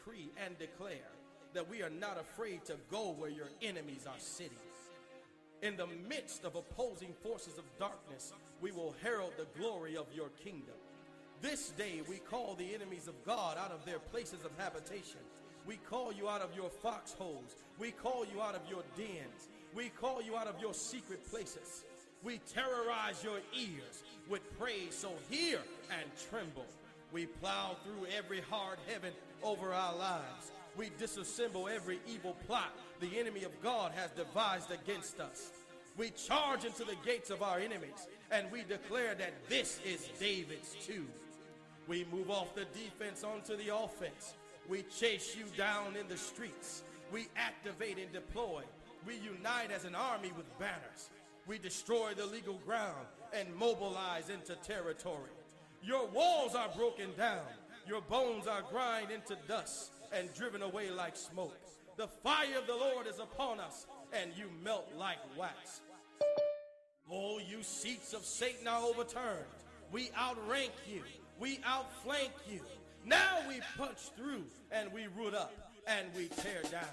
decree and declare that we are not afraid to go where your enemies are sitting. In the midst of opposing forces of darkness, we will herald the glory of your kingdom. This day we call the enemies of God out of their places of habitation. We call you out of your foxholes. We call you out of your dens. We call you out of your secret places. We terrorize your ears with praise, so hear and tremble. We plow through every hard heaven over our lives. We disassemble every evil plot the enemy of God has devised against us. We charge into the gates of our enemies, and we declare that this is David's too. We move off the defense onto the offense. We chase you down in the streets. We activate and deploy. We unite as an army with banners. We destroy the legal ground and mobilize into territory. Your walls are broken down. Your bones are grind into dust and driven away like smoke. The fire of the Lord is upon us, and you melt like wax. Oh, you seats of Satan are overturned. We outrank you. We outflank you. Now we punch through, and we root up, and we tear down.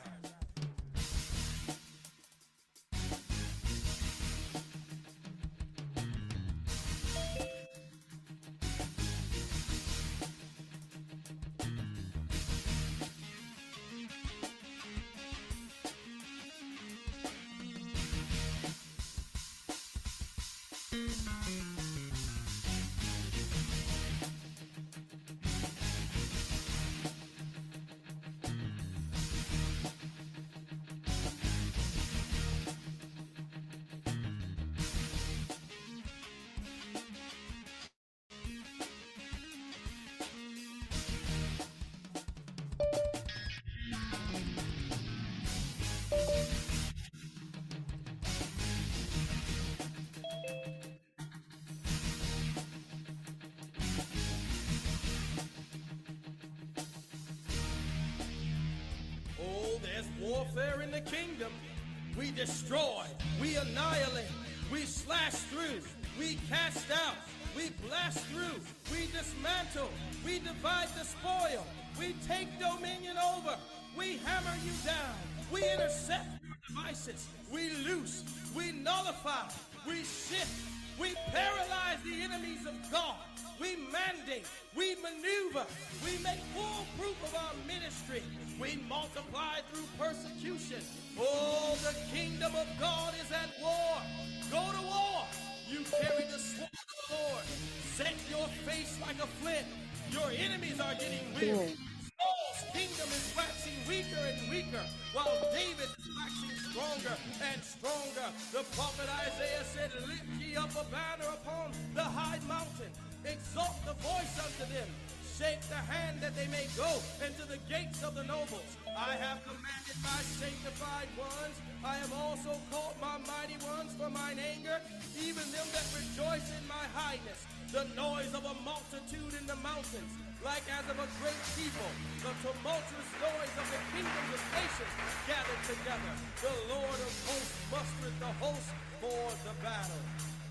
There's warfare in the kingdom. We destroy, we annihilate, we slash through, we cast out, we blast through, we dismantle, we divide the spoil, we take dominion over, we hammer you down, we intercept your devices, we loose, we nullify, we shift, we paralyze the enemies of God. We mandate, we maneuver, we make full proof of our ministry. We multiply through persecution. Oh, the kingdom of God is at war. Go to war. You carry the sword of the Lord. Set your face like a flint. Your enemies are getting weary. Saul's kingdom is waxing weaker and weaker, while David is waxing stronger and stronger. The prophet Isaiah said, lift ye up a banner upon the high mountain. Exalt the voice unto them. Shake the hand that they may go into the gates of the nobles. I have commanded my sanctified ones. I have also called my mighty ones for mine anger, even them that rejoice in my highness. The noise of a multitude in the mountains, like as of a great people. The tumultuous noise of the kingdoms of nations gathered together. The Lord of hosts mustereth the host for the battle.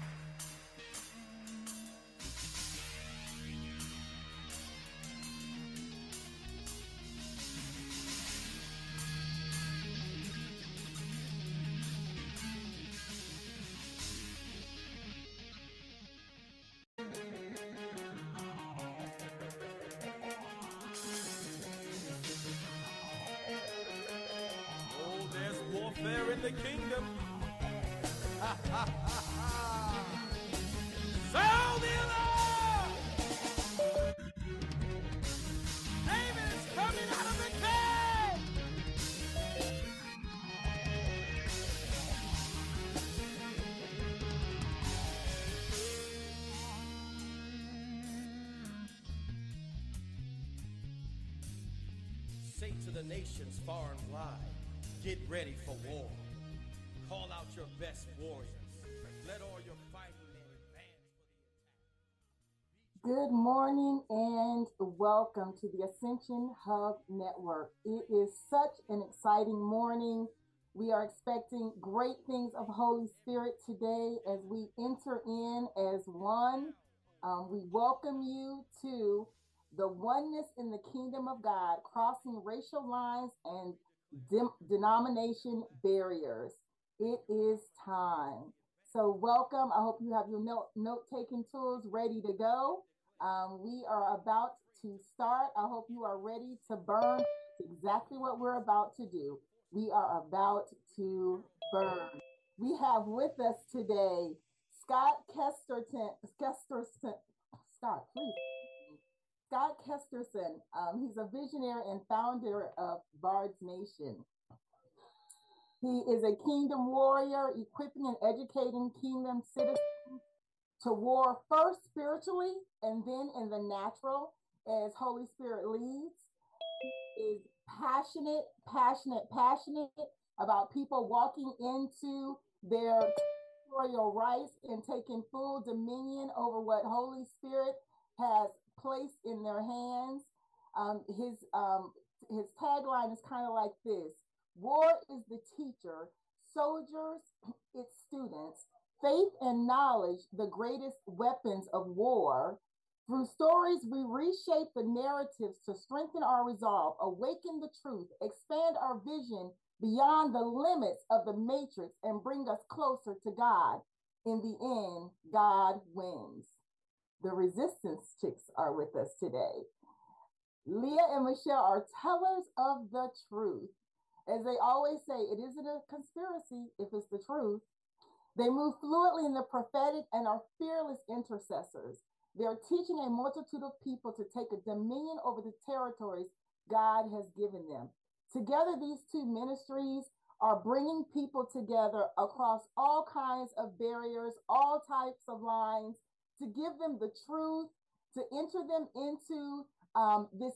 Warfare in the kingdom. Sound the alarm! David is coming out of the cave! Say to the nations far and wide, get ready for war. Call out your best warriors. Let all your fighting men advance for the attack. Good morning and welcome to the Ascension Hub Network. It is such an exciting morning. We are expecting great things of Holy Spirit today as we enter in as one. We welcome you to the oneness in the kingdom of God, crossing racial lines and denomination barriers. It is time. So welcome. I hope you have your note-taking tools ready to go. We are about to start. I hope you are ready to burn. Exactly what we're about to do. We are about to burn. We have with us today Scott Kesterson. Scott, please. Scott Kesterson. He's a visionary and founder of Bard's Nation. He is a kingdom warrior, equipping and educating kingdom citizens to war first spiritually and then in the natural as Holy Spirit leads. He is passionate about people walking into their territorial rights and taking full dominion over what Holy Spirit has placed in their hands. His tagline is kind of like this: war is the teacher, soldiers its students, faith and knowledge the greatest weapons of war. Through stories, we reshape the narratives to strengthen our resolve, awaken the truth, expand our vision beyond the limits of the matrix, and bring us closer to God. In the end, God wins. The Resistance Chicks are with us today. Leah and Michelle are tellers of the truth. As they always say, it isn't a conspiracy if it's the truth. They move fluently in the prophetic and are fearless intercessors. They are teaching a multitude of people to take a dominion over the territories God has given them. Together, these two ministries are bringing people together across all kinds of barriers, all types of lines, to give them the truth, to enter them into this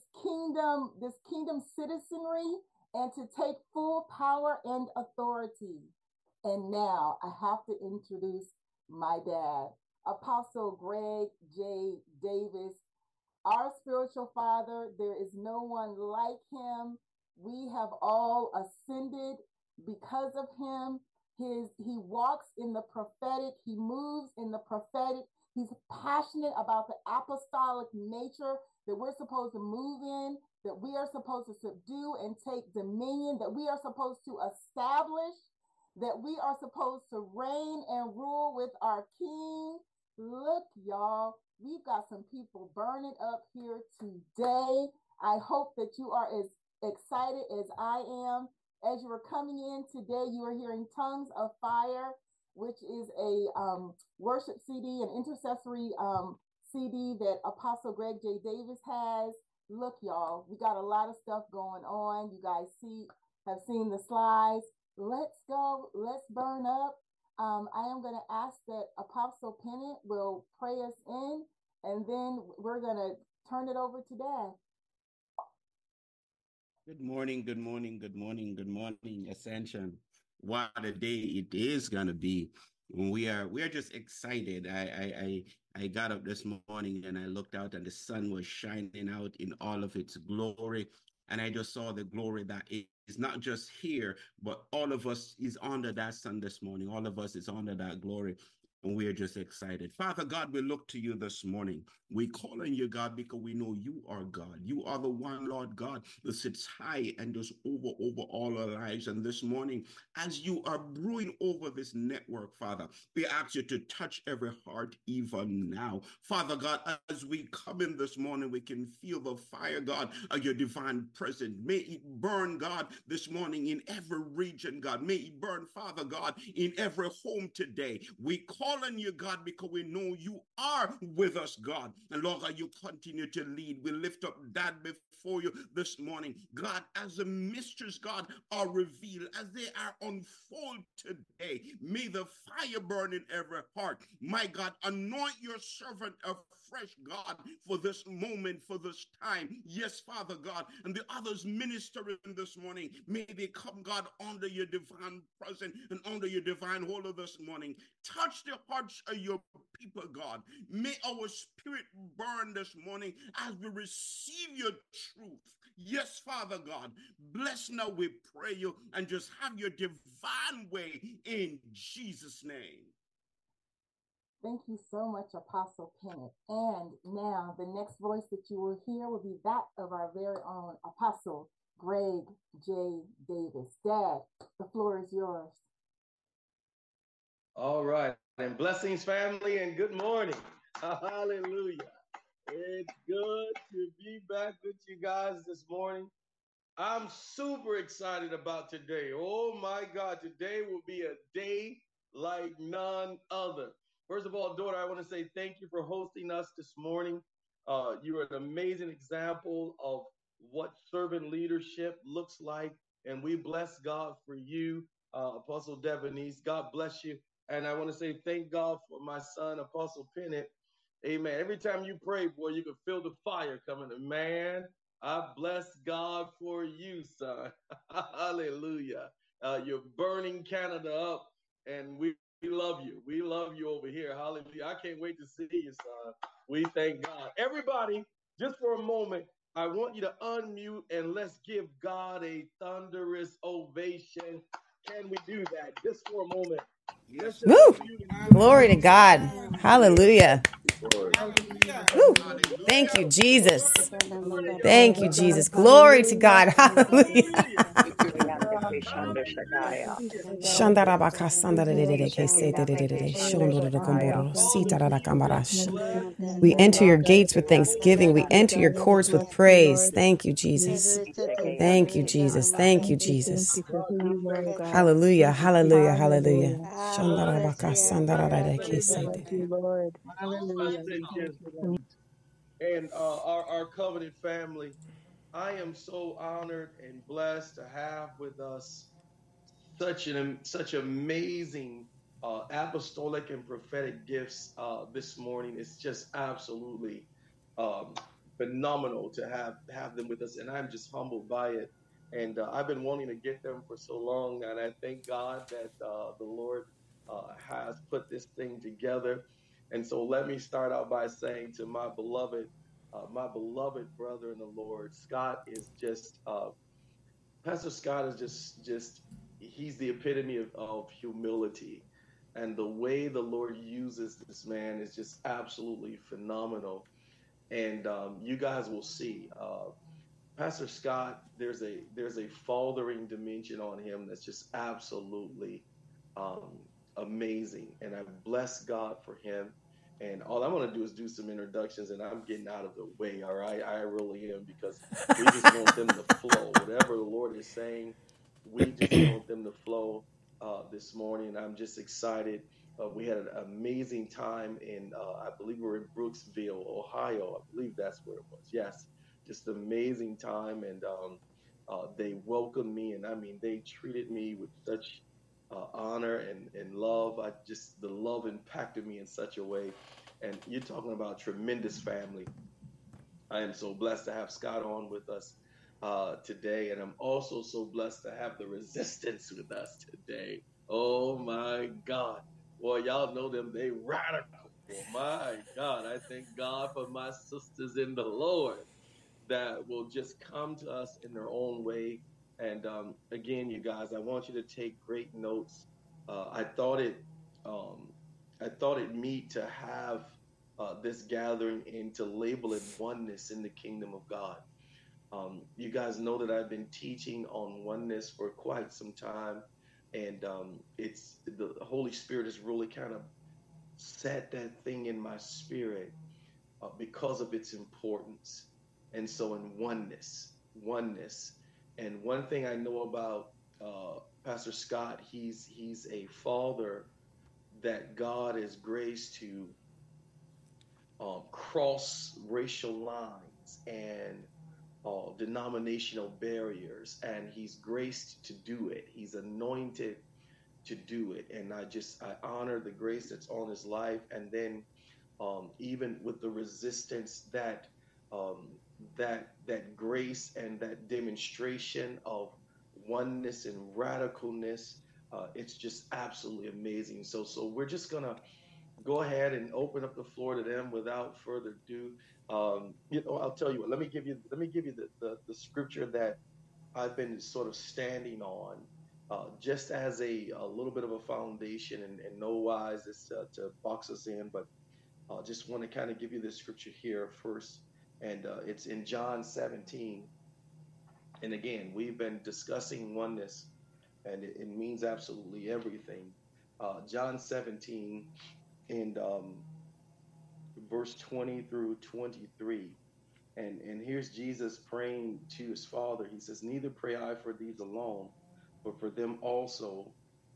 kingdom citizenry, and to take full power and authority. And now I have to introduce my dad, Apostle Greg J. Davis, our spiritual father. There is no one like him. We have all ascended because of him. He walks in the prophetic. He moves in the prophetic. He's passionate about the apostolic nature that we're supposed to move in, that we are supposed to subdue and take dominion, that we are supposed to establish, that we are supposed to reign and rule with our King. Look, y'all, we've got some people burning up here today. I hope that you are as excited as I am. As you were coming in today, you are hearing Tongues of Fire, which is a worship CD, an intercessory CD that Apostle Greg J. Davis has. Look, y'all, we got a lot of stuff going on. You guys have seen the slides. Let's go. Let's burn up. I am going to ask that Apostle Pennant will pray us in, and then we're going to turn it over to Dad. Good morning, good morning, good morning, good morning, Ascension. What a day it is going to be. We are just excited. I got up this morning and I looked out and the sun was shining out in all of its glory. And I just saw the glory that is not just here, but all of us is under that sun this morning. All of us is under that glory. And we are just excited. Father God, we look to you this morning. We call on you, God, because we know you are God. You are the one, Lord God, that sits high and just over all our lives. And this morning, as you are brewing over this network, Father, we ask you to touch every heart even now. Father God, as we come in this morning, we can feel the fire, God, of your divine presence. May it burn, God, this morning in every region, God. May it burn, Father God, in every home today. We call on you, God, because we know you are with us, God. And Lord God, you continue to lead. We lift up that before you this morning. God, as the mysteries, God, are revealed, as they are unfold today, may the fire burn in every heart. My God, anoint your servant afresh, God, for this moment, for this time. Yes, Father God, and the others ministering this morning, may they come, God, under your divine presence and under your divine hold of this morning. Touch the hearts of your people, God. May our spirit burn this morning as we receive your truth. Yes, Father God. Bless now, we pray you, and just have your divine way in Jesus' name. Thank you so much, Apostle Pennant. And now the next voice that you will hear will be that of our very own Apostle Greg J. Davis. Dad, the floor is yours. All right. And blessings, family, and good morning. Hallelujah. It's good to be back with you guys this morning. I'm super excited about today. Oh my God, today will be a day like none other. First of all, daughter, I want to say thank you for hosting us this morning. You're an amazing example of what servant leadership looks like. And we bless God for you, Apostle Devonese. God bless you. And I want to say thank God for my son, Apostle Pennant. Amen. Every time you pray, boy, you can feel the fire coming. Man, I bless God for you, son. Hallelujah. You're burning Canada up, and we love you. We love you over here. Hallelujah. I can't wait to see you, son. We thank God. Everybody, just for a moment, I want you to unmute and let's give God a thunderous ovation. Can we do that just for a moment? Woo! Glory to God. Hallelujah. Woo. Thank you, Jesus. Thank you, Jesus. Glory to God. Hallelujah. We enter your gates with thanksgiving. We enter your courts with praise. Thank you, Jesus. Thank you, Jesus. Thank you, Jesus. Hallelujah. Hallelujah. Hallelujah. And our covenant family, I am so honored and blessed to have with us such amazing apostolic and prophetic gifts this morning. It's just absolutely um, phenomenal to have them with us, and I'm just humbled by it. And I've been wanting to get them for so long, and I thank God that the Lord has put this thing together. And so let me start out by saying to my beloved brother in the Lord, Scott is just Pastor Scott is just he's the epitome of humility. And the way the Lord uses this man is just absolutely phenomenal. And you guys will see. Pastor Scott, there's a fathering dimension on him that's just absolutely um, amazing. And I bless God for him. And all I'm going to do is do some introductions, and I'm getting out of the way. All right, I really am, because we just want them to flow. Whatever the Lord is saying, we just want them to flow this morning. I'm just excited. We had an amazing time I believe we were in Brooksville, Ohio. I believe that's where it was. Yes, just amazing time. And they welcomed me, and I mean, they treated me with such honor and love. The love impacted me in such a way. And you're talking about tremendous family. I am so blessed to have Scott on with us today. And I'm also so blessed to have the resistance with us today. Oh my God. Boy, y'all know them. They radical. Oh my God. I thank God for my sisters in the Lord that will just come to us in their own way. And again, you guys, I want you to take great notes. Uh, I thought it, um, I thought it meet to have this gathering and to label it oneness in the kingdom of God. You guys know that I've been teaching on oneness for quite some time, and it's the Holy Spirit has really kind of set that thing in my spirit because of its importance. And so, in oneness. And one thing I know about Pastor Scott, he's a father that God has graced to cross racial lines and denominational barriers, and he's graced to do it. He's anointed to do it, and I honor the grace that's on his life. And then even with the resistance um, that grace and that demonstration of oneness and radicalness, it's just absolutely amazing. So we're just gonna go ahead and open up the floor to them without further ado. I'll tell you what. Let me give you the scripture that I've been sort of standing on just as a little bit of a foundation, and no wise is to box us in, but just want to kind of give you this scripture here first. And it's in John 17. And again, we've been discussing oneness, and it means absolutely everything. John 17 and verse 20 through 23. And here's Jesus praying to his Father. He says, "Neither pray I for these alone, but for them also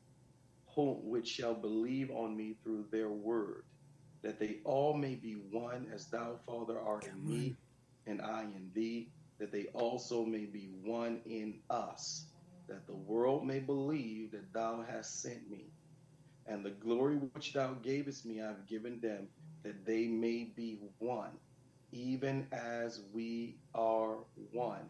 which shall believe on me through their word, that they all may be one, as thou, Father, art in me, and I in thee, that they also may be one in us, that the world may believe that thou hast sent me. And the glory which thou gavest me I have given them, that they may be one, even as we are one,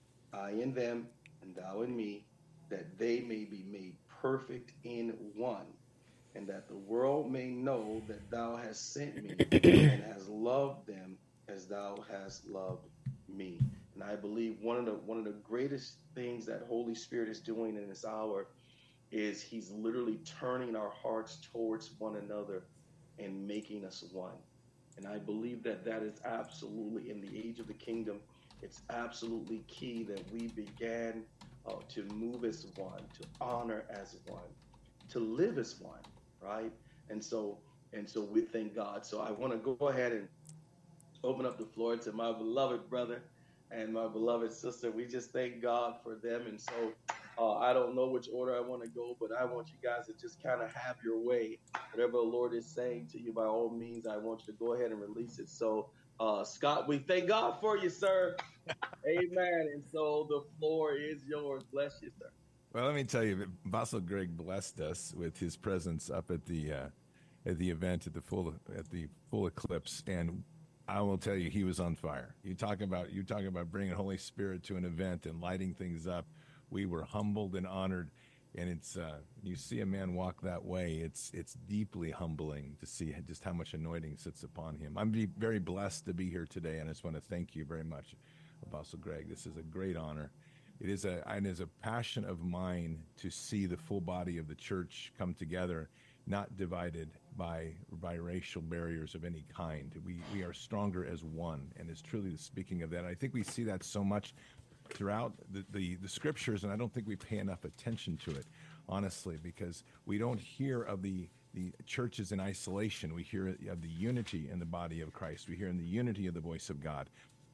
I in them, and thou in me, that they may be made perfect in one, and that the world may know that thou hast sent me and hast loved them as thou hast loved me." And I believe one of the greatest things that Holy Spirit is doing in this hour is he's literally turning our hearts towards one another and making us one. And I believe that that is absolutely, in the age of the kingdom, it's absolutely key that we began to move as one, to honor as one, to live as one, right? And so we thank God. So I want to go ahead and open up the floor to my beloved brother and my beloved sister. We just thank God for them. And so I don't know which order I want to go, but I want you guys to just kind of have your way. Whatever the Lord is saying to you, by all means, I want you to go ahead and release it. So, Scott, we thank God for you, sir. Amen. And so the floor is yours. Bless you, sir. Well, let me tell you, Apostle Greg blessed us with his presence up at the event at the full eclipse, and I will tell you, he was on fire. You talking about bringing Holy Spirit to an event and lighting things up. We were humbled and honored, and it's you see a man walk that way, it's deeply humbling to see just how much anointing sits upon him. I'm very blessed to be here today, and I just want to thank you very much, Apostle Greg. This is a great honor. It is a passion of mine to see the full body of the church come together, not divided by racial barriers of any kind. We are stronger as one, and it's truly speaking of that. I think we see that so much throughout the scriptures, and I don't think we pay enough attention to it, honestly, because we don't hear of the churches in isolation. We hear of the unity in the body of Christ. We hear in the unity of the voice of God.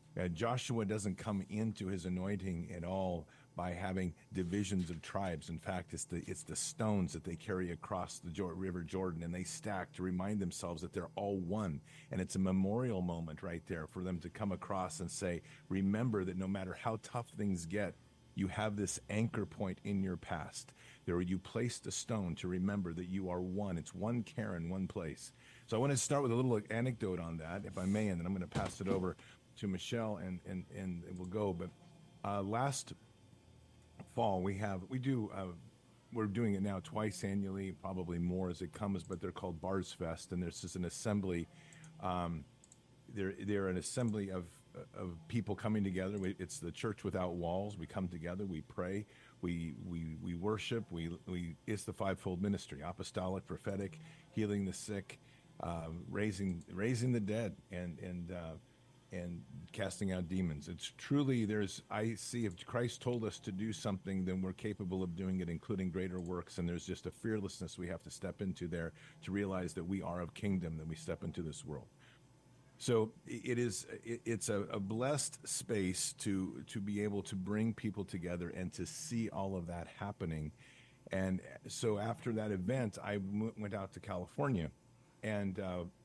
Joshua doesn't come into his anointing at all by having divisions of tribes. In fact, it's the stones that they carry across the River Jordan, and they stack to remind themselves that they're all one. And it's a memorial moment right there for them to come across and say, remember that no matter how tough things get, you have this anchor point in your past. There you placed a stone to remember that you are one. It's one care in one place. So I want to start with a little anecdote on that, if I may, and then I'm going to pass it over to Michelle and we'll go. But last fall we're doing it now twice annually, probably more as it comes, but they're called Bars Fest, and there's just an assembly. They're an assembly of people coming together. It's the church without walls. We come together, we pray, we worship, it's the fivefold ministry: apostolic, prophetic, healing the sick, raising the dead, and casting out demons. It's truly, I see, if Christ told us to do something, then we're capable of doing it, including greater works. And there's just a fearlessness we have to step into there to realize that we are of kingdom, that we step into this world. So it's a blessed space to be able to bring people together and to see all of that happening. And so after that event, I went out to California and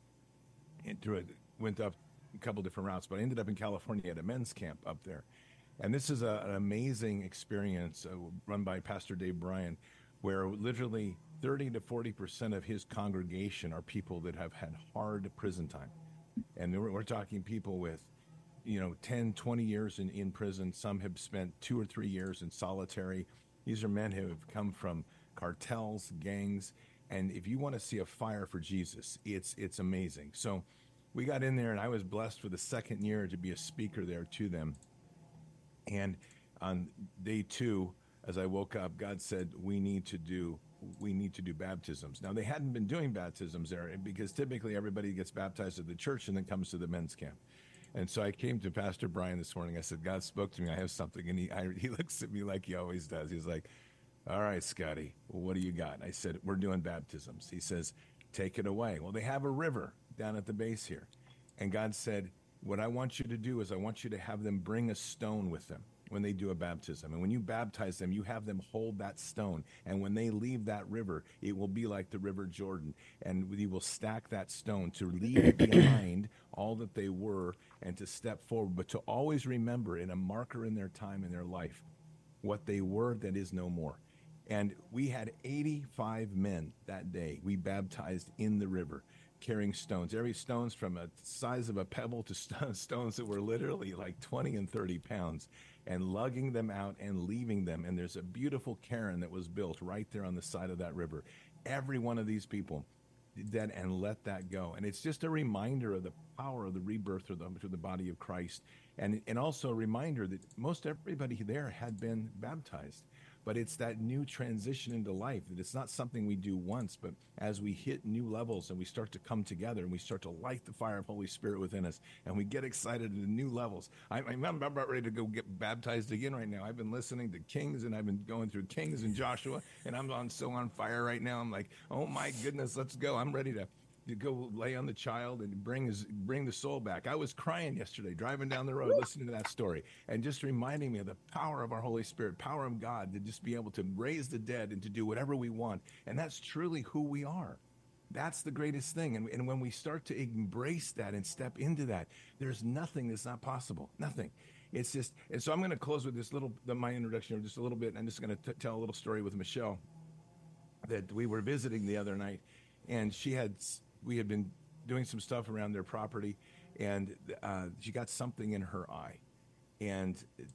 went up a couple different routes, but I ended up in California at a men's camp up there. And this is an amazing experience run by Pastor Dave Bryan, where literally 30 to 40% of his congregation are people that have had hard prison time. And we're talking people with, 10, 20 years in prison. Some have spent 2 or 3 years in solitary. These are men who have come from cartels, gangs. And if you want to see a fire for Jesus, it's amazing. So we got in there, and I was blessed for the second year to be a speaker there to them. And on day 2, as I woke up, God said, we need to do baptisms. Now, they hadn't been doing baptisms there because typically everybody gets baptized at the church and then comes to the men's camp. And so I came to Pastor Brian this morning. I said, God spoke to me. I have something. And he looks at me like he always does. He's like, all right, Scotty, well, what do you got? I said, we're doing baptisms. He says, take it away. Well, they have a river down at the base here. And God said, what I want you to do is I want you to have them bring a stone with them when they do a baptism. And when you baptize them, you have them hold that stone. And when they leave that river, it will be like the River Jordan. And you will stack that stone to leave behind all that they were and to step forward, but to always remember in a marker in their time in their life what they were that is no more. And we had 85 men that day. We baptized in the river, carrying stones. Every stone's from a size of a pebble to stones that were literally like 20 and 30 pounds, and lugging them out and leaving them. And there's a beautiful cairn that was built right there on the side of that river. Every one of these people did that and let that go. And it's just a reminder of the power of the rebirth through the body of Christ. And also a reminder that most everybody there had been baptized. But it's that new transition into life, that it's not something we do once, but as we hit new levels and we start to come together and we start to light the fire of Holy Spirit within us and we get excited at new levels. I'm about ready to go get baptized again right now. I've been listening to Kings and I've been going through Kings and Joshua, and I'm so on fire right now. I'm like, oh my goodness, let's go. I'm ready to go lay on the child and bring the soul back. I was crying yesterday, driving down the road, listening to that story, and just reminding me of the power of our Holy Spirit, power of God to just be able to raise the dead and to do whatever we want. And that's truly who we are. That's the greatest thing. And when we start to embrace that and step into that, there's nothing that's not possible. Nothing. It's just, and so I'm going to close with my introduction just a little bit. I'm just going to tell a little story with Michelle that we were visiting the other night, and we had been doing some stuff around their property, and she got something in her eye. And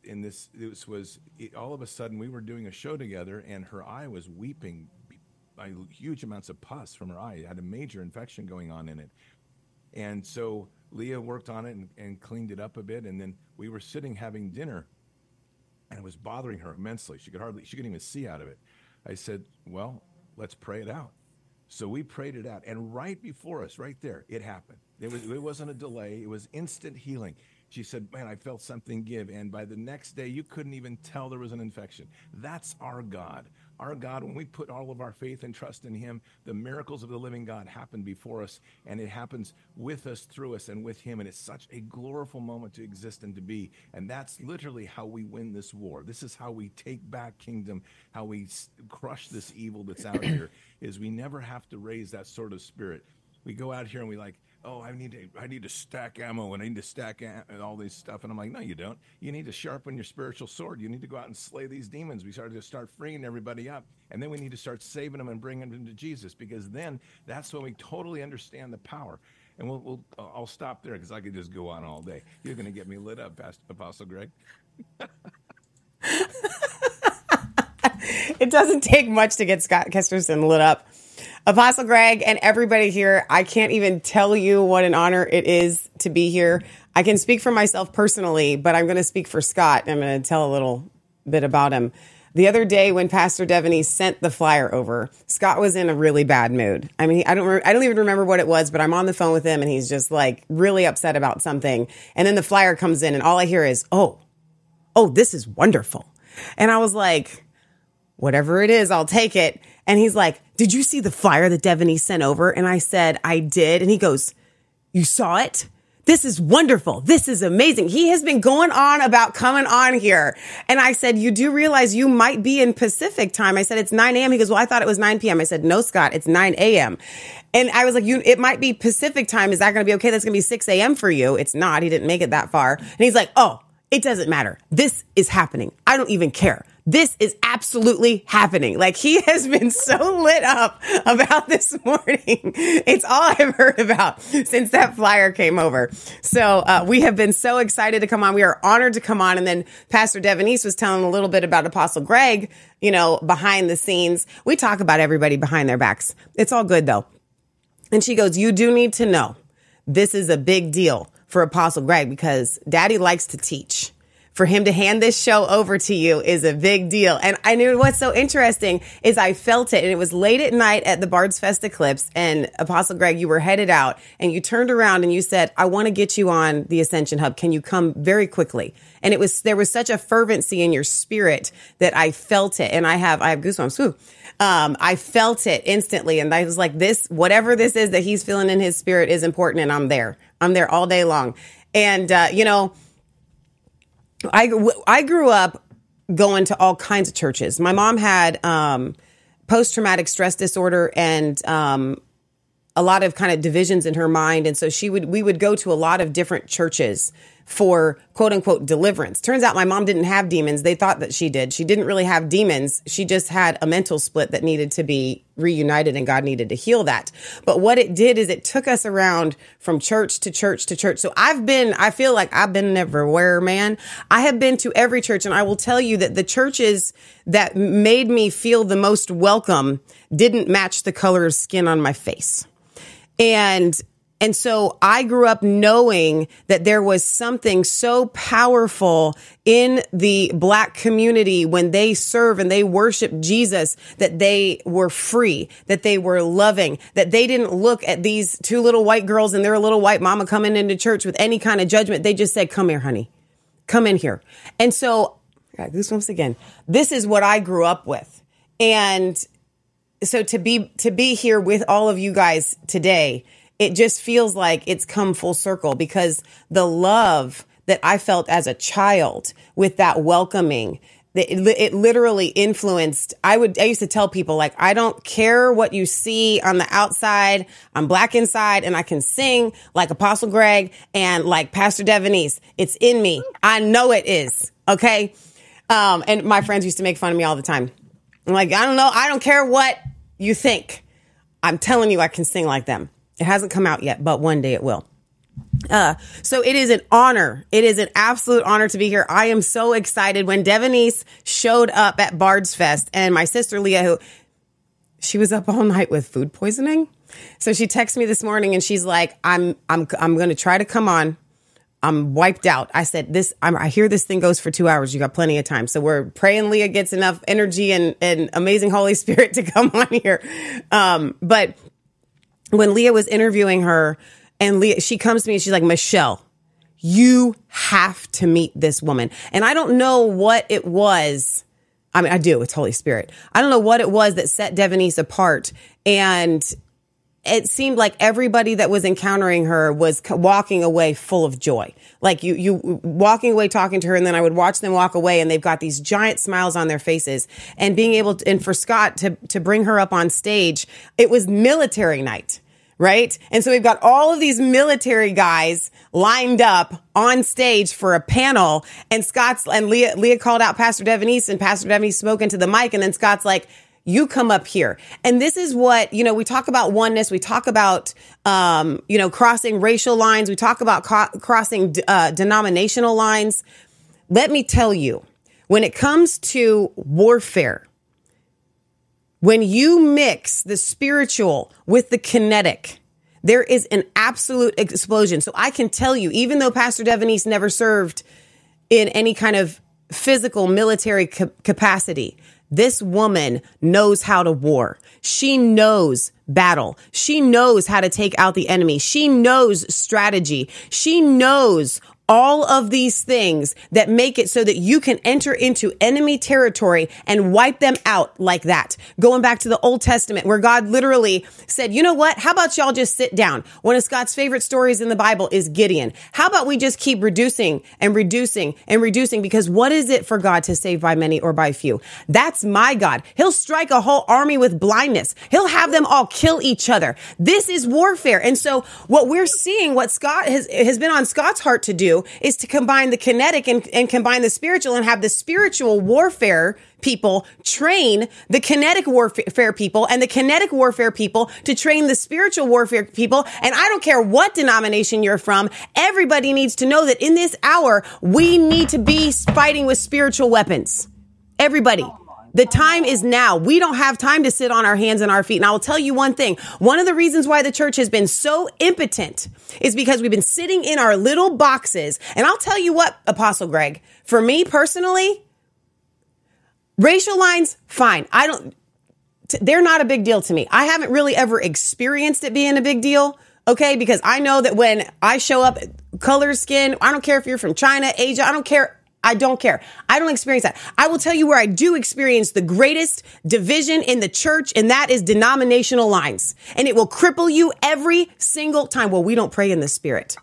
all of a sudden we were doing a show together, and her eye was weeping by huge amounts of pus from her eye. It had a major infection going on in it. And so Leah worked on it and cleaned it up a bit. And then we were sitting having dinner, and it was bothering her immensely. She couldn't even see out of it. I said, well, let's pray it out. So we prayed it out, and right before us, right there, it happened. It wasn't a delay. It was instant healing. She said, man, I felt something give, and by the next day, you couldn't even tell there was an infection. That's our God. Our God, when we put all of our faith and trust in him, the miracles of the living God happen before us, and it happens with us, through us, and with him, and it's such a gloriful moment to exist and to be, and that's literally how we win this war. This is how we take back kingdom, how we crush this evil that's out here, is we never have to raise that sort of spirit. We go out here and we like, oh, I need to stack ammo and I need to stack and all this stuff. And I'm like, no, you don't. You need to sharpen your spiritual sword. You need to go out and slay these demons. We started to start freeing everybody up. And then we need to start saving them and bringing them to Jesus, because then that's when we totally understand the power. And I'll stop there because I could just go on all day. You're going to get me lit up, Apostle Greg. It doesn't take much to get Scott Kesterson lit up. Apostle Greg and everybody here, I can't even tell you what an honor it is to be here. I can speak for myself personally, but I'm going to speak for Scott. I'm going to tell a little bit about him. The other day when Pastor Devaney sent the flyer over, Scott was in a really bad mood. I mean, I don't even remember what it was, but I'm on the phone with him and he's just like really upset about something. And then the flyer comes in and all I hear is, oh, this is wonderful. And I was like, whatever it is, I'll take it. And he's like, did you see the flyer that Devaney sent over? And I said, I did. And he goes, you saw it? This is wonderful. This is amazing. He has been going on about coming on here. And I said, you do realize you might be in Pacific time. I said, it's 9 a.m. He goes, well, I thought it was 9 p.m. I said, no, Scott, it's 9 a.m. And I was like, it might be Pacific time. Is that going to be okay? That's going to be 6 a.m. for you. It's not. He didn't make it that far. And he's like, oh, it doesn't matter. This is happening. I don't even care. This is absolutely happening. Like, he has been so lit up about this morning. It's all I've heard about since that flyer came over. So we have been so excited to come on. We are honored to come on. And then Pastor Devaney was telling a little bit about Apostle Greg, behind the scenes. We talk about everybody behind their backs. It's all good, though. And she goes, you do need to know this is a big deal for Apostle Greg because Daddy likes to teach. for him to hand this show over to you is a big deal. And I knew what's so interesting is I felt it. And it was late at night at the Bard's Fest Eclipse. And Apostle Greg, you were headed out and you turned around and you said, I want to get you on the Ascension Hub. Can you come very quickly? And there was such a fervency in your spirit that I felt it. And I have goosebumps. Woo. I felt it instantly. And I was like, whatever this is that he's feeling in his spirit is important. And I'm there all day long. And, I grew up going to all kinds of churches. My mom had post-traumatic stress disorder and a lot of kind of divisions in her mind. And so we would go to a lot of different churches for quote unquote deliverance. Turns out my mom didn't have demons. They thought that she did. She didn't really have demons. She just had a mental split that needed to be reunited and God needed to heal that. But what it did is it took us around from church to church to church. So I feel like I've been everywhere, man. I have been to every church, and I will tell you that the churches that made me feel the most welcome didn't match the color of skin on my face. And so I grew up knowing that there was something so powerful in the Black community when they serve and they worship Jesus, that they were free, that they were loving, that they didn't look at these two little white girls and their little white mama coming into church with any kind of judgment. They just said, come here, honey, come in here. And so, got goosebumps again. This is what I grew up with. And so to be here with all of you guys today, it just feels like it's come full circle, because the love that I felt as a child with that welcoming, it literally influenced. I used to tell people, like, I don't care what you see on the outside. I'm Black inside, and I can sing like Apostle Greg and like Pastor Devonese. It's in me. I know it is. Okay. And my friends used to make fun of me all the time. I'm like, I don't know. I don't care what you think. I'm telling you, I can sing like them. It hasn't come out yet, but one day it will. So it is an honor. It is an absolute honor to be here. I am so excited. When Devonese showed up at Bard's Fest, and my sister Leah, she was up all night with food poisoning. So she texted me this morning and she's like, I'm going to try to come on. I'm wiped out. I said, I hear this thing goes for 2 hours. You got plenty of time. So we're praying Leah gets enough energy and amazing Holy Spirit to come on here. But when Leah was interviewing her, and she comes to me and she's like, Michelle, you have to meet this woman. And I don't know what it was. I mean, I do. It's Holy Spirit. I don't know what it was that set Devonese apart. And it seemed like everybody that was encountering her was walking away full of joy. Like you walking away talking to her, and then I would watch them walk away and they've got these giant smiles on their faces. And being able to, and for Scott to bring her up on stage, it was military night, right? And so we've got all of these military guys lined up on stage for a panel, and Leah called out Pastor Devonese, and Pastor Devonese spoke into the mic, and then Scott's like, you come up here. And this is what, we talk about oneness. We talk about, crossing racial lines. We talk about crossing denominational lines. Let me tell you, when it comes to warfare, when you mix the spiritual with the kinetic, there is an absolute explosion. So I can tell you, even though Pastor Devonese never served in any kind of physical military capacity, this woman knows how to war. She knows battle. She knows how to take out the enemy. She knows strategy. She knows all of these things that make it so that you can enter into enemy territory and wipe them out like that. Going back to the Old Testament, where God literally said, you know what? How about y'all just sit down? One of Scott's favorite stories in the Bible is Gideon. How about we just keep reducing and reducing and reducing? Because what is it for God to save by many or by few? That's my God. He'll strike a whole army with blindness. He'll have them all kill each other. This is warfare. And so what we're seeing, what Scott has been on Scott's heart to do, is to combine the kinetic and combine the spiritual, and have the spiritual warfare people train the kinetic warfare people, and the kinetic warfare people to train the spiritual warfare people. And I don't care what denomination you're from. Everybody needs to know that in this hour, we need to be fighting with spiritual weapons. Everybody. The time is now. We don't have time to sit on our hands and our feet. And I will tell you one thing. One of the reasons why the church has been so impotent is because we've been sitting in our little boxes. And I'll tell you what, Apostle Greg, for me personally, racial lines, fine. They're not a big deal to me. I haven't really ever experienced it being a big deal. Okay. Because I know that when I show up, color, skin, I don't care if you're from China, Asia, I don't care. I don't care. I don't experience that. I will tell you where I do experience the greatest division in the church, and that is denominational lines. And it will cripple you every single time. Well, we don't pray in the Spirit.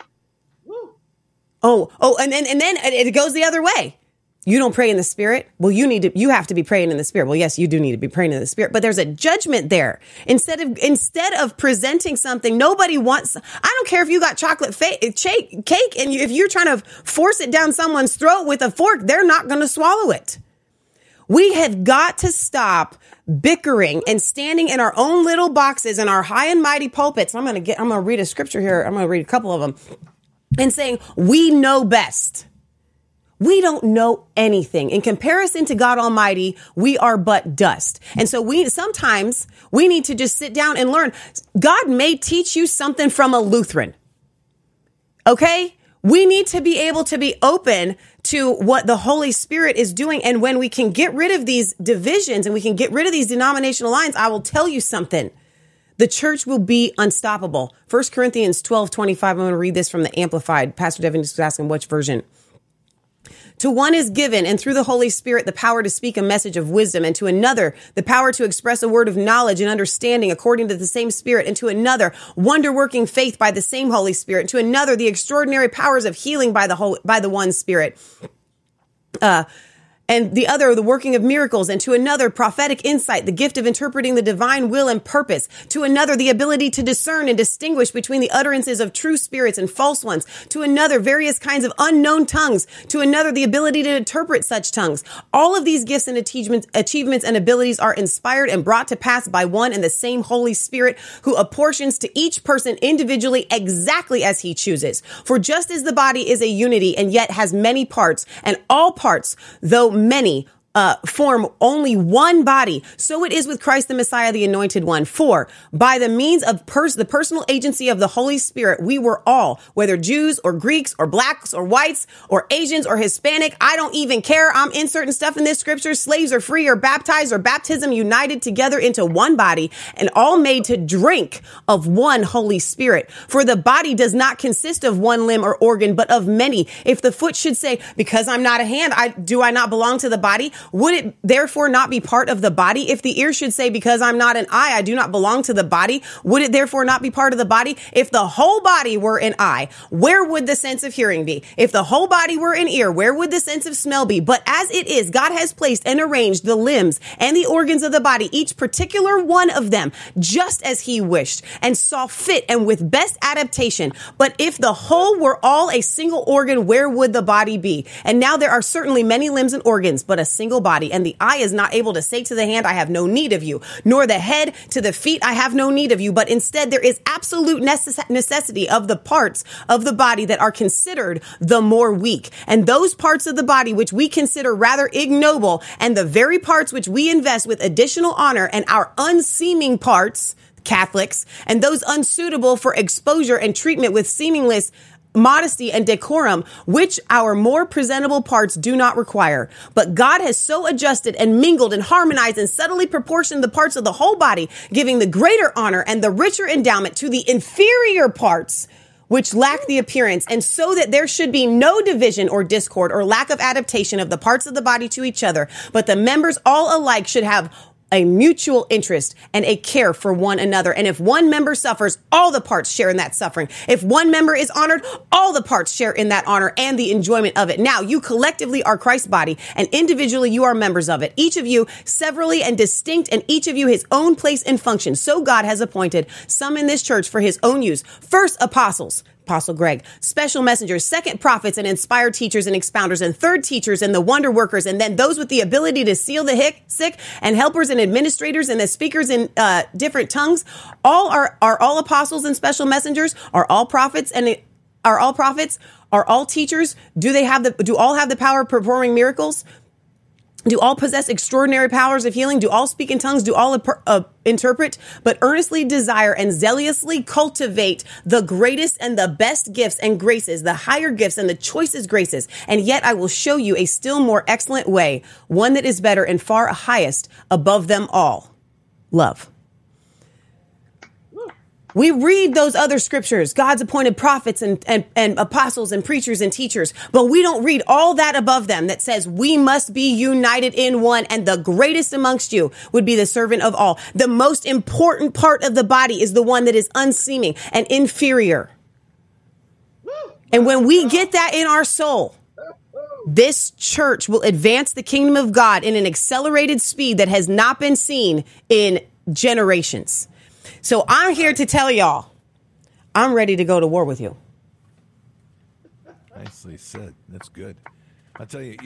And then it goes the other way. You don't pray in the Spirit? Well, you have to be praying in the Spirit. Well, yes, you do need to be praying in the Spirit, but there's a judgment there. Instead of presenting something, nobody wants, I don't care if you got chocolate cake and if you're trying to force it down someone's throat with a fork, they're not going to swallow it. We have got to stop bickering and standing in our own little boxes in our high and mighty pulpits. I'm going to read a scripture here. I'm going to read a couple of them and saying, we know best. We don't know anything. In comparison to God Almighty, we are but dust. And so sometimes we need to just sit down and learn. God may teach you something from a Lutheran. Okay? We need to be able to be open to what the Holy Spirit is doing. And when we can get rid of these divisions and we can get rid of these denominational lines, I will tell you something. The church will be unstoppable. 1 Corinthians 12:25. I'm going to read this from the Amplified. Pastor Devin is asking which version. To one is given, and through the Holy Spirit, the power to speak a message of wisdom, and to another, the power to express a word of knowledge and understanding according to the same Spirit, and to another, wonder-working faith by the same Holy Spirit, and to another, the extraordinary powers of healing by the one Spirit. And the other, the working of miracles, and to another, prophetic insight, the gift of interpreting the divine will and purpose, to another, the ability to discern and distinguish between the utterances of true spirits and false ones, to another, various kinds of unknown tongues, to another, the ability to interpret such tongues. All of these gifts and achievements and abilities are inspired and brought to pass by one and the same Holy Spirit, who apportions to each person individually exactly as he chooses. For just as the body is a unity and yet has many parts, and all parts, though many, form only one body, so it is with Christ the Messiah, the Anointed One. For by the means of the personal agency of the Holy Spirit, we were all, whether Jews or Greeks or blacks or whites or Asians or Hispanic, I don't even care. I'm inserting stuff in this scripture. Slaves are free or baptized or baptism united together into one body, and all made to drink of one Holy Spirit. For the body does not consist of one limb or organ, but of many. If the foot should say, because I'm not a hand, do I not belong to the body? Would it therefore not be part of the body? If the ear should say, because I'm not an eye, I do not belong to the body, would it therefore not be part of the body? If the whole body were an eye, where would the sense of hearing be? If the whole body were an ear, where would the sense of smell be? But as it is, God has placed and arranged the limbs and the organs of the body, each particular one of them, just as he wished and saw fit and with best adaptation. But if the whole were all a single organ, where would the body be? And now there are certainly many limbs and organs, but a single body, and the eye is not able to say to the hand, I have no need of you, nor the head to the feet, I have no need of you. But instead, there is absolute necessity of the parts of the body that are considered the more weak. And those parts of the body which we consider rather ignoble, and the very parts which we invest with additional honor, and our unseeming parts, Catholics, and those unsuitable for exposure and treatment with seamless modesty and decorum, which our more presentable parts do not require. But God has so adjusted and mingled and harmonized and subtly proportioned the parts of the whole body, giving the greater honor and the richer endowment to the inferior parts, which lack the appearance, and so that there should be no division or discord or lack of adaptation of the parts of the body to each other, but the members all alike should have a mutual interest and a care for one another. And if one member suffers, all the parts share in that suffering. If one member is honored, all the parts share in that honor and the enjoyment of it. Now, you collectively are Christ's body, and individually you are members of it. Each of you severally and distinct, and each of you his own place and function. So God has appointed some in this church for his own use. First, apostles, Apostle Greg, special messengers, second, prophets and inspired teachers and expounders, and third, teachers and the wonder workers, and then those with the ability to heal the sick, and helpers and administrators and the speakers in different tongues. All are all apostles and special messengers? Are all prophets and are all prophets? Are all teachers? Do all have the power of performing miracles? Do all possess extraordinary powers of healing? Do all speak in tongues? Do all interpret? But earnestly desire and zealously cultivate the greatest and the best gifts and graces, the higher gifts and the choicest graces. And yet I will show you a still more excellent way, one that is better and far highest above them all. Love. We read those other scriptures, God's appointed prophets and apostles and preachers and teachers, but we don't read all that above them that says we must be united in one, and the greatest amongst you would be the servant of all. The most important part of the body is the one that is unseeming and inferior. And when we get that in our soul, this church will advance the kingdom of God in an accelerated speed that has not been seen in generations. So I'm here to tell y'all, I'm ready to go to war with you. Nicely said. That's good. I'll tell you,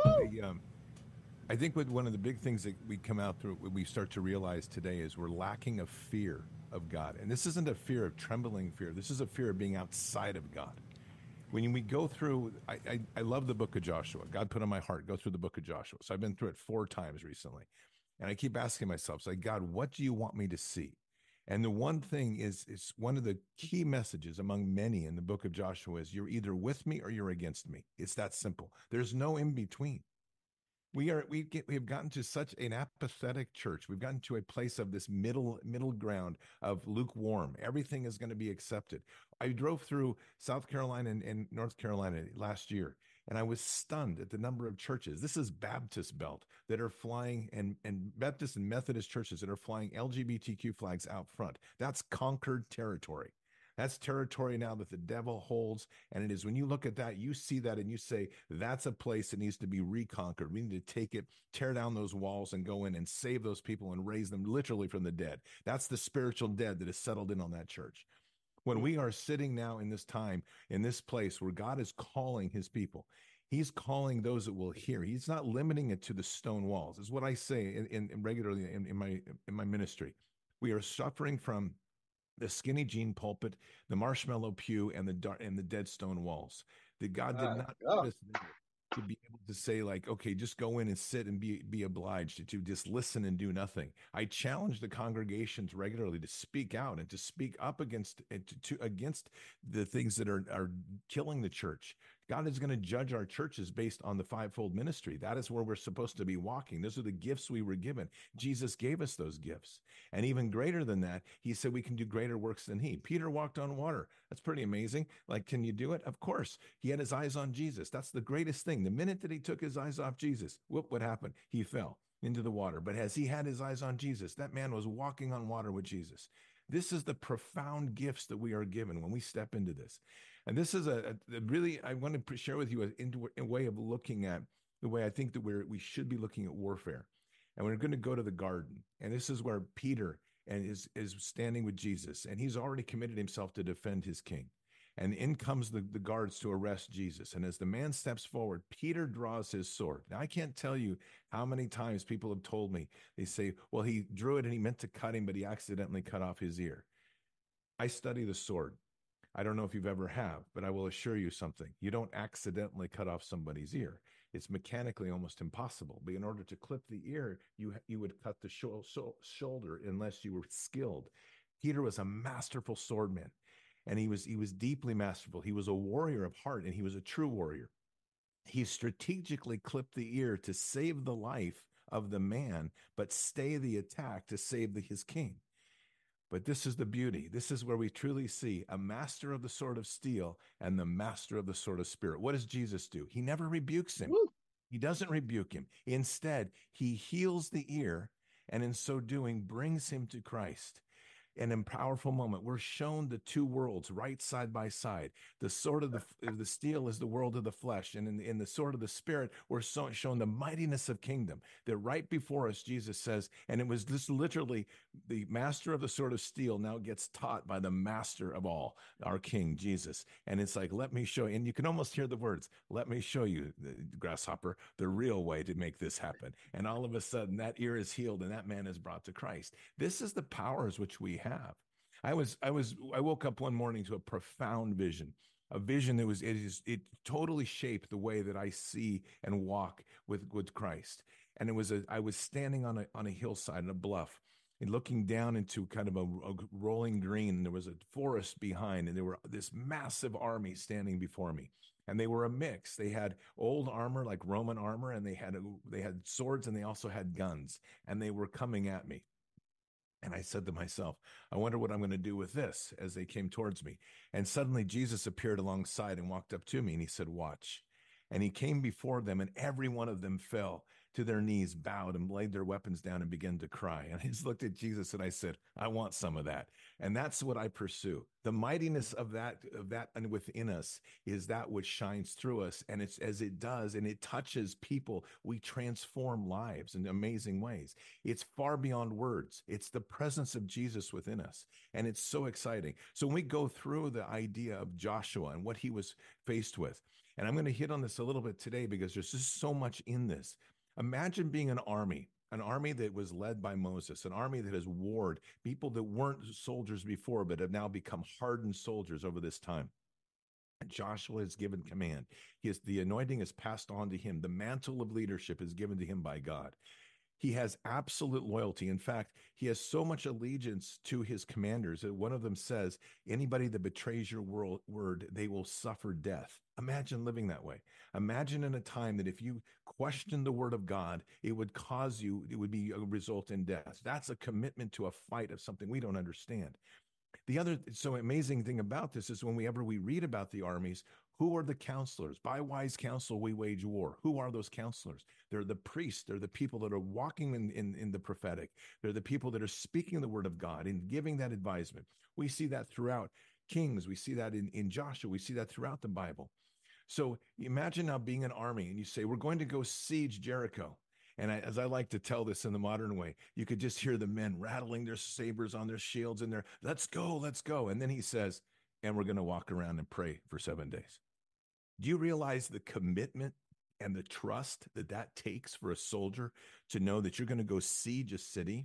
I think with one of the big things that we come out through, we start to realize today is we're lacking a fear of God. And this isn't a fear of trembling fear. This is a fear of being outside of God. When we go through, I love the book of Joshua. God put on my heart, go through the book of Joshua. So I've been through it 4 times recently. And I keep asking myself, God, what do you want me to see? And the one thing is one of the key messages among many in the book of Joshua is you're either with me or you're against me. It's that simple. There's no in between. We have gotten to such an apathetic church. We've gotten to a place of this middle ground of lukewarm. Everything is going to be accepted. I drove through South Carolina and North Carolina last year, and I was stunned at the number of churches. This is Baptist Belt that are flying, and Baptist and Methodist churches that are flying LGBTQ flags out front. That's conquered territory. That's territory now that the devil holds. And it is when you look at that, you see that and you say, that's a place that needs to be reconquered. We need to take it, tear down those walls and go in and save those people and raise them literally from the dead. That's the spiritual dead that is settled in on that church. When we are sitting now in this time, in this place where God is calling his people, he's calling those that will hear. He's not limiting it to the stone walls. Is what I say regularly in my ministry. We are suffering from the skinny jean pulpit, the marshmallow pew, and the dead stone walls. That God did not put us there to be able to say, like, okay, just go in and sit and be obliged to just listen and do nothing. I challenge the congregations regularly to speak out and to speak up against the things that are killing the church. God is going to judge our churches based on the fivefold ministry. That is where we're supposed to be walking. Those are the gifts we were given. Jesus gave us those gifts. And even greater than that, he said we can do greater works than he. Peter walked on water. That's pretty amazing. Like, can you do it? Of course. He had his eyes on Jesus. That's the greatest thing. The minute that he took his eyes off Jesus, what happened? He fell into the water. But as he had his eyes on Jesus, that man was walking on water with Jesus. This is the profound gifts that we are given when we step into this. And this is a really, I want to share with you a way of looking at the way I think that we should be looking at warfare. And we're going to go to the garden. And this is where Peter is standing with Jesus. And he's already committed himself to defend his king. And in comes the guards to arrest Jesus. And as the man steps forward, Peter draws his sword. Now, I can't tell you how many times people have told me, they say, well, he drew it and he meant to cut him, but he accidentally cut off his ear. I study the sword. I don't know if you've ever have, but I will assure you something. You don't accidentally cut off somebody's ear. It's mechanically almost impossible. But in order to clip the ear, you would cut the shoulder unless you were skilled. Peter was a masterful swordman, and he was deeply masterful. He was a warrior of heart, and he was a true warrior. He strategically clipped the ear to save the life of the man, but stay the attack to save his king. But this is the beauty. This is where we truly see a master of the sword of steel and the master of the sword of spirit. What does Jesus do? He never rebukes him. Woo. He doesn't rebuke him. Instead, he heals the ear, and in so doing, brings him to Christ. And in a powerful moment, we're shown the two worlds right side by side. The sword of the steel is the world of the flesh. And in the sword of the spirit, we're shown the mightiness of kingdom. That right before us, Jesus says, and it was this literally, the master of the sword of steel now gets taught by the master of all, our King, Jesus. And it's like, let me show you. And you can almost hear the words, let me show you, grasshopper, the real way to make this happen. And all of a sudden, that ear is healed and that man is brought to Christ. This is the powers which we have. I woke up one morning to a profound vision, a vision that it totally shaped the way that I see and walk with Christ. And I was standing on a hillside, on a bluff, and looking down into kind of a rolling green. And there was a forest behind, and there were this massive army standing before me. And they were a mix. They had old armor, like Roman armor, and they had swords, and they also had guns, and they were coming at me. And I said to myself, I wonder what I'm going to do with this, as they came towards me. And suddenly Jesus appeared alongside and walked up to me, and he said, watch. And he came before them, and every one of them fell to their knees, bowed, and laid their weapons down and began to cry. And I just looked at Jesus and I said, I want some of that. And that's what I pursue. The mightiness of that and within us is that which shines through us. And it's as it does, and it touches people, we transform lives in amazing ways. It's far beyond words. It's the presence of Jesus within us. And it's so exciting. So when we go through the idea of Joshua and what he was faced with, and I'm going to hit on this a little bit today because there's just so much in this. Imagine being an army that was led by Moses, an army that has warred, people that weren't soldiers before but have now become hardened soldiers over this time. And Joshua is given command. The anointing is passed on to him. The mantle of leadership is given to him by God. He has absolute loyalty. In fact, he has so much allegiance to his commanders that one of them says, anybody that betrays your word, they will suffer death. Imagine living that way. Imagine in a time that if you question the word of God, it would be a result in death. That's a commitment to a fight of something we don't understand. The other so amazing thing about this is whenever we read about the armies, who are the counselors? By wise counsel, we wage war. Who are those counselors? They're the priests. They're the people that are walking in the prophetic. They're the people that are speaking the word of God and giving that advisement. We see that throughout Kings. We see that in Joshua. We see that throughout the Bible. So imagine now being an army and you say, we're going to go siege Jericho. And as I like to tell this in the modern way, you could just hear the men rattling their sabers on their shields and they're, let's go, let's go. And then he says, and we're going to walk around and pray for 7 days. Do you realize the commitment and the trust that takes for a soldier to know that you're going to go siege a city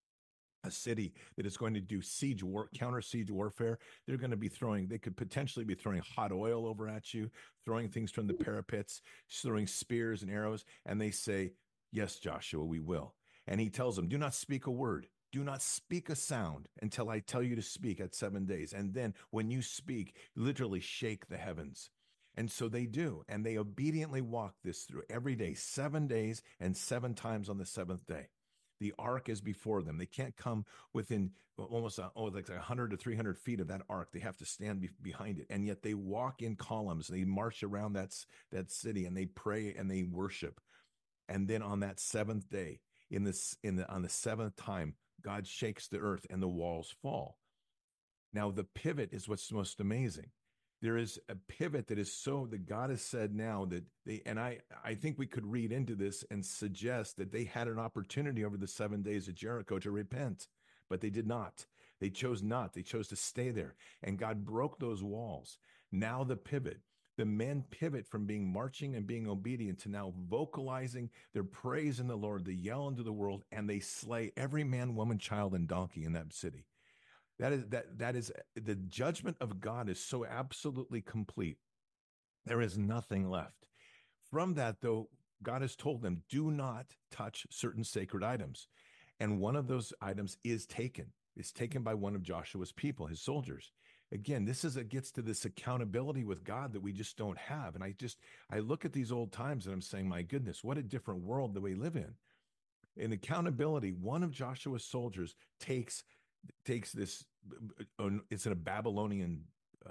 that is going to do counter siege warfare? They could potentially be throwing hot oil over at you, throwing things from the parapets, throwing spears and arrows. And they say, yes, Joshua, we will. And he tells them, do not speak a word. Do not speak a sound until I tell you to speak at 7 days. And then when you speak, literally shake the heavens. And so they do. And they obediently walk this through every day, 7 days and 7 times on the 7th day. The ark is before them. They can't come within almost like 100 to 300 feet of that ark. They have to stand behind it. And yet they walk in columns. They march around that city and they pray and they worship. And then on that 7th day, on the 7th time, God shakes the earth and the walls fall. Now the pivot is what's most amazing. There is a pivot that God has said now that I think we could read into this and suggest that they had an opportunity over the 7 days of Jericho to repent, but they did not. They chose not. They chose to stay there. And God broke those walls. Now the pivot. The men pivot from marching and being obedient to now vocalizing their praise in the Lord. They yell into the world and they slay every man, woman, child, and donkey in that city. That is the judgment of God is so absolutely complete. There is nothing left. From that, though, God has told them, do not touch certain sacred items. And one of those items is taken. It's taken by one of Joshua's people, his soldiers. Again, gets to this accountability with God that we just don't have. And I look at these old times and I'm saying, my goodness, what a different world that we live in. In accountability, one of Joshua's soldiers takes this, it's in a Babylonian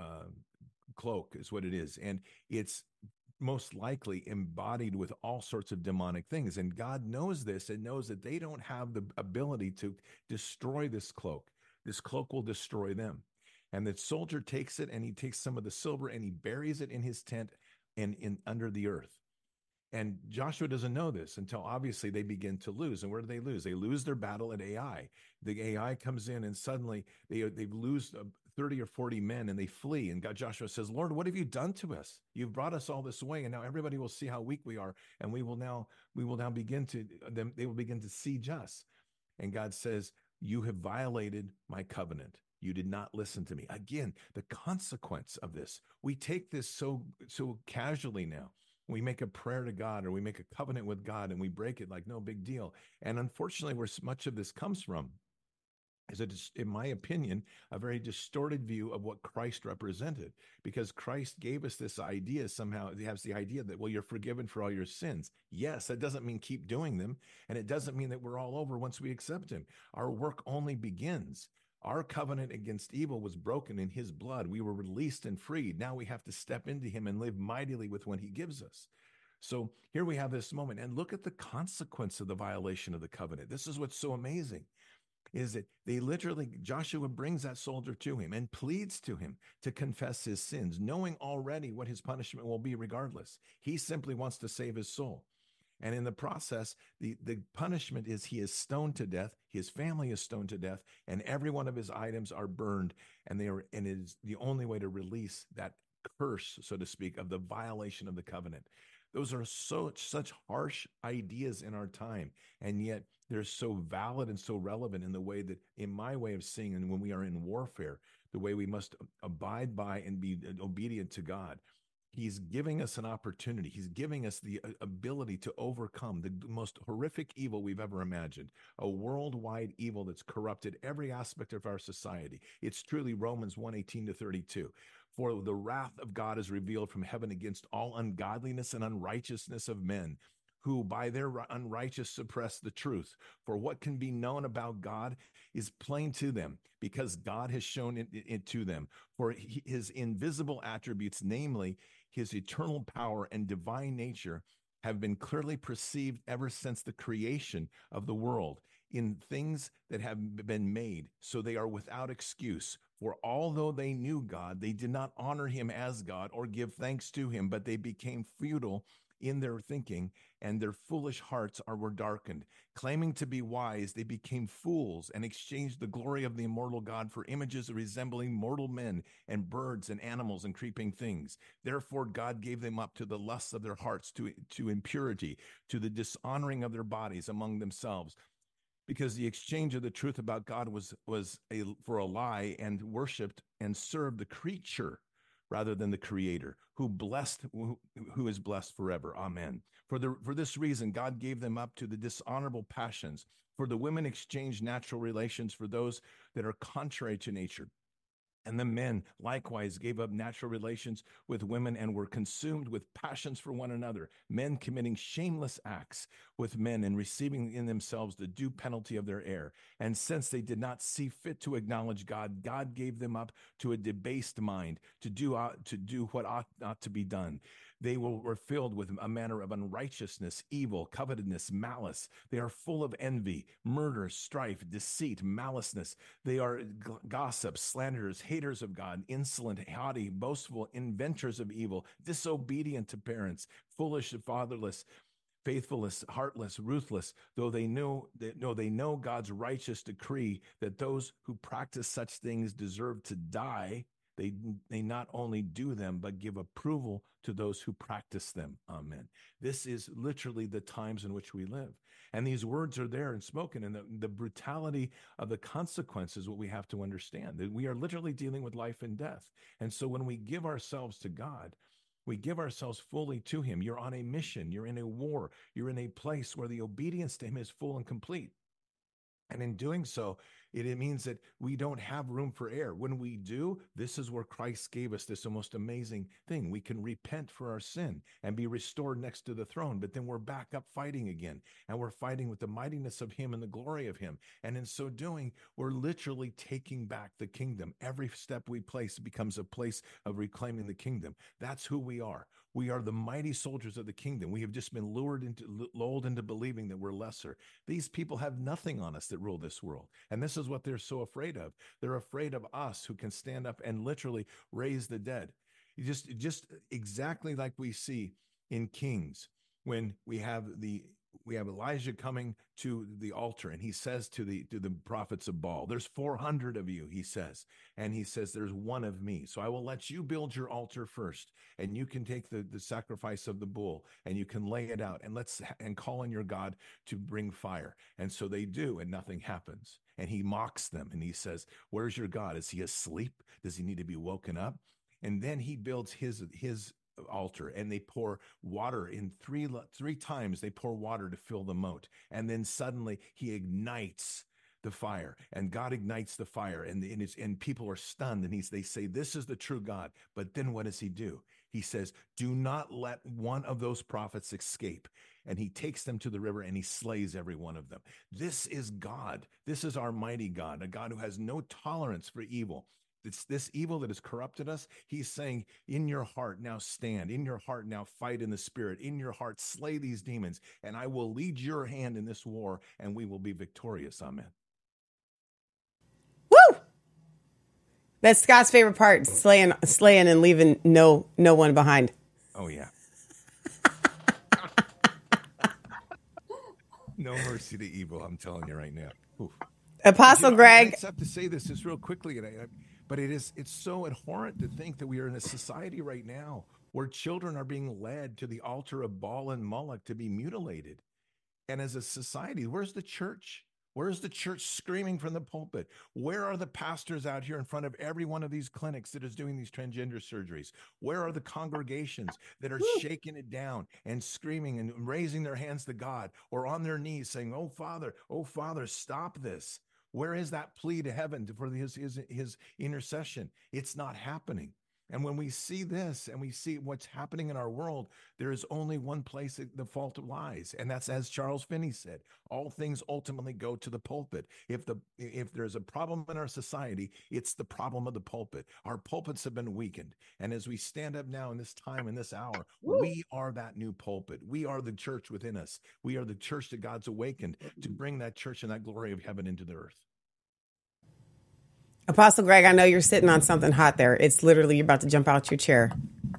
cloak is what it is. And it's most likely embodied with all sorts of demonic things. And God knows this and knows that they don't have the ability to destroy this cloak. This cloak will destroy them. And the soldier takes it and he takes some of the silver and he buries it in his tent and under the earth. And Joshua doesn't know this until obviously they begin to lose. And where do they lose? They lose their battle at Ai. The Ai comes in and suddenly they lose 30 or 40 men and they flee. And Joshua says, Lord, what have you done to us? You've brought us all this way. And now everybody will see how weak we are. And they will now begin to siege us. And God says, you have violated my covenant. You did not listen to me. Again, the consequence of this, we take this so casually now. We make a prayer to God, or we make a covenant with God, and we break it like no big deal. And unfortunately, where much of this comes from is, in my opinion, a very distorted view of what Christ represented, because Christ gave us this idea somehow. He has the idea that, well, you're forgiven for all your sins. Yes, that doesn't mean keep doing them. And it doesn't mean that we're all over once we accept him. Our work only begins. Our covenant against evil was broken in his blood. We were released and freed. Now we have to step into him and live mightily with what he gives us. So here we have this moment, and look at the consequence of the violation of the covenant. This is what's so amazing, is that Joshua brings that soldier to him and pleads to him to confess his sins, knowing already what his punishment will be regardless. He simply wants to save his soul. And in the process, the punishment is he is stoned to death, his family is stoned to death, and every one of his items are burned. And it is the only way to release that curse, so to speak, of the violation of the covenant. Those are such harsh ideas in our time, and yet they're so valid and so relevant in the way that, in my way of seeing, and when we are in warfare, the way we must abide by and be obedient to God. He's giving us an opportunity. He's giving us the ability to overcome the most horrific evil we've ever imagined, a worldwide evil that's corrupted every aspect of our society. It's truly Romans 1:18-32. For the wrath of God is revealed from heaven against all ungodliness and unrighteousness of men, who by their unrighteous suppress the truth. For what can be known about God is plain to them, because God has shown it to them. For his invisible attributes, namely his eternal power and divine nature, have been clearly perceived ever since the creation of the world in things that have been made, so they are without excuse. For although they knew God, they did not honor him as God or give thanks to him, but they became futile in their thinking, and their foolish hearts were darkened. Claiming to be wise, they became fools and exchanged the glory of the immortal God for images resembling mortal men and birds and animals and creeping things. Therefore, God gave them up to the lusts of their hearts, to impurity, to the dishonoring of their bodies among themselves, because the exchange of the truth about God was for a lie, and worshipped and served the creature rather than the creator, who is blessed forever. Amen. For this reason, God gave them up to the dishonorable passions. For the women exchanged natural relations for those that are contrary to nature. And the men likewise gave up natural relations with women and were consumed with passions for one another, men committing shameless acts with men and receiving in themselves the due penalty of their error. And since they did not see fit to acknowledge God, God gave them up to a debased mind to do what ought not to be done. They were filled with a manner of unrighteousness, evil, covetousness, malice. They are full of envy, murder, strife, deceit, maliceness. They are gossips, slanderers, haters of God, insolent, haughty, boastful, inventors of evil, disobedient to parents, foolish, fatherless, faithless, heartless, ruthless. Though they know God's righteous decree that those who practice such things deserve to die, they not only do them, but give approval to those who practice them. Amen. This is literally the times in which we live. And these words are there and spoken, and the brutality of the consequences, what we have to understand, that we are literally dealing with life and death. And so when we give ourselves to God, we give ourselves fully to him. You're on a mission. You're in a war. You're in a place where the obedience to him is full and complete. And in doing so, it means that we don't have room for error. When we do, this is where Christ gave us this most amazing thing. We can repent for our sin and be restored next to the throne, but then we're back up fighting again. And we're fighting with the mightiness of him and the glory of him. And in so doing, we're literally taking back the kingdom. Every step we place becomes a place of reclaiming the kingdom. That's who we are. We are the mighty soldiers of the kingdom. We have just been lulled into believing that we're lesser. These people have nothing on us that rule this world. And this is what they're so afraid of. They're afraid of us, who can stand up and literally raise the dead. Just exactly like we see in Kings, when we have Elijah coming to the altar, and he says to the prophets of Baal, there's 400 of you, he says. And he says, there's one of me. So I will let you build your altar first, and you can take the sacrifice of the bull, and you can lay it out, and call on your God to bring fire. And so they do, and nothing happens. And he mocks them, and he says, where's your God? Is he asleep? Does he need to be woken up? And then he builds his altar, and they pour water in three times. They pour water to fill the moat, and then suddenly he ignites the fire, and God ignites the fire, and people are stunned, and they say, "This is the true God." But then what does he do? He says, "Do not let one of those prophets escape." And he takes them to the river and he slays every one of them. This is God. This is our mighty God, a God who has no tolerance for evil. It's this evil that has corrupted us. He's saying, in your heart now stand, in your heart now fight in the spirit, in your heart slay these demons, and I will lead your hand in this war, and we will be victorious. Amen. Woo! That's Scott's favorite part, slaying and leaving no one behind. Oh, yeah. No mercy to evil, I'm telling you right now. Oof. Apostle Greg. I just have to say this just real quickly, but it's so abhorrent to think that we are in a society right now where children are being led to the altar of Baal and Moloch to be mutilated. And as a society, where's the church? Where's the church screaming from the pulpit? Where are the pastors out here in front of every one of these clinics that is doing these transgender surgeries? Where are the congregations that are shaking it down and screaming and raising their hands to God, or on their knees saying, oh, Father, stop this? Where is that plea to heaven for his intercession? It's not happening. And when we see this and we see what's happening in our world, there is only one place that the fault lies. And that's, as Charles Finney said, all things ultimately go to the pulpit. If there's a problem in our society, it's the problem of the pulpit. Our pulpits have been weakened. And as we stand up now in this time, in this hour, we are that new pulpit. We are the church within us. We are the church that God's awakened to bring that church and that glory of heaven into the earth. Apostle Greg, I know you're sitting on something hot there. It's literally, you're about to jump out your chair.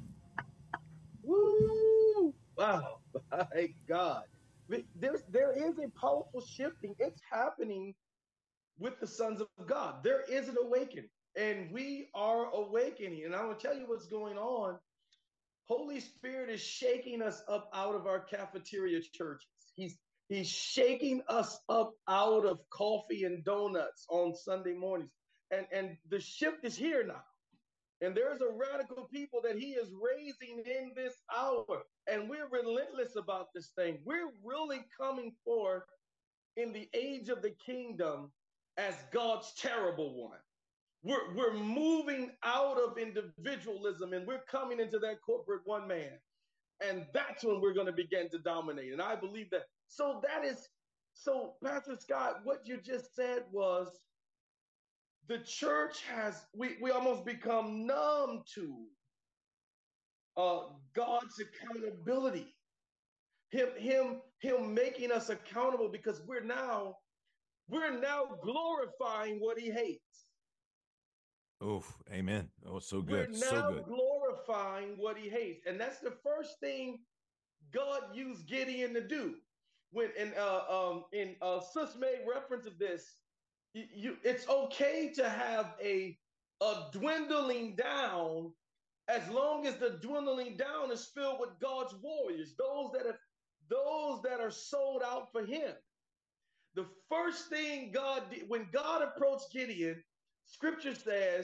Woo! Wow, my God. There is a powerful shifting. It's happening with the sons of God. There is an awakening, and we are awakening. And I want to tell you what's going on. Holy Spirit is shaking us up out of our cafeteria churches. He's shaking us up out of coffee and donuts on Sunday mornings. And the shift is here now. And there's a radical people that he is raising in this hour. And we're relentless about this thing. We're really coming forth in the age of the kingdom as God's terrible one. We're moving out of individualism and we're coming into that corporate one man. And that's when we're going to begin to dominate. And I believe that. So Pastor Scott, what you just said was, the church we almost become numb to God's accountability, him making us accountable, because we're now glorifying what he hates. Oh, amen. Oh, so good. We're now glorifying what he hates. And that's the first thing God used Gideon to do. When Sis made reference of this, it's okay to have a dwindling down, as long as the dwindling down is filled with God's warriors, those that are sold out for him. The first thing God did when God approached Gideon, Scripture says,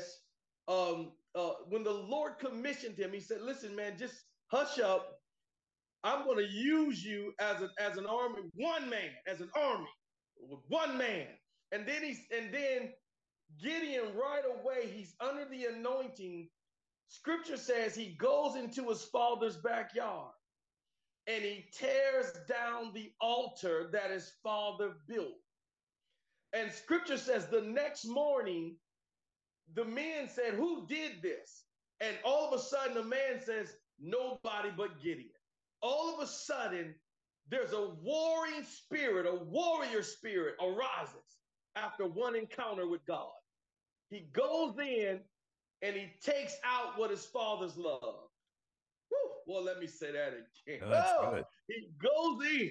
when the Lord commissioned him, he said, "Listen, man, just hush up. I'm going to use you as an army, one man, as an army, with one man." And then Gideon, right away, he's under the anointing. Scripture says he goes into his father's backyard and he tears down the altar that his father built. And Scripture says the next morning, the men said, "Who did this?" And all of a sudden, the man says, "Nobody but Gideon." All of a sudden, there's a warring spirit, a warrior spirit arises after one encounter with God. He goes in and he takes out what his fathers love. Whew. Well, let me say that again. Good. He goes in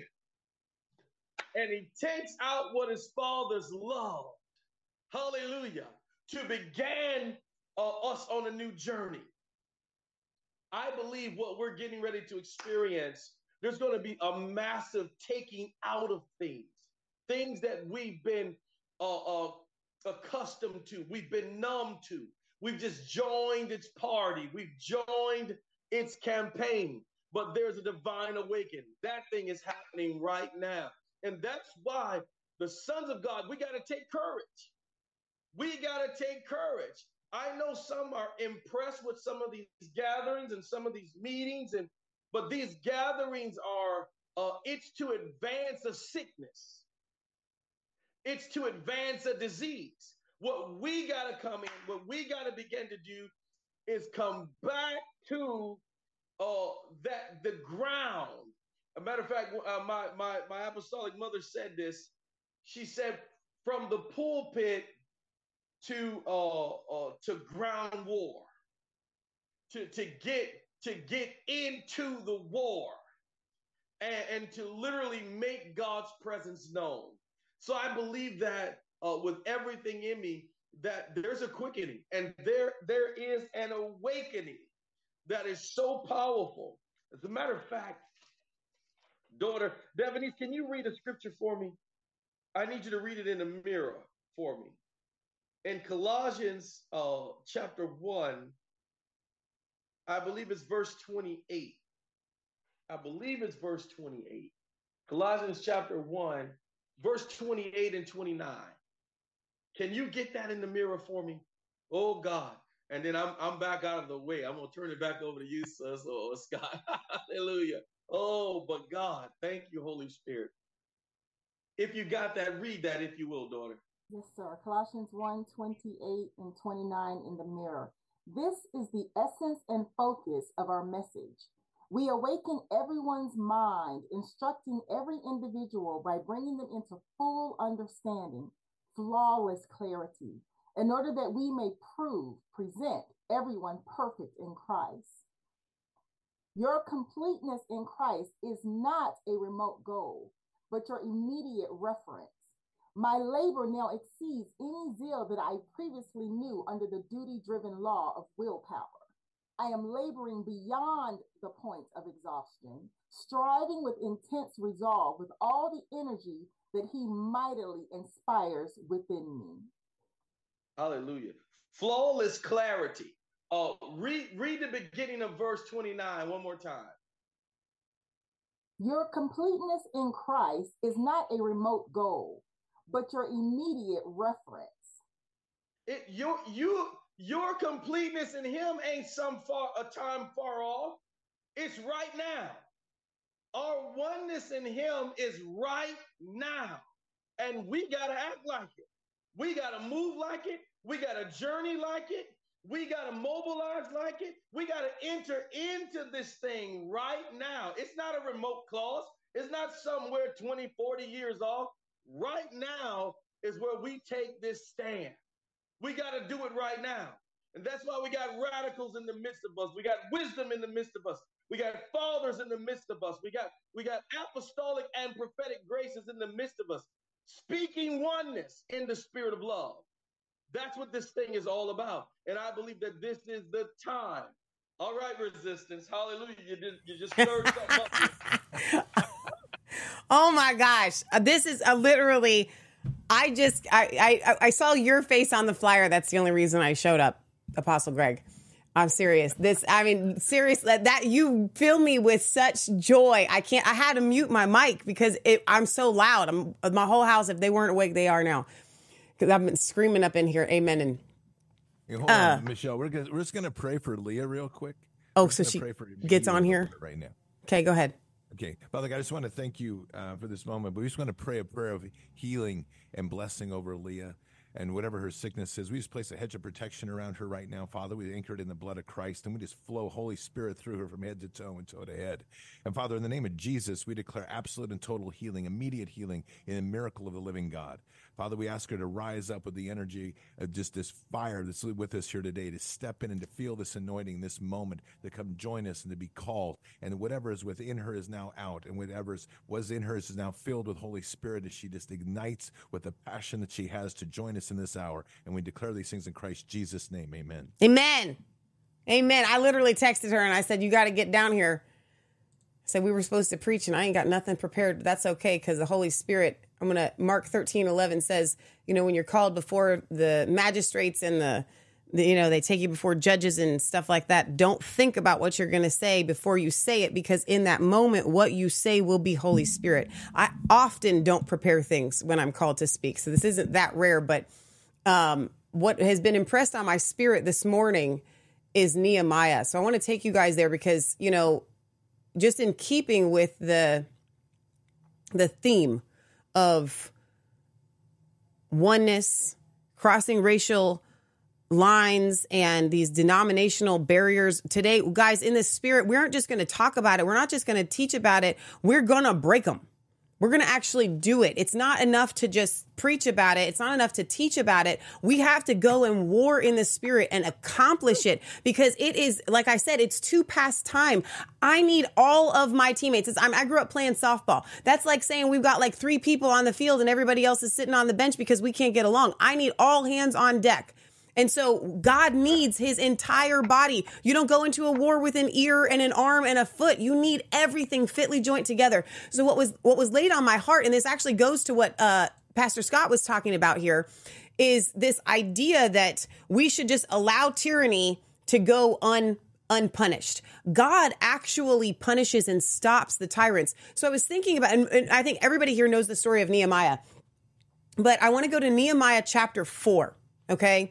and he takes out what his fathers loved. Hallelujah. To begin us on a new journey. I believe what we're getting ready to experience, there's going to be a massive taking out of things that we've been accustomed to, we've been numb to. We've just joined its party. We've joined It's campaign, but there's a divine awakening. That thing is happening right now. And that's why the sons of God, we got to take courage. We got to take courage. I know some are impressed with some of these gatherings and some of these meetings, but these gatherings are, it's to advance a sickness. It's to advance a disease. What we got to come in, what we got to begin to do is come back to the ground. A matter of fact, my apostolic mother said this. She said, from the pulpit to ground war, to get into the war, and to literally make God's presence known. So I believe that with everything in me, that there's a quickening and there is an awakening that is so powerful. As a matter of fact, daughter Devonese, can you read a scripture for me? I need you to read it in the mirror for me. In Colossians chapter 1, I believe it's verse 28. I believe it's verse 28. Colossians chapter 1, verse 28 and 29. Can you get that in the mirror for me? Oh God. And then I'm back out of the way. I'm going to turn it back over to you, sis, or Scott. Hallelujah. Oh, but God, thank you, Holy Spirit. If you got that, read that, if you will, daughter. Yes, sir. Colossians 1, 28 and 29 in the mirror. This is the essence and focus of our message. We awaken everyone's mind, instructing every individual by bringing them into full understanding, flawless clarity, in order that we may present everyone perfect in Christ. Your completeness in Christ is not a remote goal, but your immediate reference. My labor now exceeds any zeal that I previously knew under the duty-driven law of willpower. I am laboring beyond the point of exhaustion, striving with intense resolve with all the energy that he mightily inspires within me. Hallelujah. Flawless clarity. Read the beginning of verse 29 one more time. Your completeness in Christ is not a remote goal, but your immediate reference. Your completeness in him ain't a time far off. It's right now. Our oneness in him is right now. And we got to act like it. We got to move like it. We got to journey like it. We got to mobilize like it. We got to enter into this thing right now. It's not a remote clause. It's not somewhere 20, 40 years off. Right now is where we take this stand. We got to do it right now. And that's why we got radicals in the midst of us. We got wisdom in the midst of us. We got fathers in the midst of us. We got apostolic and prophetic graces in the midst of us, speaking oneness in the spirit of love. That's what this thing is all about. And I believe that this is the time. All right, Resistance. Hallelujah. You just stirred something up. Oh my gosh. This is literally, I saw your face on the flyer. That's the only reason I showed up, Apostle Greg. I'm serious. Serious, that you fill me with such joy. I had to mute my mic because I'm so loud. My whole house, if they weren't awake, they are now. Because I've been screaming up in here. Amen. And hey, hold on, Michelle. We're just going to pray for Leah real quick. Oh, so she gets on here right now. Okay, go ahead. Okay. Father God, I just want to thank you for this moment, but we just want to pray a prayer of healing and blessing over Leah and whatever her sickness is. We just place a hedge of protection around her right now, Father. We anchor it in the blood of Christ, and we just flow Holy Spirit through her from head to toe and toe to head. And Father, in the name of Jesus, we declare absolute and total healing, immediate healing in the miracle of the living God. Father, we ask her to rise up with the energy of just this fire that's with us here today, to step in and to feel this anointing, this moment, to come join us and to be called. And whatever is within her is now out, and whatever was in her is now filled with Holy Spirit as she just ignites with the passion that she has to join us in this hour. And we declare these things in Christ Jesus' name. Amen. Amen. Amen. I literally texted her and I said, you got to get down here. I said, we were supposed to preach and I ain't got nothing prepared, but that's okay because the Holy Spirit, Mark 13:11 says, when you're called before the magistrates and they take you before judges and stuff like that. Don't think about what you're going to say before you say it, because in that moment, what you say will be Holy Spirit. I often don't prepare things when I'm called to speak. So this isn't that rare, but what has been impressed on my spirit this morning is Nehemiah. So I want to take you guys there because, just in keeping with the theme of oneness, crossing racial lines and these denominational barriers today, guys, in the spirit, we aren't just going to talk about it. We're not just going to teach about it. We're going to break them. We're going to actually do it. It's not enough to just preach about it. It's not enough to teach about it. We have to go and war in the spirit and accomplish it, because it is, like I said, it's too past time. I need all of my teammates. I grew up playing softball. That's like saying we've got like 3 people on the field and everybody else is sitting on the bench because we can't get along. I need all hands on deck. And so God needs his entire body. You don't go into a war with an ear and an arm and a foot. You need everything fitly joined together. So what was laid on my heart, and this actually goes to what Pastor Scott was talking about here, is this idea that we should just allow tyranny to go unpunished. God actually punishes and stops the tyrants. So I was thinking about, and I think everybody here knows the story of Nehemiah, but I want to go to Nehemiah chapter 4, okay?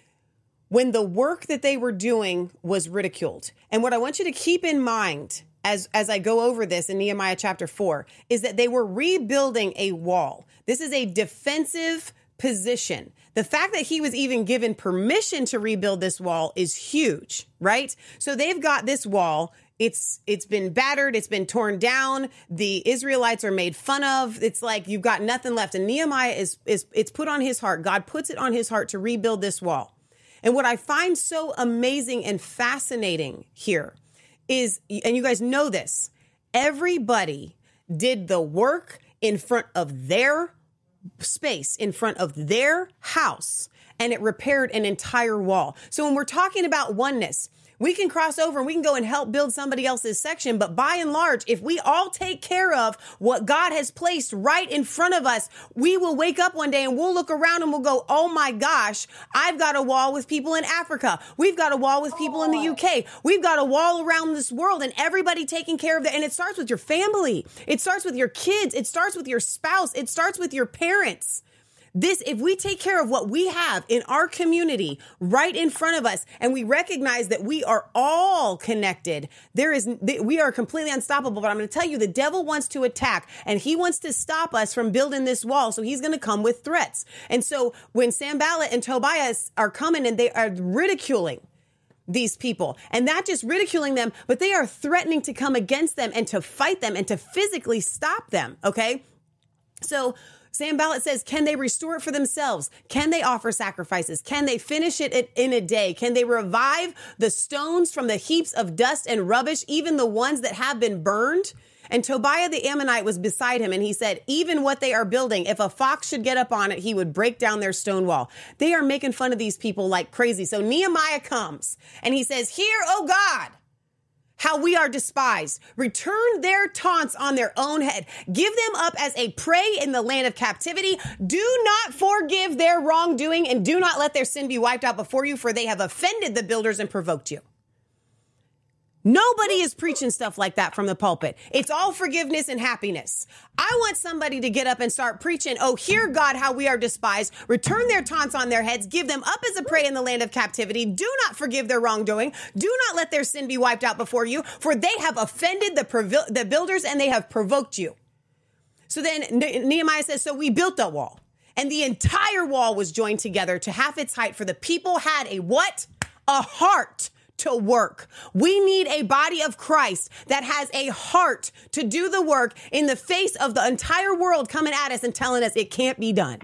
When the work that they were doing was ridiculed. And what I want you to keep in mind as I go over this in Nehemiah chapter 4 is that they were rebuilding a wall. This is a defensive position. The fact that he was even given permission to rebuild this wall is huge, right? So they've got this wall. It's been battered. It's been torn down. The Israelites are made fun of. It's like you've got nothing left. And Nehemiah it's put on his heart. God puts it on his heart to rebuild this wall. And what I find so amazing and fascinating here is, and you guys know this, everybody did the work in front of their space, in front of their house, and it repaired an entire wall. So when we're talking about oneness, we can cross over and we can go and help build somebody else's section. But by and large, if we all take care of what God has placed right in front of us, we will wake up one day and we'll look around and we'll go, oh my gosh, I've got a wall with people in Africa. We've got a wall with people in the UK. We've got a wall around this world, and everybody taking care of that. And it starts with your family. It starts with your kids. It starts with your spouse. It starts with your parents. If we take care of what we have in our community right in front of us, and we recognize that we are all connected, we are completely unstoppable. But I'm going to tell you, the devil wants to attack, and he wants to stop us from building this wall. So he's going to come with threats. And so when Sanballat and Tobias are coming and they are ridiculing these people, and not just ridiculing them, but they are threatening to come against them and to fight them and to physically stop them. Okay. So Sanballat says, can they restore it for themselves? Can they offer sacrifices? Can they finish it in a day? Can they revive the stones from the heaps of dust and rubbish, even the ones that have been burned? And Tobiah the Ammonite was beside him, and he said, even what they are building, if a fox should get up on it, he would break down their stone wall. They are making fun of these people like crazy. So Nehemiah comes, and he says, hear, O God, how we are despised. Return their taunts on their own head. Give them up as a prey in the land of captivity. Do not forgive their wrongdoing, and do not let their sin be wiped out before you, for they have offended the builders and provoked you. Nobody is preaching stuff like that from the pulpit. It's all forgiveness and happiness. I want somebody to get up and start preaching, oh, hear God, how we are despised. Return their taunts on their heads. Give them up as a prey in the land of captivity. Do not forgive their wrongdoing. Do not let their sin be wiped out before you, for they have offended the builders and they have provoked you. So then Nehemiah says, so we built the wall, and the entire wall was joined together to half its height, for the people had a what? A heart to work. We need a body of Christ that has a heart to do the work in the face of the entire world coming at us and telling us it can't be done.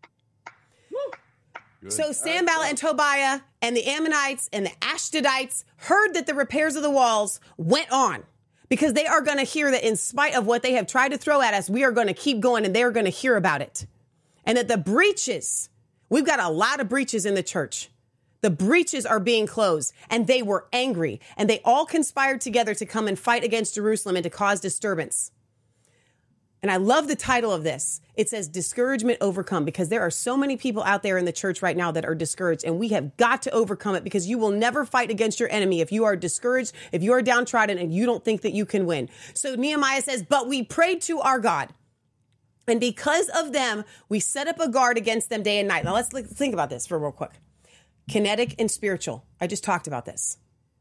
Good. So Sanballat and Tobiah and the Ammonites and the Ashdodites heard that the repairs of the walls went on, because they are going to hear that in spite of what they have tried to throw at us, we are going to keep going, and they're going to hear about it. And that the breaches, we've got a lot of breaches in the church. The breaches are being closed, and they were angry, and they all conspired together to come and fight against Jerusalem and to cause disturbance. And I love the title of this. It says discouragement overcome, because there are so many people out there in the church right now that are discouraged, and we have got to overcome it, because you will never fight against your enemy if you are discouraged, if you are downtrodden and you don't think that you can win. So Nehemiah says, but we prayed to our God, and because of them, we set up a guard against them day and night. Now let's think about this for real quick. Kinetic and spiritual. I just talked about this.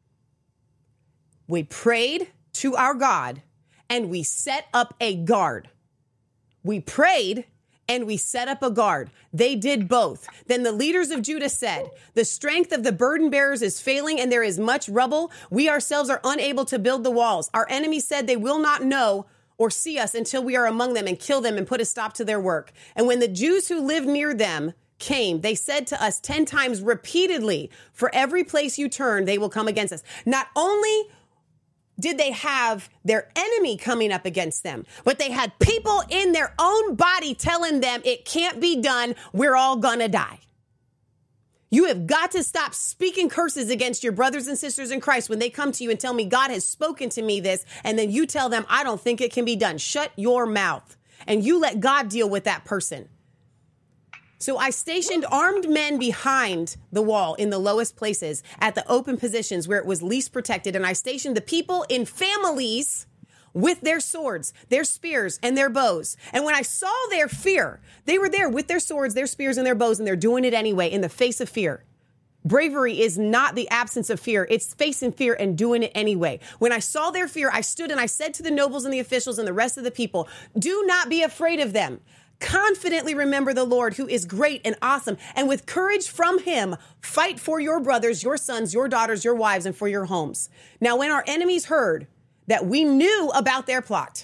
We prayed to our God and we set up a guard. We prayed and we set up a guard. They did both. Then the leaders of Judah said, the strength of the burden bearers is failing and there is much rubble. We ourselves are unable to build the walls. Our enemies said they will not know or see us until we are among them and kill them and put a stop to their work. And when the Jews who lived near them came, they said to us 10 times repeatedly, for every place you turn, they will come against us. Not only did they have their enemy coming up against them, but they had people in their own body telling them it can't be done. We're all gonna die. You have got to stop speaking curses against your brothers and sisters in Christ when they come to you and tell me God has spoken to me this, and then you tell them, I don't think it can be done. Shut your mouth and you let God deal with that person. So I stationed armed men behind the wall in the lowest places at the open positions where it was least protected. And I stationed the people in families with their swords, their spears, and their bows. And when I saw their fear, they were there with their swords, their spears, and their bows, and they're doing it anyway in the face of fear. Bravery is not the absence of fear. It's facing fear and doing it anyway. When I saw their fear, I stood and I said to the nobles and the officials and the rest of the people, do not be afraid of them. Confidently remember the Lord, who is great and awesome, and with courage from him, fight for your brothers, your sons, your daughters, your wives, and for your homes. Now, when our enemies heard that we knew about their plot,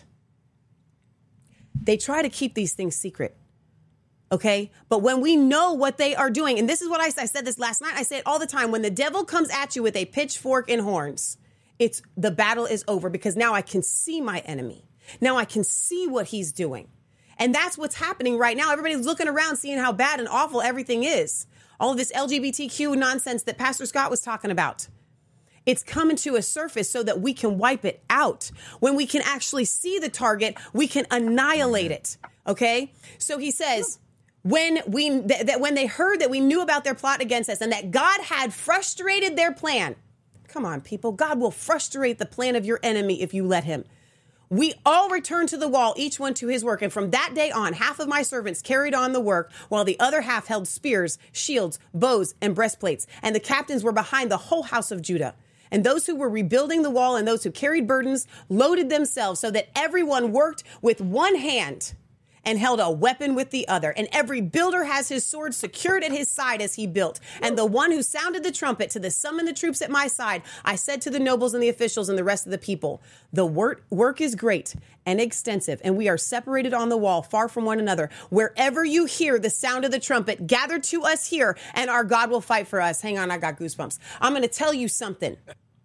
they try to keep these things secret. Okay. But when we know what they are doing, and this is what I said this last night, I say it all the time. When the devil comes at you with a pitchfork and horns, the battle is over, because now I can see my enemy. Now I can see what he's doing. And that's what's happening right now. Everybody's looking around, seeing how bad and awful everything is. All of this LGBTQ nonsense that Pastor Scott was talking about. It's coming to a surface so that we can wipe it out. When we can actually see the target, we can annihilate it. Okay? So he says, when they heard that we knew about their plot against us and that God had frustrated their plan. Come on, people. God will frustrate the plan of your enemy if you let him. We all returned to the wall, each one to his work. And from that day on, half of my servants carried on the work, while the other half held spears, shields, bows, and breastplates. And the captains were behind the whole house of Judah. And those who were rebuilding the wall and those who carried burdens loaded themselves, so that everyone worked with one hand and held a weapon with the other. And every builder has his sword secured at his side as he built. And the one who sounded the trumpet to summon the troops at my side, I said to the nobles and the officials and the rest of the people, the work is great and extensive, and we are separated on the wall, far from one another. Wherever you hear the sound of the trumpet, gather to us here, and our God will fight for us. Hang on, I got goosebumps. I'm going to tell you something.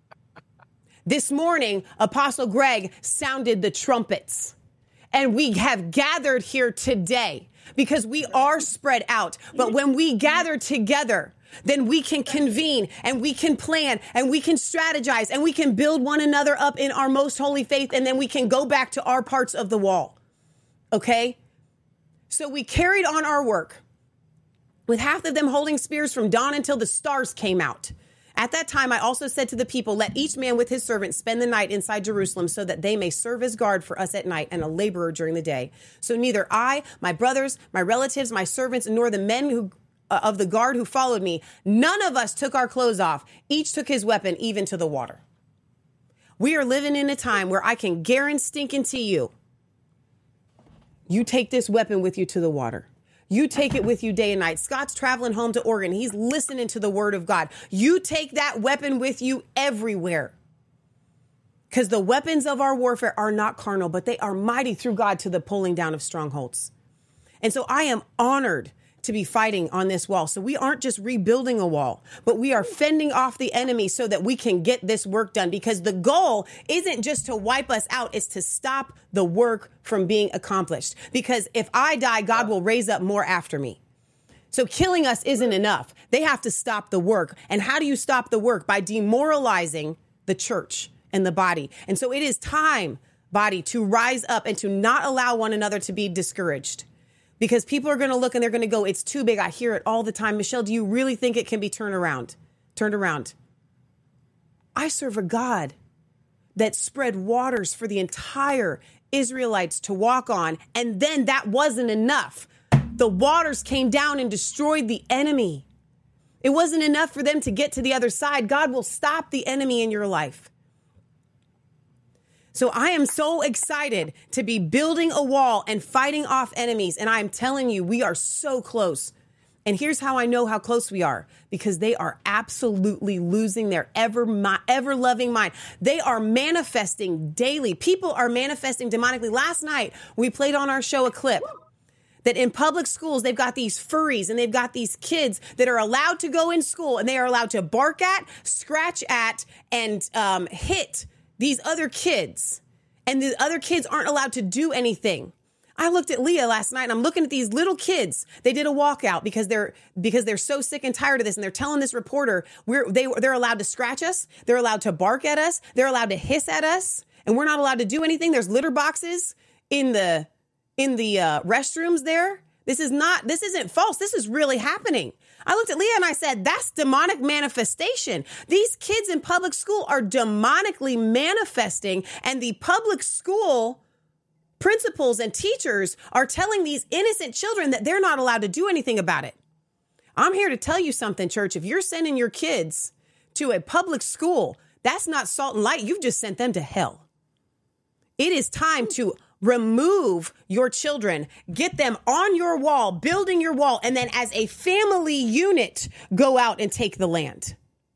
This morning, Apostle Greg sounded the trumpets. And we have gathered here today because we are spread out. But when we gather together, then we can convene and we can plan and we can strategize and we can build one another up in our most holy faith. And then we can go back to our parts of the wall. Okay? So we carried on our work with half of them holding spears from dawn until the stars came out. At that time, I also said to the people, let each man with his servant spend the night inside Jerusalem, so that they may serve as guard for us at night and a laborer during the day. So neither I, my brothers, my relatives, my servants, nor the men of the guard who followed me, none of us took our clothes off. Each took his weapon, even to the water. We are living in a time where I can guarantee you, you take this weapon with you to the water. You take it with you day and night. Scott's traveling home to Oregon. He's listening to the word of God. You take that weapon with you everywhere. Because the weapons of our warfare are not carnal, but they are mighty through God to the pulling down of strongholds. And so I am honored to be fighting on this wall. So we aren't just rebuilding a wall, but we are fending off the enemy so that we can get this work done. Because the goal isn't just to wipe us out, it's to stop the work from being accomplished. Because if I die, God will raise up more after me. So killing us isn't enough. They have to stop the work. And how do you stop the work? By demoralizing the church and the body. And so it is time, body to rise up and to not allow one another to be discouraged. Because people are going to look and they're going to go, it's too big. I hear it all the time. Michelle, do you really think it can be turned around? I serve a God that spread waters for the entire Israelites to walk on. And then that wasn't enough. The waters came down and destroyed the enemy. It wasn't enough for them to get to the other side. God will stop the enemy in your life. So I am so excited to be building a wall and fighting off enemies. And I'm telling you, we are so close. And here's how I know how close we are, because they are absolutely losing their ever loving mind. They are manifesting daily. People are manifesting demonically. Last night, we played on our show a clip that in public schools, they've got these furries and they've got these kids that are allowed to go in school and they are allowed to bark at, scratch at, and hit these other kids. And the other kids aren't allowed to do anything. I looked at Leah last night and I'm looking at these little kids. They did a walkout because they're so sick and tired of this. And they're telling this reporter they're allowed to scratch us. They're allowed to bark at us. They're allowed to hiss at us. And we're not allowed to do anything. There's litter boxes in the restrooms there. This isn't false. This is really happening. I looked at Leah and I said, that's demonic manifestation. These kids in public school are demonically manifesting, and the public school principals and teachers are telling these innocent children that they're not allowed to do anything about it. I'm here to tell you something, church. If you're sending your kids to a public school, that's not salt and light. You've just sent them to hell. It is time to remove your children, get them on your wall, building your wall, and then as a family unit, go out and take the land.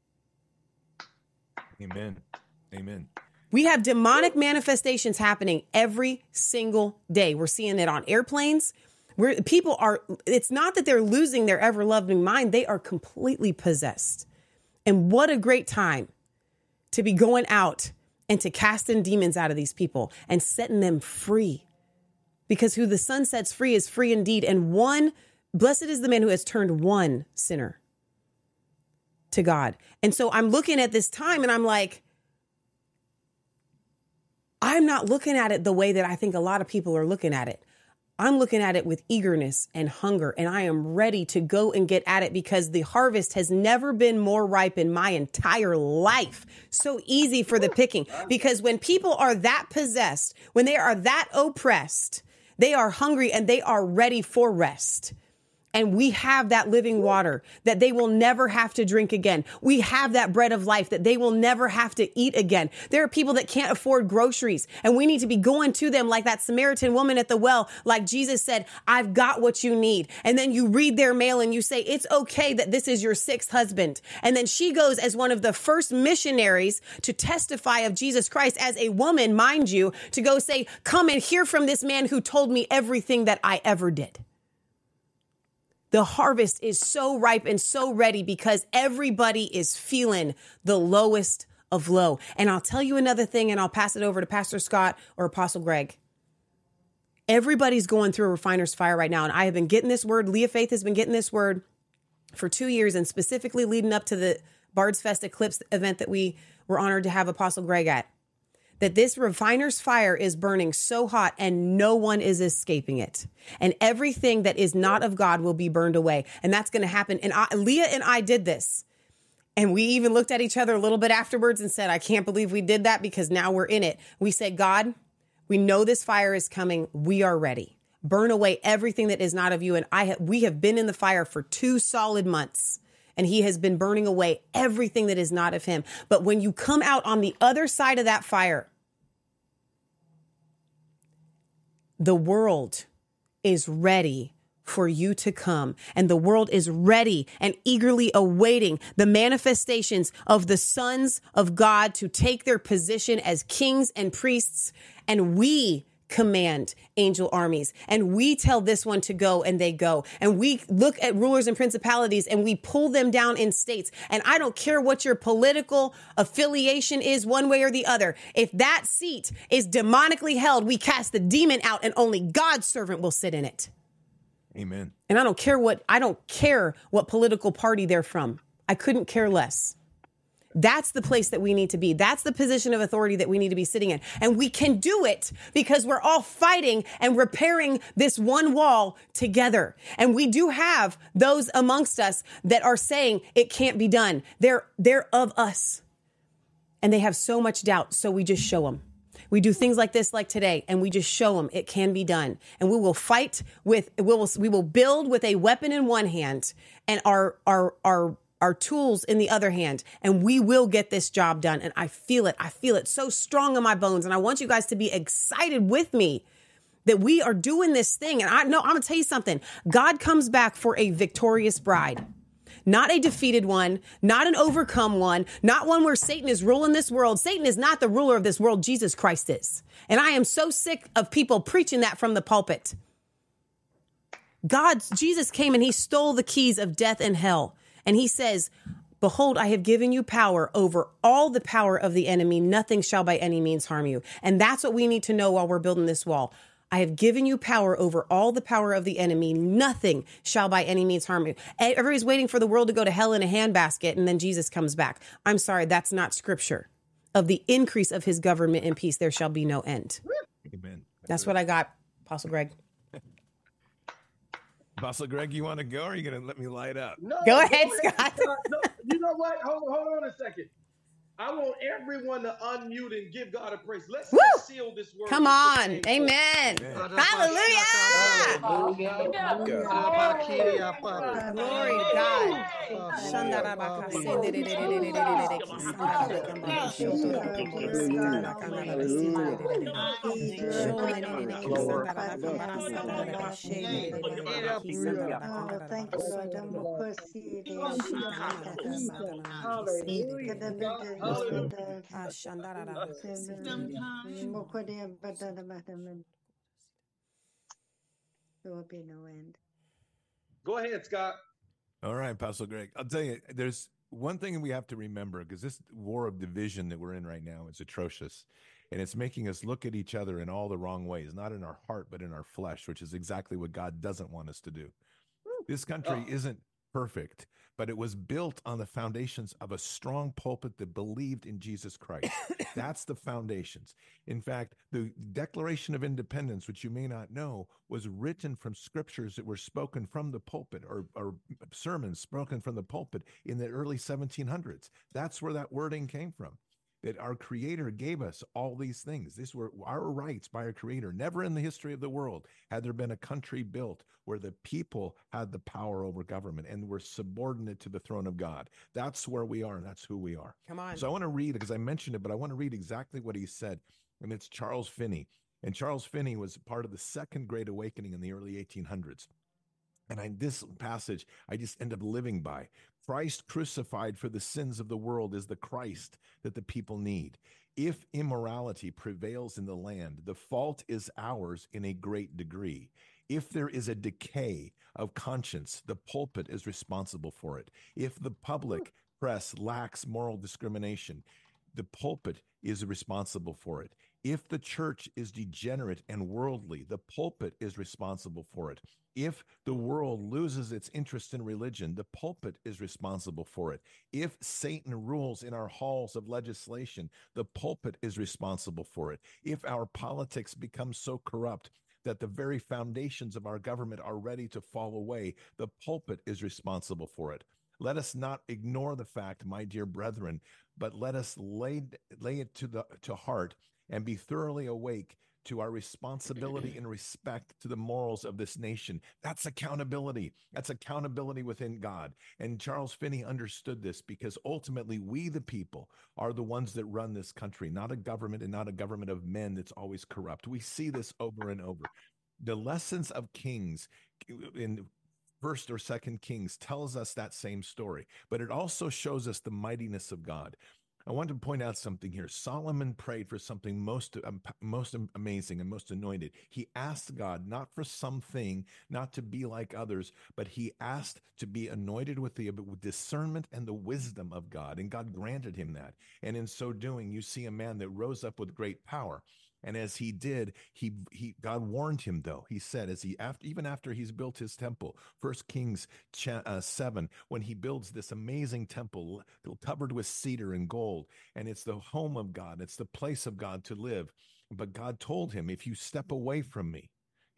Amen. Amen. We have demonic manifestations happening every single day. We're seeing it on airplanes. It's not that they're losing their ever-loving mind. They are completely possessed. And what a great time to be going out and to casting demons out of these people and setting them free. Because who the Son sets free is free indeed. And blessed is the man who has turned one sinner to God. And so I'm looking at this time and I'm like, I'm not looking at it the way that I think a lot of people are looking at it. I'm looking at it with eagerness and hunger, and I am ready to go and get at it because the harvest has never been more ripe in my entire life. So easy for the picking, because when people are that possessed, when they are that oppressed, they are hungry and they are ready for rest. And we have that living water that they will never have to drink again. We have that bread of life that they will never have to eat again. There are people that can't afford groceries, and we need to be going to them like that Samaritan woman at the well, like Jesus said, I've got what you need. And then you read their mail and you say, it's okay that this is your sixth husband. And then she goes as one of the first missionaries to testify of Jesus Christ as a woman, mind you, to go say, come and hear from this man who told me everything that I ever did. The harvest is so ripe and so ready because everybody is feeling the lowest of low. And I'll tell you another thing, and I'll pass it over to Pastor Scott or Apostle Greg. Everybody's going through a refiner's fire right now. And I have been getting this word. Leah Faith has been getting this word for 2 years, and specifically leading up to the Bards Fest Eclipse event that we were honored to have Apostle Greg at. That this refiner's fire is burning so hot and no one is escaping it. And everything that is not of God will be burned away. And that's going to happen. And Leah and I did this. And we even looked at each other a little bit afterwards and said, I can't believe we did that, because now we're in it. We said, God, we know this fire is coming. We are ready. Burn away everything that is not of you. And we have been in the fire for 2 solid months. And he has been burning away everything that is not of him. But when you come out on the other side of that fire, the world is ready for you to come. And the world is ready and eagerly awaiting the manifestations of the sons of God to take their position as kings and priests. And we command angel armies, and we tell this one to go and they go, and we look at rulers and principalities and we pull them down in states. And I don't care what your political affiliation is, one way or the other. If that seat is demonically held, we cast the demon out and only God's servant will sit in it. Amen. And I don't care what political party they're from. I couldn't care less. That's the place that we need to be. That's the position of authority that we need to be sitting in. And we can do it because we're all fighting and repairing this one wall together. And we do have those amongst us that are saying it can't be done. They're of us. And they have so much doubt. So we just show them. We do things like this, like today, and we just show them it can be done. And we will fight we will build with a weapon in one hand and our tools in the other hand, and we will get this job done. And I feel it. I feel it so strong in my bones. And I want you guys to be excited with me that we are doing this thing. And I'm going to tell you something. God comes back for a victorious bride, not a defeated one, not an overcome one, not one where Satan is ruling this world. Satan is not the ruler of this world. Jesus Christ is. And I am so sick of people preaching that from the pulpit. Jesus came and he stole the keys of death and hell. And he says, behold, I have given you power over all the power of the enemy. Nothing shall by any means harm you. And that's what we need to know while we're building this wall. I have given you power over all the power of the enemy. Nothing shall by any means harm you. Everybody's waiting for the world to go to hell in a handbasket, and then Jesus comes back. I'm sorry, that's not scripture. Of the increase of his government and peace, there shall be no end. Amen. That's what I got, Apostle Greg. Apostle Greg, you want to go, or are you going to let me light up? No, Go ahead, Scott. No, you know what? Hold on a second. I want everyone to unmute and give God a praise. Let's seal this word. Come on. Amen. Hallelujah. Glory to God. There will be no end. Go ahead, Scott. All right, Apostle Greg. I'll tell you, there's one thing we have to remember, because this war of division that we're in right now is atrocious. And it's making us look at each other in all the wrong ways, not in our heart, but in our flesh, which is exactly what God doesn't want us to do. This country isn't perfect, but it was built on the foundations of a strong pulpit that believed in Jesus Christ. That's the foundations. In fact, the Declaration of Independence, which you may not know, was written from scriptures that were spoken from the pulpit, or sermons spoken from the pulpit in the early 1700s. That's where that wording came from. That our Creator gave us all these things. These were our rights by our Creator. Never in the history of the world had there been a country built where the people had the power over government and were subordinate to the throne of God. That's where we are, and that's who we are. Come on. So I want to read, because I mentioned it, but I want to read exactly what he said. And it's Charles Finney. And Charles Finney was part of the Second Great Awakening in the early 1800s. And this passage, I just end up living by. Christ crucified for the sins of the world is the Christ that the people need. If immorality prevails in the land, the fault is ours in a great degree. If there is a decay of conscience, the pulpit is responsible for it. If the public press lacks moral discrimination, the pulpit is responsible for it. If the church is degenerate and worldly, the pulpit is responsible for it. If the world loses its interest in religion, the pulpit is responsible for it. If Satan rules in our halls of legislation, the pulpit is responsible for it. If our politics become so corrupt that the very foundations of our government are ready to fall away, the pulpit is responsible for it. Let us not ignore the fact, my dear brethren, but let us lay it to heart and be thoroughly awake to our responsibility and respect to the morals of this nation. That's accountability. That's accountability within God. And Charles Finney understood this, because ultimately we, the people, are the ones that run this country, not a government, and not a government of men that's always corrupt. We see this over and over. The lessons of Kings in First or Second Kings tells us that same story, but it also shows us the mightiness of God. I want to point out something here. Solomon prayed for something most amazing and most anointed. He asked God not for something, not to be like others, but he asked to be anointed with the discernment and the wisdom of God, and God granted him that. And in so doing, you see a man that rose up with great power. And as he did, God warned him, though. He said, even after he's built his temple, 1 Kings 7, when he builds this amazing temple covered with cedar and gold, and it's the home of God, it's the place of God to live. But God told him, if you step away from me,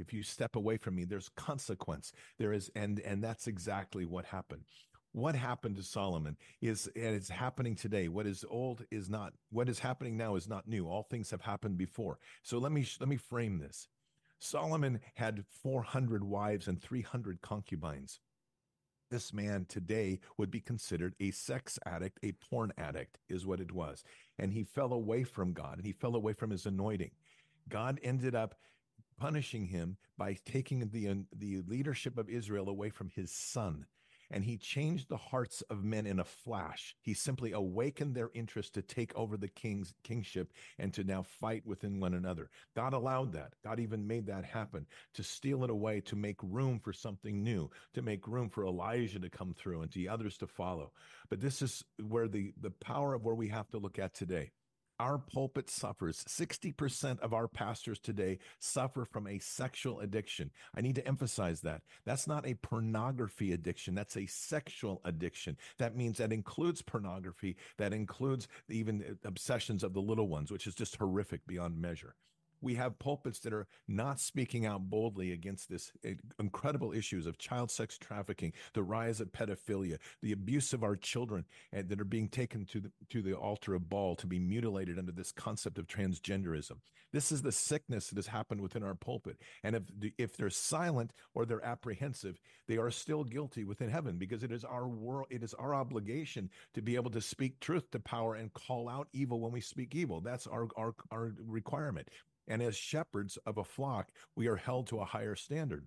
there's consequence. There is, and that's exactly what happened. What happened to Solomon and it's happening today. What is old is not, what is happening now is not new. All things have happened before. So let me frame this. Solomon had 400 wives and 300 concubines. This man today would be considered a sex addict, a porn addict is what it was. And he fell away from God, and he fell away from his anointing. God ended up punishing him by taking the leadership of Israel away from his son. And he changed the hearts of men in a flash. He simply awakened their interest to take over the kingship and to now fight within one another. God allowed that. God even made that happen, to steal it away, to make room for something new, to make room for Elijah to come through and the others to follow. But this is where the power of where we have to look at today. Our pulpit suffers. 60% of our pastors today suffer from a sexual addiction. I need to emphasize that. That's not a pornography addiction. That's a sexual addiction. That means that includes pornography. That includes even obsessions of the little ones, which is just horrific beyond measure. We have pulpits that are not speaking out boldly against this incredible issues of child sex trafficking, the rise of pedophilia, the abuse of our children that are being taken to the altar of Baal to be mutilated under this concept of transgenderism. This is the sickness that has happened within our pulpit. And if they're silent or they're apprehensive, they are still guilty within heaven, because it is our world, it is our obligation to be able to speak truth to power and call out evil when we speak evil. That's our requirement. And as shepherds of a flock, we are held to a higher standard.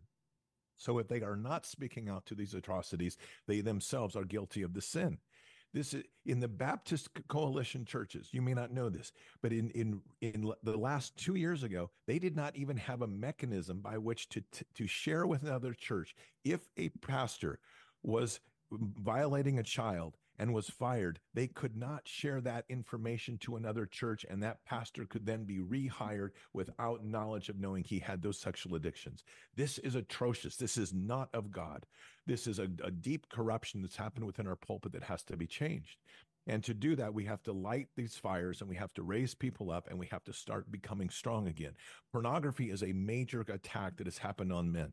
So if they are not speaking out to these atrocities, they themselves are guilty of the sin. This is in the Baptist Coalition churches. You may not know this, but in the last 2 years ago, they did not even have a mechanism by which to share with another church if a pastor was violating a child and was fired. They could not share that information to another church, and that pastor could then be rehired without knowledge of knowing he had those sexual addictions. This is atrocious. This is not of God. This is a deep corruption that's happened within our pulpit that has to be changed. And to do that, we have to light these fires, and we have to raise people up, and we have to start becoming strong again. Pornography is a major attack that has happened on men.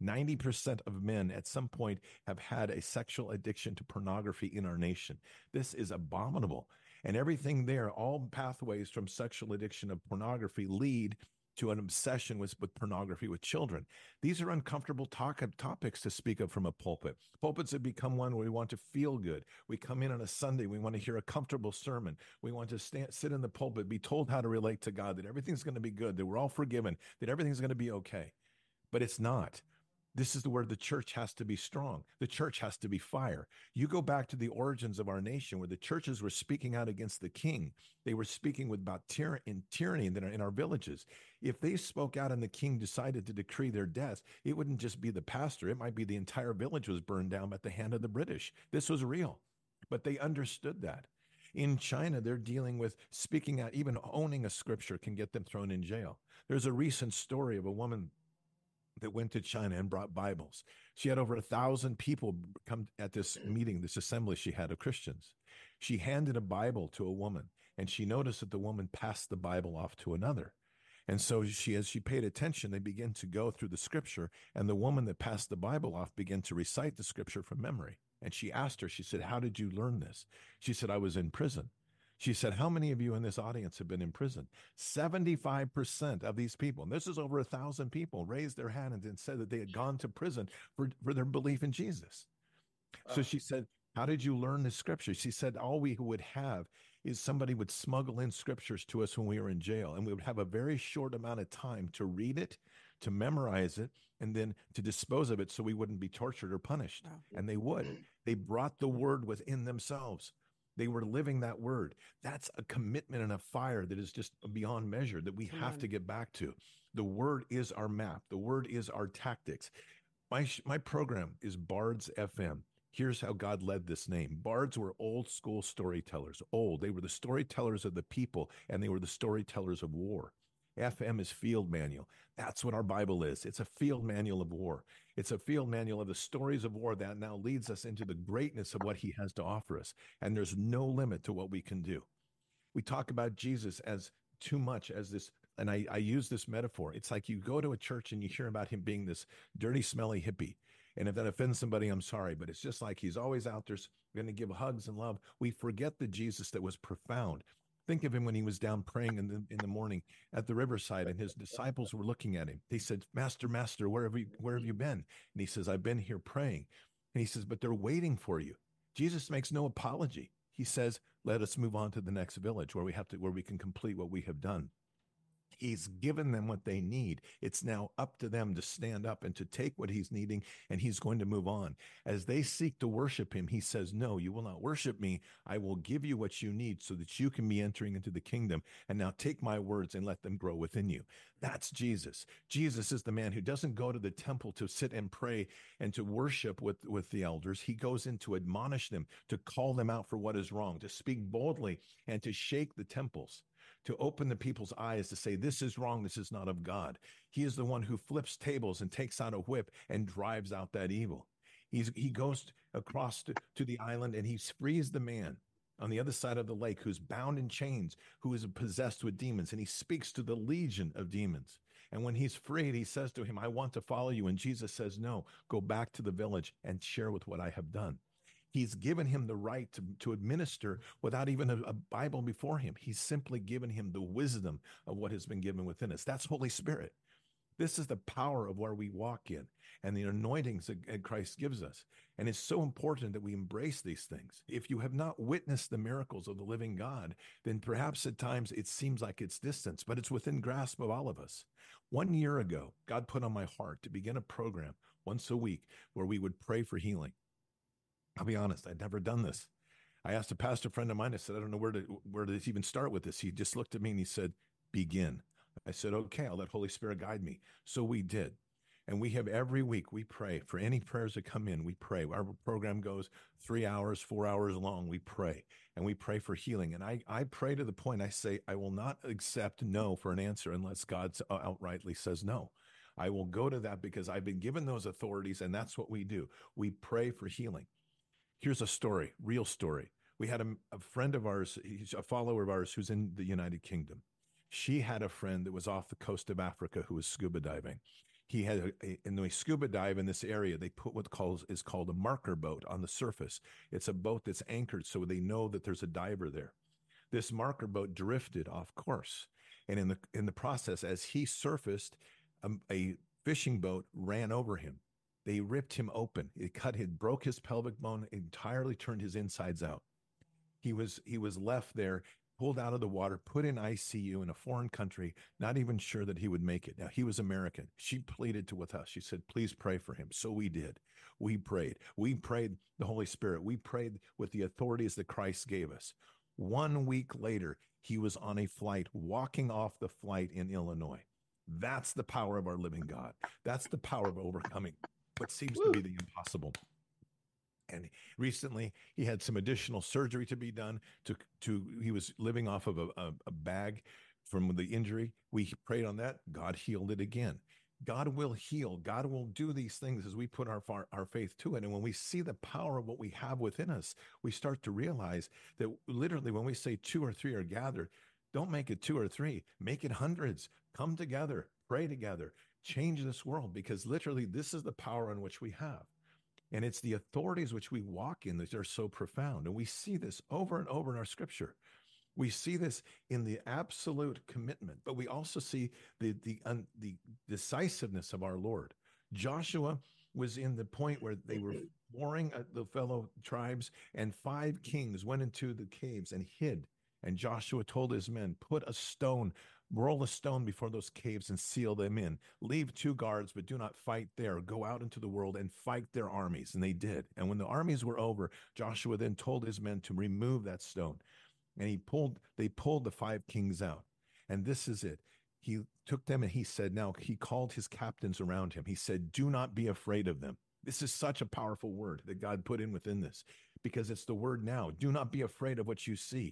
90% of men at some point have had a sexual addiction to pornography in our nation. This is abominable. And everything there, all pathways from sexual addiction of pornography lead to an obsession with pornography with children. These are uncomfortable topics to speak of from a pulpit. Pulpits have become one where we want to feel good. We come in on a Sunday, we want to hear a comfortable sermon. We want to sit in the pulpit, be told how to relate to God, that everything's going to be good, that we're all forgiven, that everything's going to be okay. But it's not. This is where the church has to be strong. The church has to be fire. You go back to the origins of our nation, where the churches were speaking out against the king. They were speaking about tyranny in our villages. If they spoke out and the king decided to decree their death, it wouldn't just be the pastor. It might be the entire village was burned down at the hand of the British. This was real, but they understood that. In China, they're dealing with speaking out. Even owning a scripture can get them thrown in jail. There's a recent story of a woman that went to China and brought Bibles. She had over 1,000 people come at this meeting, this assembly she had of Christians. She handed a Bible to a woman, and she noticed that the woman passed the Bible off to another. And so as she paid attention, they began to go through the scripture, and the woman that passed the Bible off began to recite the scripture from memory. And she asked her, she said, "How did you learn this?" She said, "I was in prison." She said, "How many of you in this audience have been in prison?" 75% of these people, and this is over 1,000 people, raised their hand and said that they had gone to prison for their belief in Jesus. So she said, "How did you learn the scripture?" She said, "All we would have is somebody would smuggle in scriptures to us when we were in jail, and we would have a very short amount of time to read it, to memorize it, and then to dispose of it so we wouldn't be tortured or punished." Wow. And they would. They brought the word within themselves. They were living that word. That's a commitment and a fire that is just beyond measure that we have to get back to. The word is our map. The word is our tactics. My program is Bards FM. Here's how God led this name. Bards were old school storytellers. They were the storytellers of the people, and they were the storytellers of war. FM is field manual. That's what our Bible is. It's a field manual of war. It's a field manual of the stories of war that now leads us into the greatness of what he has to offer us. And there's no limit to what we can do. We talk about Jesus as too much as this, and I use this metaphor. It's like you go to a church and you hear about him being this dirty, smelly hippie. And if that offends somebody, I'm sorry, but it's just like he's always out there going to give hugs and love. We forget the Jesus that was profound. Think of him when he was down praying in the morning at the riverside, and his disciples were looking at him. They said, Master, Master, where have you been? And he says, I've been here praying. And he says, but they're waiting for you. Jesus makes no apology. He says, let us move on to the next village where we can complete what we have done. He's given them what they need. It's now up to them to stand up and to take what he's needing, and he's going to move on. As they seek to worship him, he says, no, you will not worship me. I will give you what you need so that you can be entering into the kingdom. And now take my words and let them grow within you. That's Jesus. Jesus is the man who doesn't go to the temple to sit and pray and to worship with the elders. He goes in to admonish them, to call them out for what is wrong, to speak boldly, and to shake the temples, to open the people's eyes to say, this is wrong, this is not of God. He is the one who flips tables and takes out a whip and drives out that evil. He goes across to the island, and he frees the man on the other side of the lake who's bound in chains, who is possessed with demons, and he speaks to the legion of demons. And when he's freed, he says to him, I want to follow you. And Jesus says, no, go back to the village and share with what I have done. He's given him the right to administer without even a Bible before him. He's simply given him the wisdom of what has been given within us. That's Holy Spirit. This is the power of where we walk in and the anointings that Christ gives us. And it's so important that we embrace these things. If you have not witnessed the miracles of the living God, then perhaps at times it seems like it's distant, but it's within grasp of all of us. 1 year ago, God put on my heart to begin a program once a week where we would pray for healing. I'll be honest, I'd never done this. I asked a pastor friend of mine, I said, I don't know where to even start with this. He just looked at me and he said, begin. I said, okay, I'll let Holy Spirit guide me. So we did. And we have every week, we pray for any prayers that come in. We pray. Our program goes 3 hours, 4 hours long. We pray, and we pray for healing. And I pray to the point I say, I will not accept no for an answer unless God outrightly says no. I will go to that because I've been given those authorities, and that's what we do. We pray for healing. Here's a story, real story. We had a friend of ours, he's a follower of ours who's in the United Kingdom. She had a friend that was off the coast of Africa who was scuba diving. He had in the scuba dive in this area, they put what is called a marker boat on the surface. It's a boat that's anchored so they know that there's a diver there. This marker boat drifted off course. And in the process, as he surfaced, a fishing boat ran over him. They ripped him open. It broke his pelvic bone, entirely turned his insides out. He was left there, pulled out of the water, put in ICU in a foreign country, not even sure that he would make it. Now, he was American. She pleaded with us. She said, please pray for him. So we did. We prayed. We prayed the Holy Spirit. We prayed with the authorities that Christ gave us. 1 week later, he was on a flight, walking off the flight in Illinois. That's the power of our living God. That's the power of overcoming what seems to be the impossible. And recently he had some additional surgery to be done. He was living off of a bag from the injury. We prayed on that. God healed it again. God will heal. God will do these things as we put our faith to it. And when we see the power of what we have within us, we start to realize that literally when we say 2 or 3 are gathered, don't make it 2 or 3, make it hundreds. Come together, pray together, change this world, because literally this is the power in which we have. And it's the authorities which we walk in that are so profound. And we see this over and over in our scripture. We see this in the absolute commitment, but we also see the decisiveness of our Lord. Joshua was in the point where they were warring the fellow tribes, and 5 kings went into the caves and hid. And Joshua told his men, roll a stone before those caves and seal them in. Leave 2 guards, but do not fight there. Go out into the world and fight their armies. And they did. And when the armies were over, Joshua then told his men to remove that stone. And they pulled the 5 kings out. And this is it. He took them and he said, now he called his captains around him. He said, do not be afraid of them. This is such a powerful word that God put in within this, because it's the word now. Do not be afraid of what you see.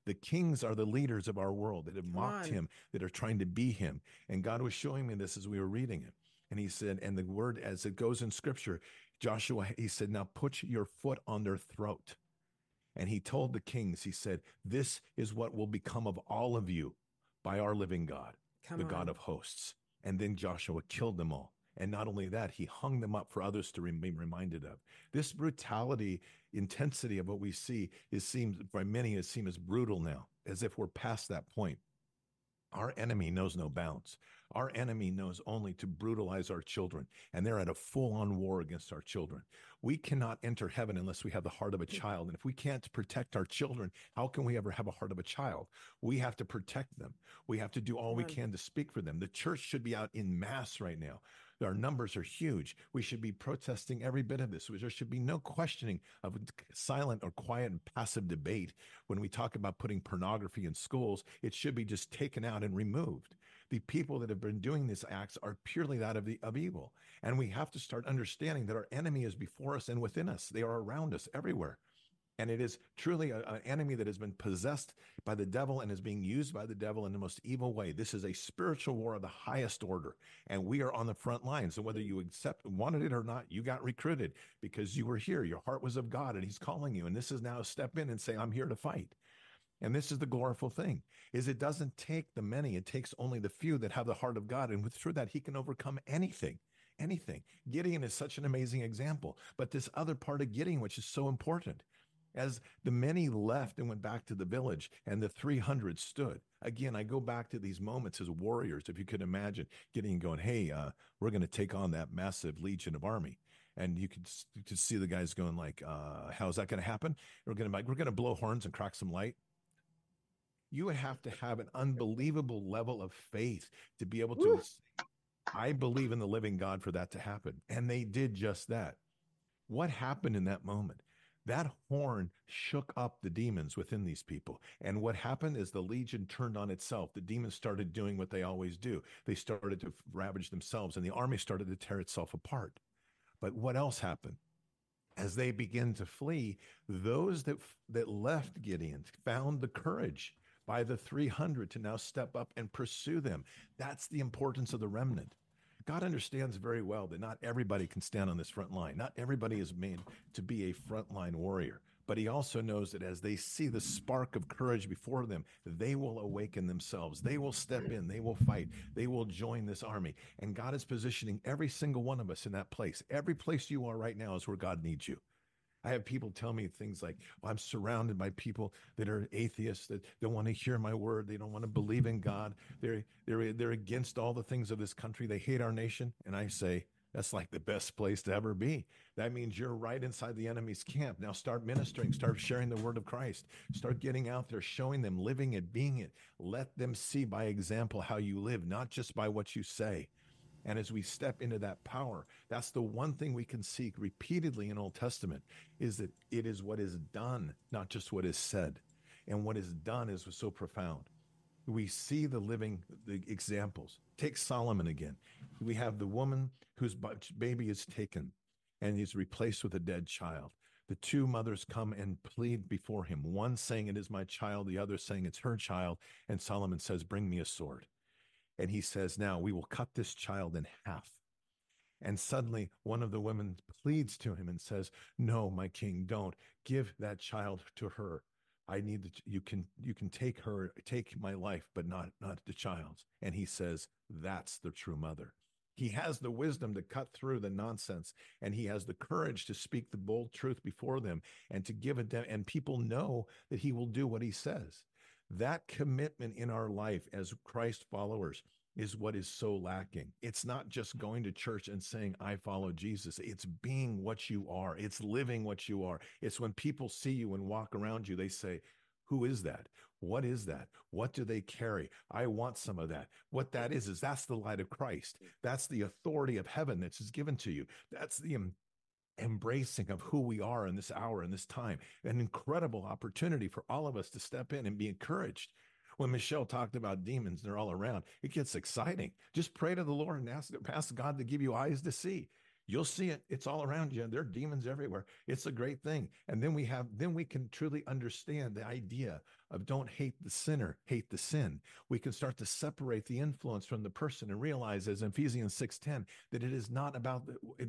The kings are the leaders of our world that have mocked him, that are trying to be him. And God was showing me this as we were reading it. And he said, and the word, as it goes in scripture, Joshua, he said, now put your foot on their throat. And he told the kings, he said, this is what will become of all of you by our living God, God of hosts. And then Joshua killed them all. And not only that, he hung them up for others to be reminded of. This brutality, intensity of what we see seems by many as brutal now, as if we're past that point. Our enemy knows no bounds. Our enemy knows only to brutalize our children, and they're at a full-on war against our children. We cannot enter heaven unless we have the heart of a child. And if we can't protect our children, how can we ever have a heart of a child? We have to protect them. We have to do all we can to speak for them. The church should be out in mass right now. Our numbers are huge. We should be protesting every bit of this. There should be no questioning of silent or quiet and passive debate. When we talk about putting pornography in schools, it should be just taken out and removed. The people that have been doing these acts are purely that of evil. And we have to start understanding that our enemy is before us and within us. They are around us everywhere. And it is truly an enemy that has been possessed by the devil and is being used by the devil in the most evil way. This is a spiritual war of the highest order, and we are on the front lines. And whether you wanted it or not, you got recruited because you were here. Your heart was of God, and he's calling you. And this is now step in and say, I'm here to fight. And this is the glorious thing, is it doesn't take the many. It takes only the few that have the heart of God. And through that, he can overcome anything. Gideon is such an amazing example. But this other part of Gideon, which is so important, as the many left and went back to the village and the 300 stood. Again, I go back to these moments as warriors. If you could imagine Gideon going, hey, we're going to take on that massive legion of army. And you could see the guys going like, how's that going to happen? We're going to blow horns and crack some light. You would have to have an unbelievable level of faith to be able to say, I believe in the living God for that to happen. And they did just that. What happened in that moment? That horn shook up the demons within these people. And what happened is the legion turned on itself. The demons started doing what they always do. They started to ravage themselves, and the army started to tear itself apart. But what else happened? As they began to flee, those that left Gideon found the courage by the 300 to now step up and pursue them. That's the importance of the remnant. God understands very well that not everybody can stand on this front line. Not everybody is made to be a frontline warrior. But he also knows that as they see the spark of courage before them, they will awaken themselves. They will step in. They will fight. They will join this army. And God is positioning every single one of us in that place. Every place you are right now is where God needs you. I have people tell me things like, well, I'm surrounded by people that are atheists, that don't want to hear my word. They don't want to believe in God. They're against all the things of this country. They hate our nation. And I say, that's like the best place to ever be. That means you're right inside the enemy's camp. Now start ministering, start sharing the word of Christ, start getting out there, showing them, living it, being it. Let them see by example how you live, not just by what you say. And as we step into that power, that's the one thing we can seek repeatedly in Old Testament, is that it is what is done, not just what is said. And what is done is so profound. We see the examples. Take Solomon again. We have the woman whose baby is taken and is replaced with a dead child. The two mothers come and plead before him, one saying, it is my child, the other saying, it's her child. And Solomon says, bring me a sword. And he says, now we will cut this child in half. And suddenly one of the women pleads to him and says, no, my king, don't give that child to her. I need that you can take my life, but not the child's. And he says, that's the true mother. He has the wisdom to cut through the nonsense, and he has the courage to speak the bold truth before them and to give it, and people know that he will do what he says. That commitment in our life as Christ followers is what is so lacking. It's not just going to church and saying, I follow Jesus. It's being what you are. It's living what you are. It's when people see you and walk around you, they say, who is that? What is that? What do they carry? I want some of that. What that is that's the light of Christ. That's the authority of heaven that's given to you. That's the embracing of who we are in this hour, in this time. An incredible opportunity for all of us to step in and be encouraged. When Michelle talked about demons, they're all around. It gets exciting. Just pray to the Lord and ask God to give you eyes to see. You'll see it. It's all around you. There are demons everywhere. It's a great thing. And then we can truly understand the idea of don't hate the sinner, hate the sin. We can start to separate the influence from the person and realize, as Ephesians 6:10, that it is not about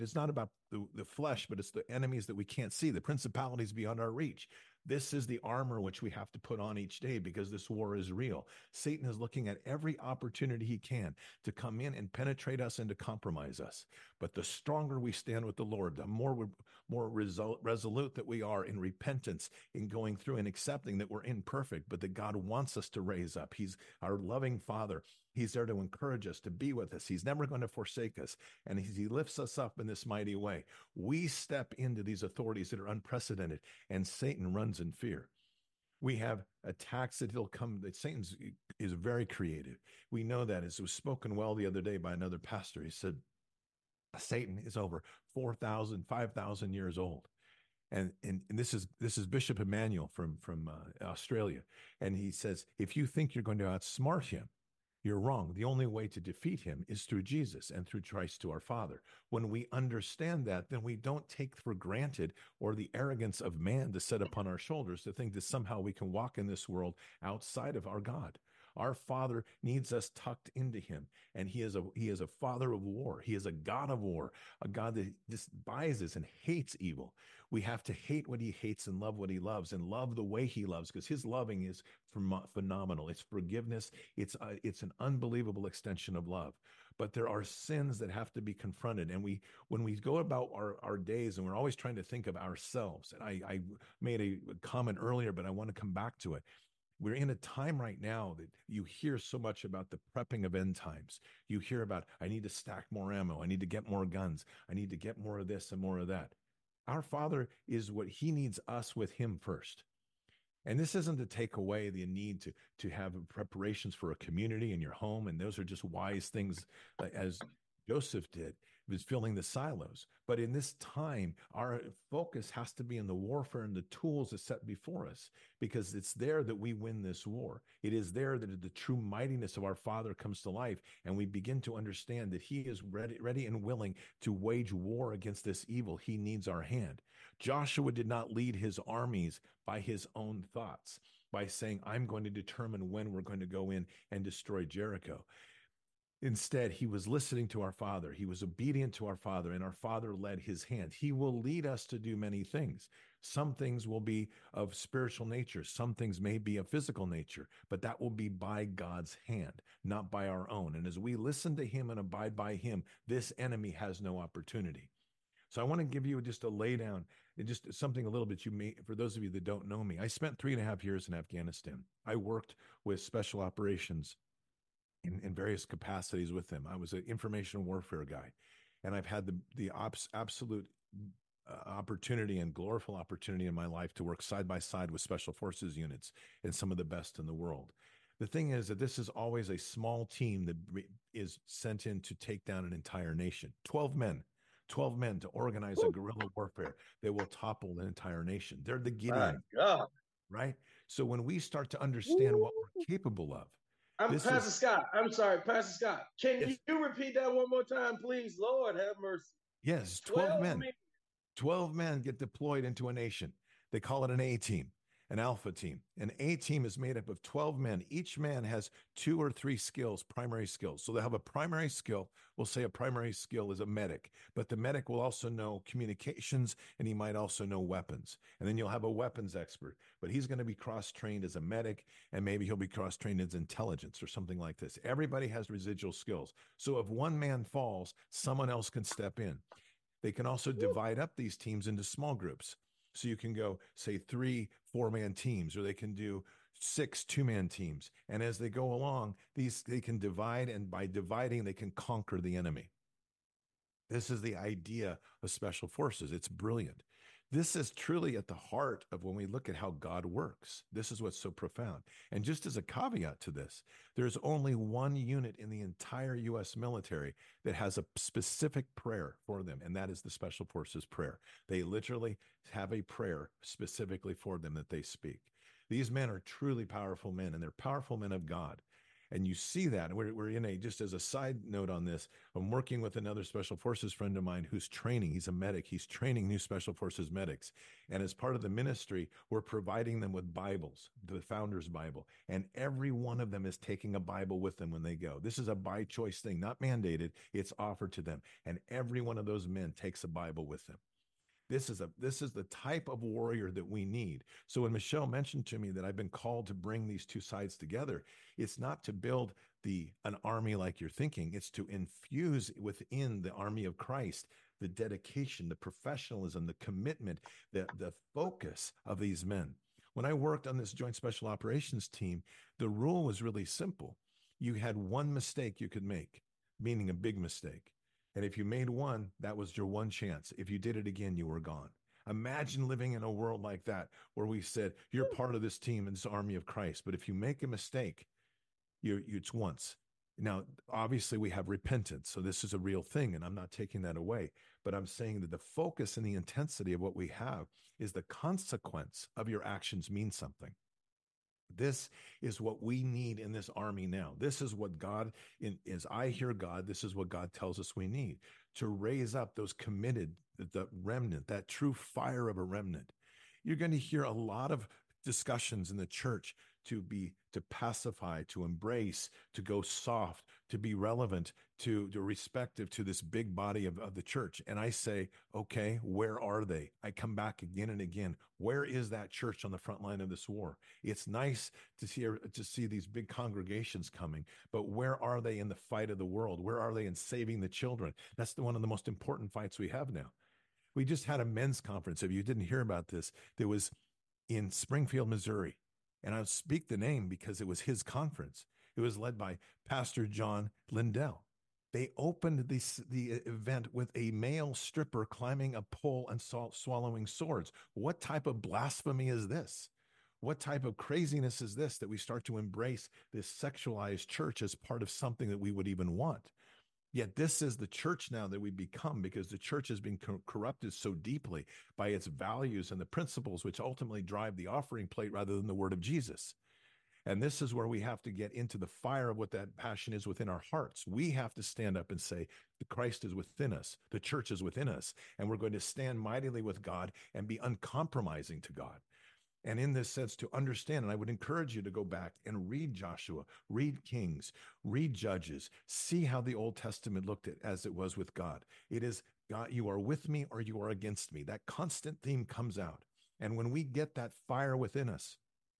the flesh, but it's the enemies that we can't see, the principalities beyond our reach. This is the armor which we have to put on each day because this war is real. Satan is looking at every opportunity he can to come in and penetrate us and to compromise us. But the stronger we stand with the Lord, the more resolute that we are in repentance, in going through and accepting that we're imperfect, but that God wants us to raise up. He's our loving Father. He's there to encourage us, to be with us. He's never going to forsake us. And he lifts us up in this mighty way. We step into these authorities that are unprecedented, and Satan runs in fear. We have attacks that he'll come, that Satan is very creative. We know that, as it was spoken well the other day by another pastor. He said, Satan is over 4,000, 5,000 years old. And this is Bishop Emmanuel from Australia. And he says, if you think you're going to outsmart him, you're wrong. The only way to defeat him is through Jesus and through Christ to our Father. When we understand that, then we don't take for granted or the arrogance of man to set upon our shoulders to think that somehow we can walk in this world outside of our God. Our Father needs us tucked into him, and he is a Father of war. He is a God of war, a God that despises and hates evil. We have to hate what he hates and love what he loves, and love the way he loves, because his loving is phenomenal. It's forgiveness. It's an unbelievable extension of love. But there are sins that have to be confronted. And when we go about our days, and we're always trying to think of ourselves, and I made a comment earlier, but I want to come back to it. We're in a time right now that you hear so much about the prepping of end times. You hear about, I need to stack more ammo. I need to get more guns. I need to get more of this and more of that. Our Father is what he needs us with him first. And this isn't to take away the need to have preparations for a community in your home. And those are just wise things, as Joseph did, was filling the silos. But in this time, our focus has to be in the warfare and the tools that's set before us, because it's there that we win this war. It is there that the true mightiness of our Father comes to life, and we begin to understand that he is ready and willing to wage war against this evil. He needs our hand. Joshua did not lead his armies by his own thoughts, by saying, I'm going to determine when we're going to go in and destroy Jericho. Instead, he was listening to our Father. He was obedient to our Father, and our Father led his hand. He will lead us to do many things. Some things will be of spiritual nature. Some things may be of physical nature, but that will be by God's hand, not by our own. And as we listen to him and abide by him, this enemy has no opportunity. So I want to give you just a lay down, and just something a little bit for those of you that don't know me. I spent 3.5 years in Afghanistan. I worked with special operations in various capacities with them. I was an information warfare guy, and I've had the absolute opportunity and glorious opportunity in my life to work side by side with special forces units and some of the best in the world. The thing is that this is always a small team that is sent in to take down an entire nation. 12 men to organize a guerrilla warfare that will topple an entire nation. They're the Gideon, right? So when we start to understand what we're capable of, Pastor Scott. I'm sorry, Pastor Scott. Can you repeat that one more time, please? Lord have mercy. Yes, 12 men. 12 men get deployed into a nation. They call it an A team, an alpha team. An A team is made up of 12 men. Each man has 2 or 3 skills, primary skills. So they have a primary skill. We'll say a primary skill is a medic, but the medic will also know communications, and he might also know weapons. And then you'll have a weapons expert, but he's going to be cross-trained as a medic, and maybe he'll be cross-trained as intelligence or something like this. Everybody has residual skills. So if one man falls, someone else can step in. They can also divide up these teams into small groups. So you can go, say, 3 4-man teams, or they can do 6 2-man teams. And as they go along, they can divide, and by dividing, they can conquer the enemy. This is the idea of special forces. It's brilliant. This is truly at the heart of when we look at how God works. This is what's so profound. And just as a caveat to this, there's only one unit in the entire U.S. military that has a specific prayer for them, and that is the Special Forces prayer. They literally have a prayer specifically for them that they speak. These men are truly powerful men, and they're powerful men of God. And you see that. We're in just as a side note on this, I'm working with another Special Forces friend of mine who's training. He's a medic. He's training new Special Forces medics. And as part of the ministry, we're providing them with Bibles, the Founder's Bible. And every one of them is taking a Bible with them when they go. This is a by choice thing, not mandated. It's offered to them. And every one of those men takes a Bible with them. This is the type of warrior that we need. So when Michelle mentioned to me that I've been called to bring these two sides together, it's not to build an army like you're thinking. It's to infuse within the army of Christ the dedication, the professionalism, the commitment, the focus of these men. When I worked on this Joint Special Operations team, the rule was really simple. You had one mistake you could make, meaning a big mistake. And if you made one, that was your one chance. If you did it again, you were gone. Imagine living in a world like that, where we said, you're part of this team in this army of Christ. But if you make a mistake, it's once. Now, obviously, we have repentance. So this is a real thing, and I'm not taking that away. But I'm saying that the focus and the intensity of what we have is the consequence of your actions mean something. This is what we need in this army now. This is what God, as I hear God, this is what God tells us we need to raise up those committed, the remnant, that true fire of a remnant. You're going to hear a lot of discussions in the church to pacify, to embrace, to go soft, to be relevant, to respective to this big body of the church. And I say, okay, where are they? I come back again and again. Where is that church on the front line of this war? It's nice to see these big congregations coming, but where are they in the fight of the world? Where are they in saving the children? That's one of the most important fights we have now. We just had a men's conference. If you didn't hear about this, there was in Springfield, Missouri. And I'll speak the name because it was his conference. It was led by Pastor John Lindell. They opened the event with a male stripper climbing a pole and swallowing swords. What type of blasphemy is this? What type of craziness is this that we start to embrace this sexualized church as part of something that we would even want? Yet this is the church now that we become, because the church has been corrupted so deeply by its values and the principles which ultimately drive the offering plate rather than the word of Jesus. And this is where we have to get into the fire of what that passion is within our hearts. We have to stand up and say, the Christ is within us, the church is within us, and we're going to stand mightily with God and be uncompromising to God. And in this sense, to understand, and I would encourage you to go back and read Joshua, read Kings, read Judges, see how the Old Testament looked at as it was with God. It is, God, you are with me or you are against me. That constant theme comes out. And when we get that fire within us,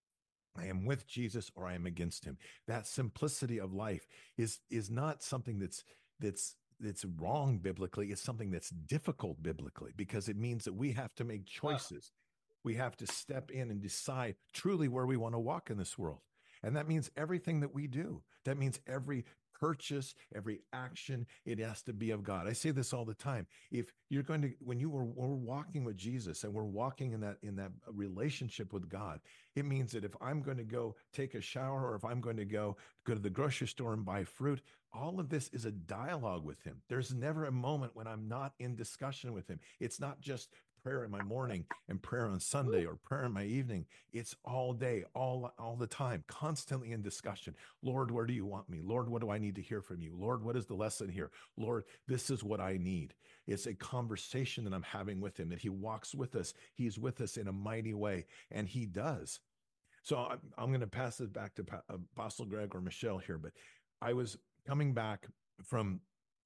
I am with Jesus or I am against him. That simplicity of life is not something that's wrong biblically. It's something that's difficult biblically, because it means that we have to make choices. We have to step in and decide truly where we want to walk in this world. And that means everything that we do. That means every purchase, every action, it has to be of God. I say this all the time. If you're going to, when we're walking with Jesus and we're walking in that relationship with God, it means that if I'm going to go take a shower, or if I'm going to go to the grocery store and buy fruit, all of this is a dialogue with him. There's never a moment when I'm not in discussion with him. It's not just prayer in my morning and prayer on Sunday or prayer in my evening. It's all day, all the time, constantly in discussion. Lord, where do you want me? Lord, what do I need to hear from you? Lord, what is the lesson here? Lord, this is what I need. It's a conversation that I'm having with him, that he walks with us. He's with us in a mighty way, and he does. So I'm going to pass this back to Apostle Greg or Michelle here, but I was coming back from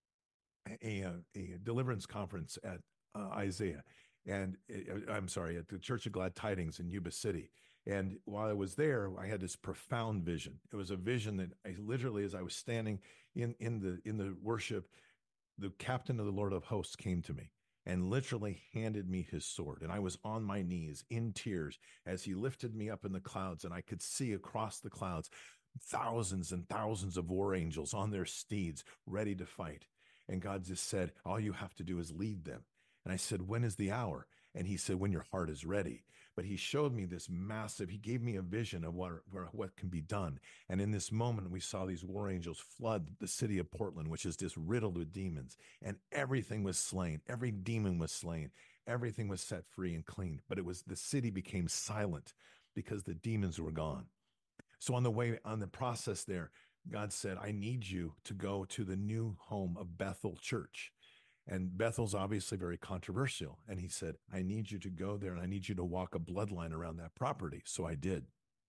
a deliverance conference at Isaiah. And I'm sorry, at the Church of Glad Tidings in Yuba City. And while I was there, I had this profound vision. It was a vision that I literally, as I was standing in the worship, the captain of the Lord of Hosts came to me and literally handed me his sword. And I was on my knees in tears as he lifted me up in the clouds, and I could see across the clouds thousands and thousands of war angels on their steeds ready to fight. And God just said, all you have to do is lead them. And I said, when is the hour? And he said, when your heart is ready. But he showed me this massive, he gave me a vision of what can be done. And in this moment, we saw these war angels flood the city of Portland, which is just riddled with demons. And everything was slain. Every demon was slain. Everything was set free and clean. But the city became silent because the demons were gone. So on the process there, God said, I need you to go to the new home of Bethel Church. And Bethel's obviously very controversial. And he said, I need you to go there and I need you to walk a bloodline around that property. So I did.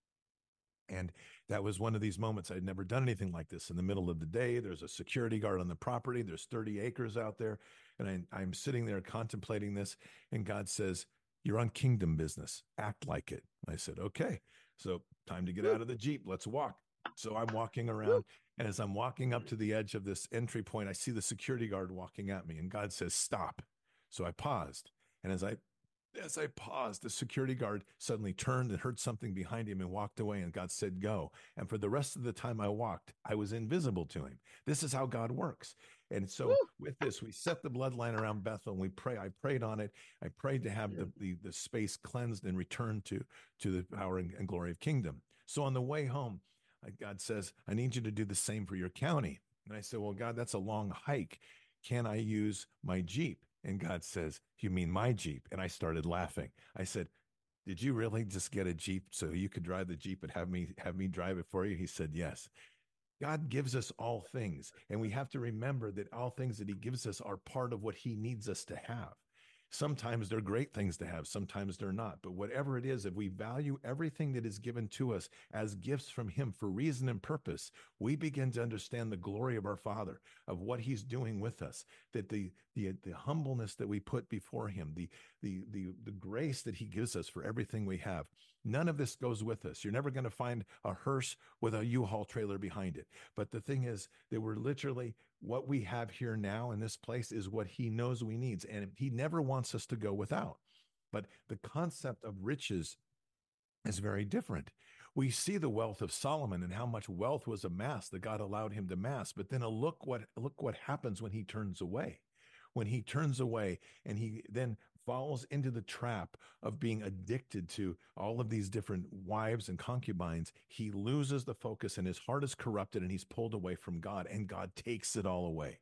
And that was one of these moments. I'd never done anything like this. In the middle of the day, there's a security guard on the property. There's 30 acres out there. And I'm sitting there contemplating this. And God says, you're on kingdom business. Act like it. I said, okay. So time to get out of the Jeep. Let's walk. So I'm walking around. And as I'm walking up to the edge of this entry point, I see the security guard walking at me. And God says, stop. So I paused. And as I paused, the security guard suddenly turned and heard something behind him and walked away. And God said, go. And for the rest of the time I walked, I was invisible to him. This is how God works. And so with this, we set the bloodline around Bethel and we pray. I prayed on it. I prayed to have the space cleansed and returned to the power and glory of kingdom. So on the way home, God says, I need you to do the same for your county. And I said, well, God, that's a long hike. Can I use my Jeep? And God says, you mean my Jeep? And I started laughing. I said, did you really just get a Jeep so you could drive the Jeep and have me drive it for you? He said, yes. God gives us all things, and we have to remember that all things that he gives us are part of what he needs us to have. Sometimes they're great things to have. Sometimes they're not. But whatever it is, if we value everything that is given to us as gifts from him for reason and purpose, we begin to understand the glory of our Father, of what he's doing with us, that the humbleness that we put before him, the grace that he gives us for everything we have. None of this goes with us. You're never going to find a hearse with a U-Haul trailer behind it. But the thing is that we're literally, what we have here now in this place is what he knows we need. And he never wants us to go without. But the concept of riches is very different. We see the wealth of Solomon and how much wealth was amassed that God allowed him to amass. But then look what happens when he turns away. When he turns away and he then falls into the trap of being addicted to all of these different wives and concubines, he loses the focus and his heart is corrupted and he's pulled away from God, and God takes it all away.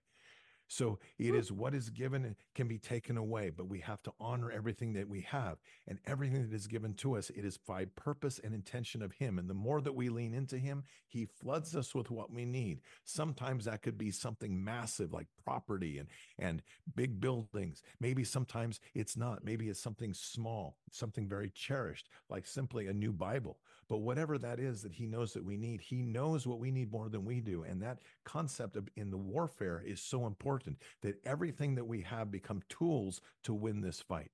So it is what is given can be taken away, but we have to honor everything that we have, and everything that is given to us, it is by purpose and intention of him. And the more that we lean into him, he floods us with what we need. Sometimes that could be something massive like property and big buildings. Maybe sometimes it's not. Maybe it's something small, something very cherished, like simply a new Bible. But whatever that is that he knows that we need, he knows what we need more than we do. And that concept of in the warfare is so important, that everything that we have become tools to win this fight.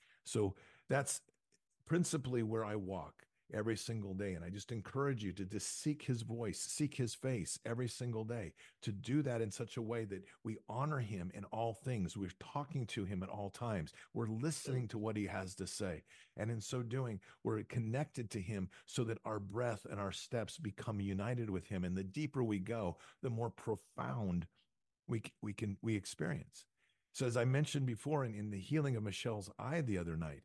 So that's principally where I walk every single day. And I just encourage you to just seek his voice, seek his face every single day, to do that in such a way that we honor him in all things. We're talking to him at all times. We're listening to what he has to say. And in so doing, we're connected to him so that our breath and our steps become united with him. And the deeper we go, the more profound we experience. So as I mentioned before in the healing of Michelle's eye the other night,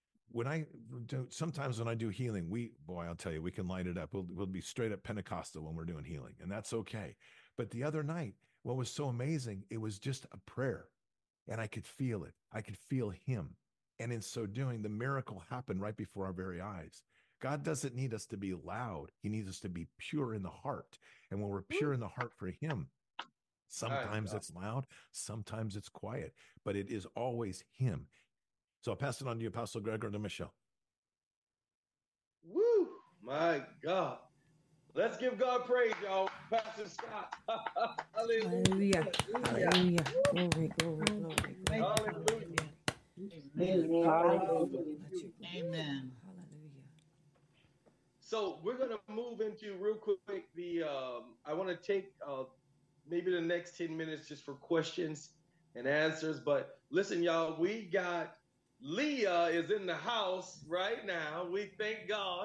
sometimes when I do healing, I'll tell you, we can light it up. We'll be straight up Pentecostal when we're doing healing, and that's okay. But the other night, what was so amazing, it was just a prayer, and I could feel it. I could feel him. And in so doing, the miracle happened right before our very eyes. God doesn't need us to be loud. He needs us to be pure in the heart. And when we're pure in the heart for him, sometimes it's loud, sometimes it's quiet, but it is always him. So I'll pass it on to you, Apostle Greg, or to Michelle. Woo! My God. Let's give God praise, y'all. Pastor Scott. Hallelujah. Hallelujah. Glory, glory, glory. Hallelujah. Amen. Hallelujah. Amen. Hallelujah. So we're going to move into real quick I want to take maybe the next 10 minutes just for questions and answers. But listen, y'all, we got Leah is in the house right now. We thank God.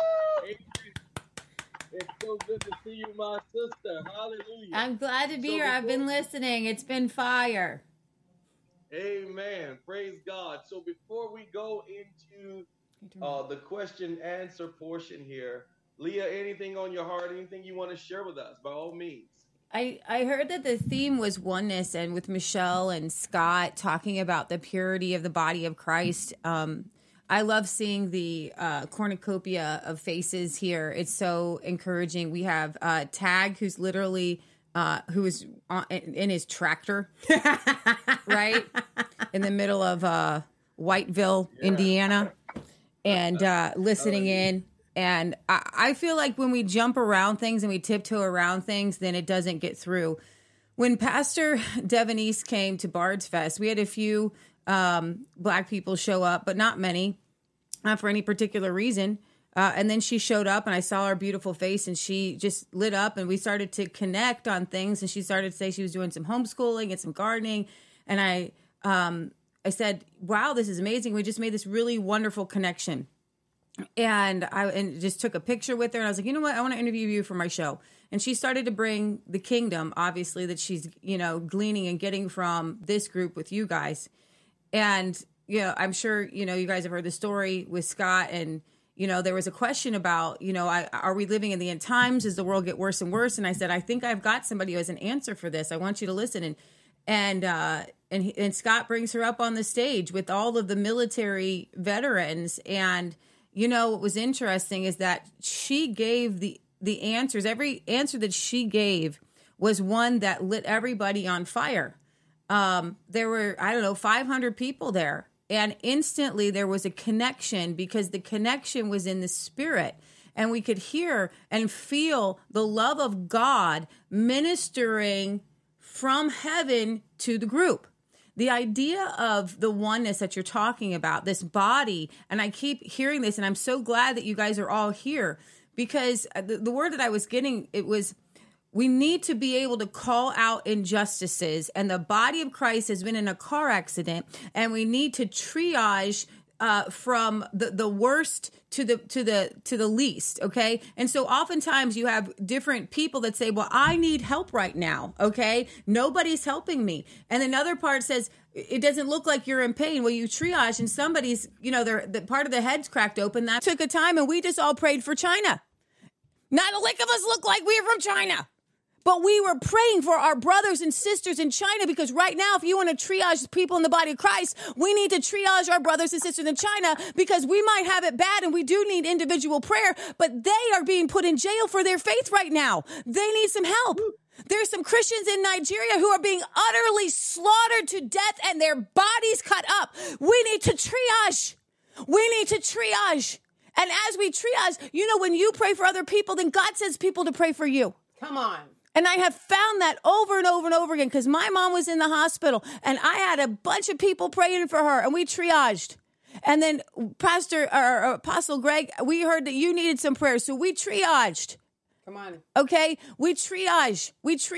It's so good to see you, my sister. Hallelujah. I'm glad to be here. I've been listening. It's been fire. Amen. Praise God. So before we go into the question answer portion here, Leah, anything on your heart, anything you want to share with us, by all means. I heard that the theme was oneness, and with Michelle and Scott talking about the purity of the body of Christ, I love seeing the cornucopia of faces here. It's so encouraging. We have Tag, who's literally who is in his tractor, right in the middle of Whiteville, Indiana, and listening in. And I feel like when we jump around things and we tiptoe around things, then it doesn't get through. When Pastor Devonese came to Bard's Fest, we had a few Black people show up, but not many, not for any particular reason. And then she showed up and I saw her beautiful face and she just lit up and we started to connect on things. And she started to say she was doing some homeschooling and some gardening. And I said, wow, this is amazing. We just made this really wonderful connection. And just took a picture with her. And I was like, you know what? I want to interview you for my show. And she started to bring the kingdom, obviously, that she's, gleaning and getting from this group with you guys. And, I'm sure, you guys have heard the story with Scott. And, there was a question about, are we living in the end times? Does the world get worse and worse? And I said, I think I've got somebody who has an answer for this. I want you to listen. And Scott brings her up on the stage with all of the military veterans. And, what was interesting is that she gave the answers. Every answer that she gave was one that lit everybody on fire. There were, 500 people there. And instantly there was a connection because the connection was in the spirit. And we could hear and feel the love of God ministering from heaven to the group. The idea of the oneness that you're talking about, this body, and I keep hearing this, and I'm so glad that you guys are all here, because the word that I was getting, it was, we need to be able to call out injustices, and the body of Christ has been in a car accident, and we need to triage from the worst to the least, okay? And so oftentimes you have different people that say, well, I need help right now, okay? Nobody's helping me. And another part says, it doesn't look like you're in pain. Well, you triage and somebody's, the part of the head's cracked open. That took a time and we just all prayed for China. Not a lick of us look like we're from China. But we were praying for our brothers and sisters in China because right now, if you want to triage people in the body of Christ, we need to triage our brothers and sisters in China because we might have it bad and we do need individual prayer, but they are being put in jail for their faith right now. They need some help. There's some Christians in Nigeria who are being utterly slaughtered to death and their bodies cut up. We need to triage. We need to triage. And as we triage, when you pray for other people, then God sends people to pray for you. Come on. And I have found that over and over and over again because my mom was in the hospital and I had a bunch of people praying for her and we triaged. And then Apostle Greg, we heard that you needed some prayer. So we triaged. Come on. Okay. We triage.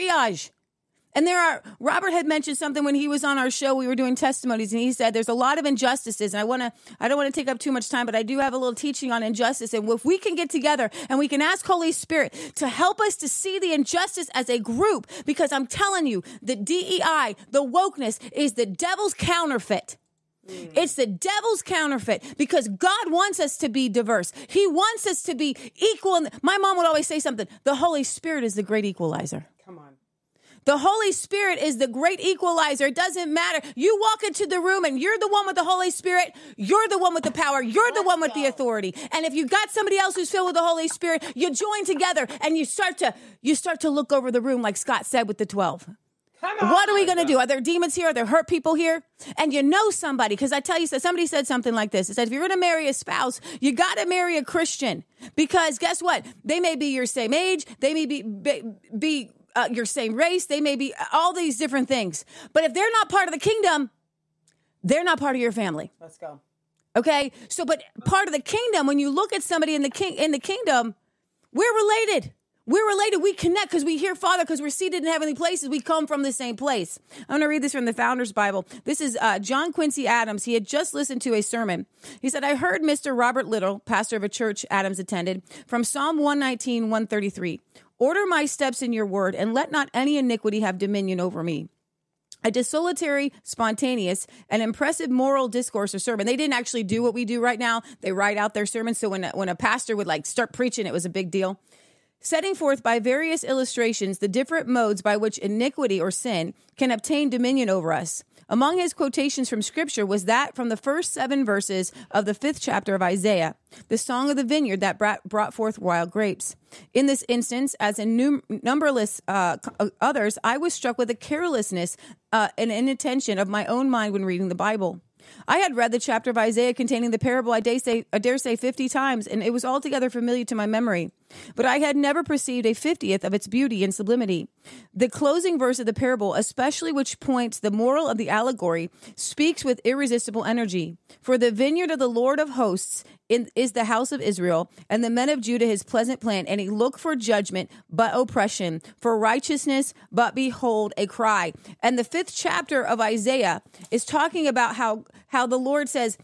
And Robert had mentioned something when he was on our show. We were doing testimonies and he said there's a lot of injustices. And I don't want to take up too much time, but I do have a little teaching on injustice. And if we can get together and we can ask Holy Spirit to help us to see the injustice as a group, because I'm telling you, the DEI, the wokeness is the devil's counterfeit. It's the devil's counterfeit because God wants us to be diverse. He wants us to be equal. My mom would always say something. The Holy Spirit is the great equalizer. Come on. The Holy Spirit is the great equalizer. It doesn't matter. You walk into the room and you're the one with the Holy Spirit. You're the one with the power. You're the one with the authority. And if you got somebody else who's filled with the Holy Spirit, you join together and you start to look over the room like Scott said with the 12. What are we going to do? Are there demons here? Are there hurt people here? And somebody, because I tell you, somebody said something like this. It said, if you're going to marry a spouse, you got to marry a Christian because guess what? They may be your same age. They may be your same race. They may be all these different things. But if they're not part of the kingdom, they're not part of your family. Let's go. Okay. So, but part of the kingdom, when you look at somebody in the kingdom, we're related. We're related. We connect because we hear Father, because we're seated in heavenly places. We come from the same place. I'm going to read this from the Founders Bible. This is John Quincy Adams. He had just listened to a sermon. He said, I heard Mr. Robert Little, pastor of a church Adams attended, from Psalm 119, 133. Order my steps in your word, and let not any iniquity have dominion over me. A desultory, spontaneous, and impressive moral discourse or sermon. They didn't actually do what we do right now. They write out their sermons. So when a pastor would start preaching, it was a big deal. Setting forth by various illustrations the different modes by which iniquity or sin can obtain dominion over us. Among his quotations from scripture was that from the first 7 verses of the 5th chapter of Isaiah, the song of the vineyard that brought forth wild grapes. In this instance, as in numberless others, I was struck with the carelessness and inattention of my own mind when reading the Bible. I had read the chapter of Isaiah containing the parable, I dare say 50 times, and it was altogether familiar to my memory. But I had never perceived a 50th of its beauty and sublimity. The closing verse of the parable, especially which points the moral of the allegory, speaks with irresistible energy. For the vineyard of the Lord of hosts is the house of Israel, and the men of Judah his pleasant plant, and he looked for judgment, but oppression, for righteousness, but behold, a cry. And the 5th chapter of Isaiah is talking about how the Lord says,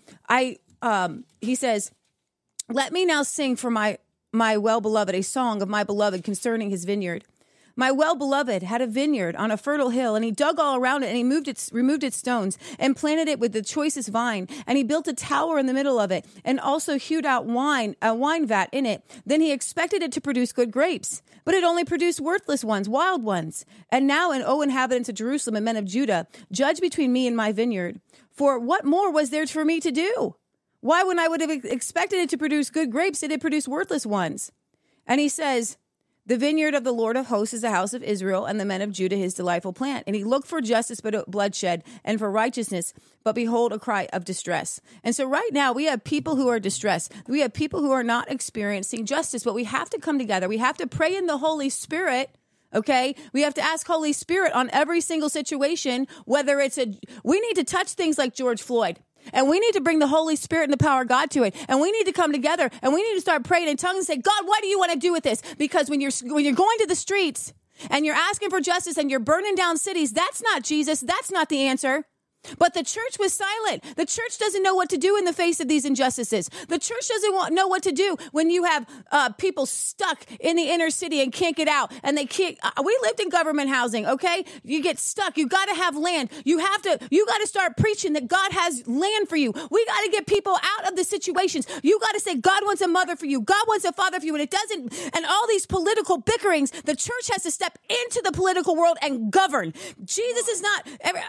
he says, let me now sing for my well-beloved, a song of my beloved concerning his vineyard. My well-beloved had a vineyard on a fertile hill, and he dug all around it, and he removed its stones, and planted it with the choicest vine, and he built a tower in the middle of it, and also hewed out a wine vat in it. Then he expected it to produce good grapes, but it only produced worthless ones, wild ones. And now, O inhabitants of Jerusalem and men of Judah, judge between me and my vineyard. For what more was there for me to do? Why, when I would have expected it to produce good grapes, did it produce worthless ones? And he says, the vineyard of the Lord of hosts is the house of Israel, and the men of Judah his delightful plant. And he looked for justice, but bloodshed, and for righteousness, but behold, a cry of distress. And so right now we have people who are distressed. We have people who are not experiencing justice, but we have to come together. We have to pray in the Holy Spirit. Okay, we have to ask Holy Spirit on every single situation, whether we need to touch things like George Floyd. And we need to bring the Holy Spirit and the power of God to it. And we need to come together and we need to start praying in tongues and say, God, what do you want to do with this? Because when you're going to the streets and you're asking for justice and you're burning down cities, that's not Jesus. That's not the answer. But the church was silent. The church doesn't know what to do in the face of these injustices. The church doesn't know what to do when you have people stuck in the inner city and can't get out. And they can't. We lived in government housing, okay? You get stuck. You got to have land. You got to start preaching that God has land for you. We got to get people out of the situations. You got to say God wants a mother for you. God wants a father for you. And it doesn't. And all these political bickerings, the church has to step into the political world and govern. Jesus is not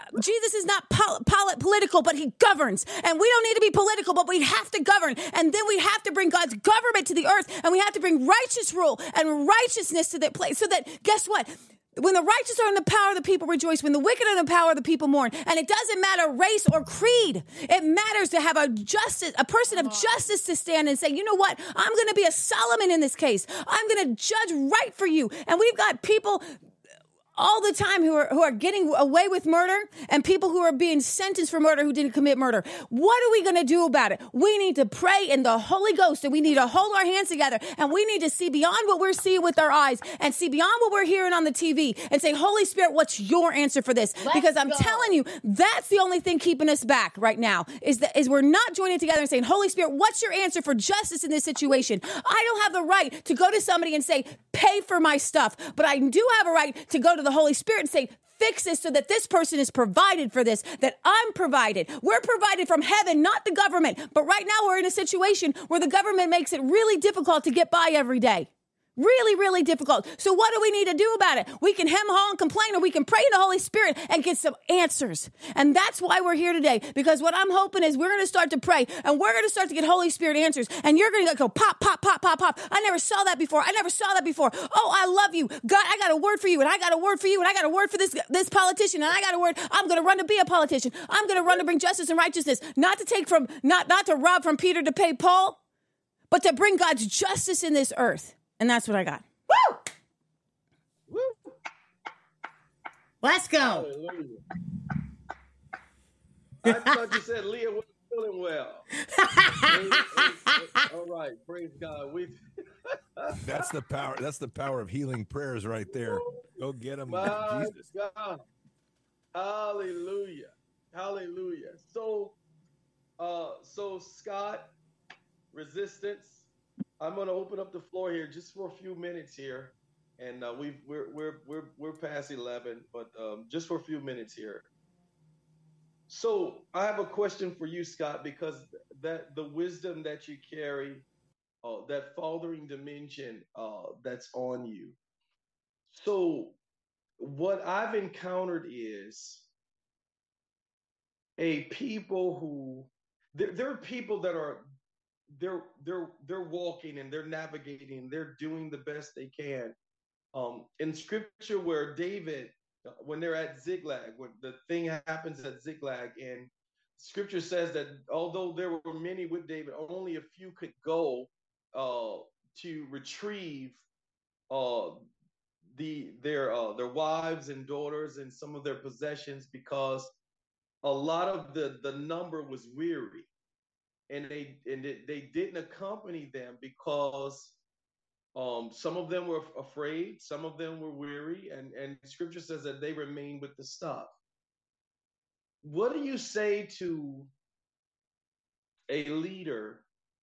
political, but he governs. And we don't need to be political, but we have to govern. And then we have to bring God's government to the earth, and we have to bring righteous rule and righteousness to that place, so that, guess what? When the righteous are in the power, the people rejoice. When the wicked are in the power, the people mourn. And it doesn't matter race or creed. It matters to have a person of justice to stand and say, you know what? I'm going to be a Solomon in this case. I'm going to judge right for you. And we've got people all the time who are getting away with murder, and people who are being sentenced for murder who didn't commit murder. What are we going to do about it? We need to pray in the Holy Ghost, and we need to hold our hands together, and we need to see beyond what we're seeing with our eyes and see beyond what we're hearing on the TV and say, Holy Spirit, what's your answer for this? Because I'm telling you, that's the only thing keeping us back right now is we're not joining together and saying, Holy Spirit, what's your answer for justice in this situation? I don't have the right to go to somebody and say, pay for my stuff, but I do have a right to go to the Holy Spirit and say, fix this so that this person is provided for this, that I'm provided. We're provided from heaven, not the government. But right now we're in a situation where the government makes it really difficult to get by every day. Really, really difficult. So what do we need to do about it? We can hem, haw, and complain, or we can pray in the Holy Spirit and get some answers. And that's why we're here today. Because what I'm hoping is we're going to start to pray, and we're going to start to get Holy Spirit answers. And you're going to go pop, pop, pop, pop, pop. I never saw that before. Oh, I love you. God, I got a word for you, and I got a word for you, and I got a word for this politician, and I got a word. I'm going to run to be a politician. I'm going to run to bring justice and righteousness, not to rob from Peter to pay Paul, but to bring God's justice in this earth. And that's what I got. Woo! Woo! Let's go. Hallelujah. I thought you said Leah wasn't feeling well. All right. Praise God. That's the power. That's the power of healing prayers right there. Go get them. My Jesus. God. Hallelujah. Hallelujah. So Scott, resistance. I'm going to open up the floor here just for a few minutes here, and we're past 11, but just for a few minutes here. So I have a question for you, Scott, because that the wisdom that you carry, that fathering dimension that's on you. So what I've encountered is a people who there are people that are they're walking and they're navigating, they're doing the best they can. In scripture where David, when they're at Ziklag, when the thing happens at Ziklag, and scripture says that although there were many with David, only a few could go to retrieve uh, their wives and daughters and some of their possessions, because a lot of the number was weary, and they didn't accompany them because some of them were afraid, some of them were weary, and scripture says that they remained with the stuff. What do you say to a leader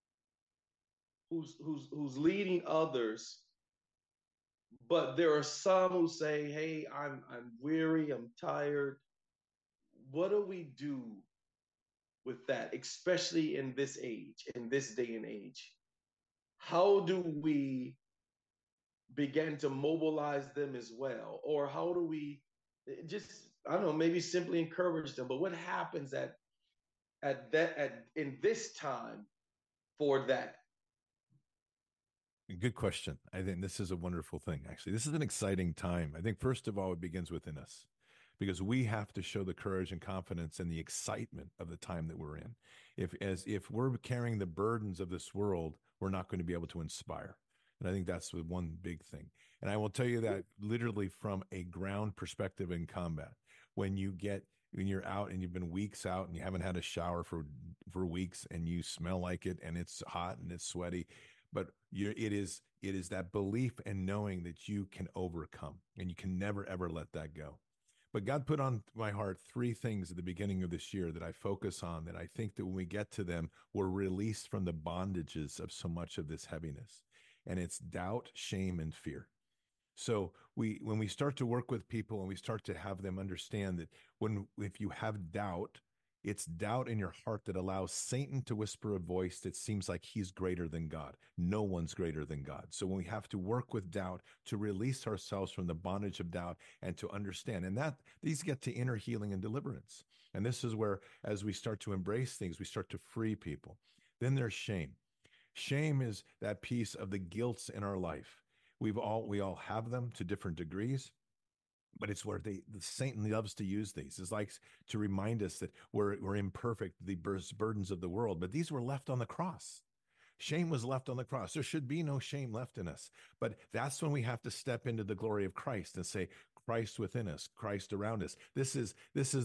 who's leading others, but there are some who say, "Hey, I'm weary, I'm tired." What do we do with that, especially in this age, in this day and age? How do we begin to mobilize them as well? Or how do we just, I don't know, maybe simply encourage them? But what happens in this time for that? Good question. I think this is a wonderful thing, actually. This is an exciting time. I think, first of all, it begins within us because we have to show the courage and confidence and the excitement of the time that we're in. If we're carrying the burdens of this world, we're not going to be able to inspire. And I think that's the one big thing. And I will tell you that literally from a ground perspective in combat, when you're out and you've been weeks out and you haven't had a shower for weeks and you smell like it and it's hot and it's sweaty, but it is that belief and knowing that you can overcome, and you can never ever let that go. But God put on my heart 3 things at the beginning of this year that I focus on, that I think that when we get to them, we're released from the bondages of so much of this heaviness. And it's doubt, shame, and fear. So when we start to work with people and we start to have them understand that if you have doubt, it's doubt in your heart that allows Satan to whisper a voice that seems like he's greater than God. No one's greater than God. So when we have to work with doubt to release ourselves from the bondage of doubt and to understand, and that these get to inner healing and deliverance. And this is where, as we start to embrace things, we start to free people. Then there's shame. Shame is that piece of the guilts in our life. We all have them to different degrees. But it's where Satan loves to use these. It's like to remind us that we're imperfect, the burdens of the world. But these were left on the cross. Shame was left on the cross. There should be no shame left in us. But that's when we have to step into the glory of Christ and say, Christ within us, Christ around us. This is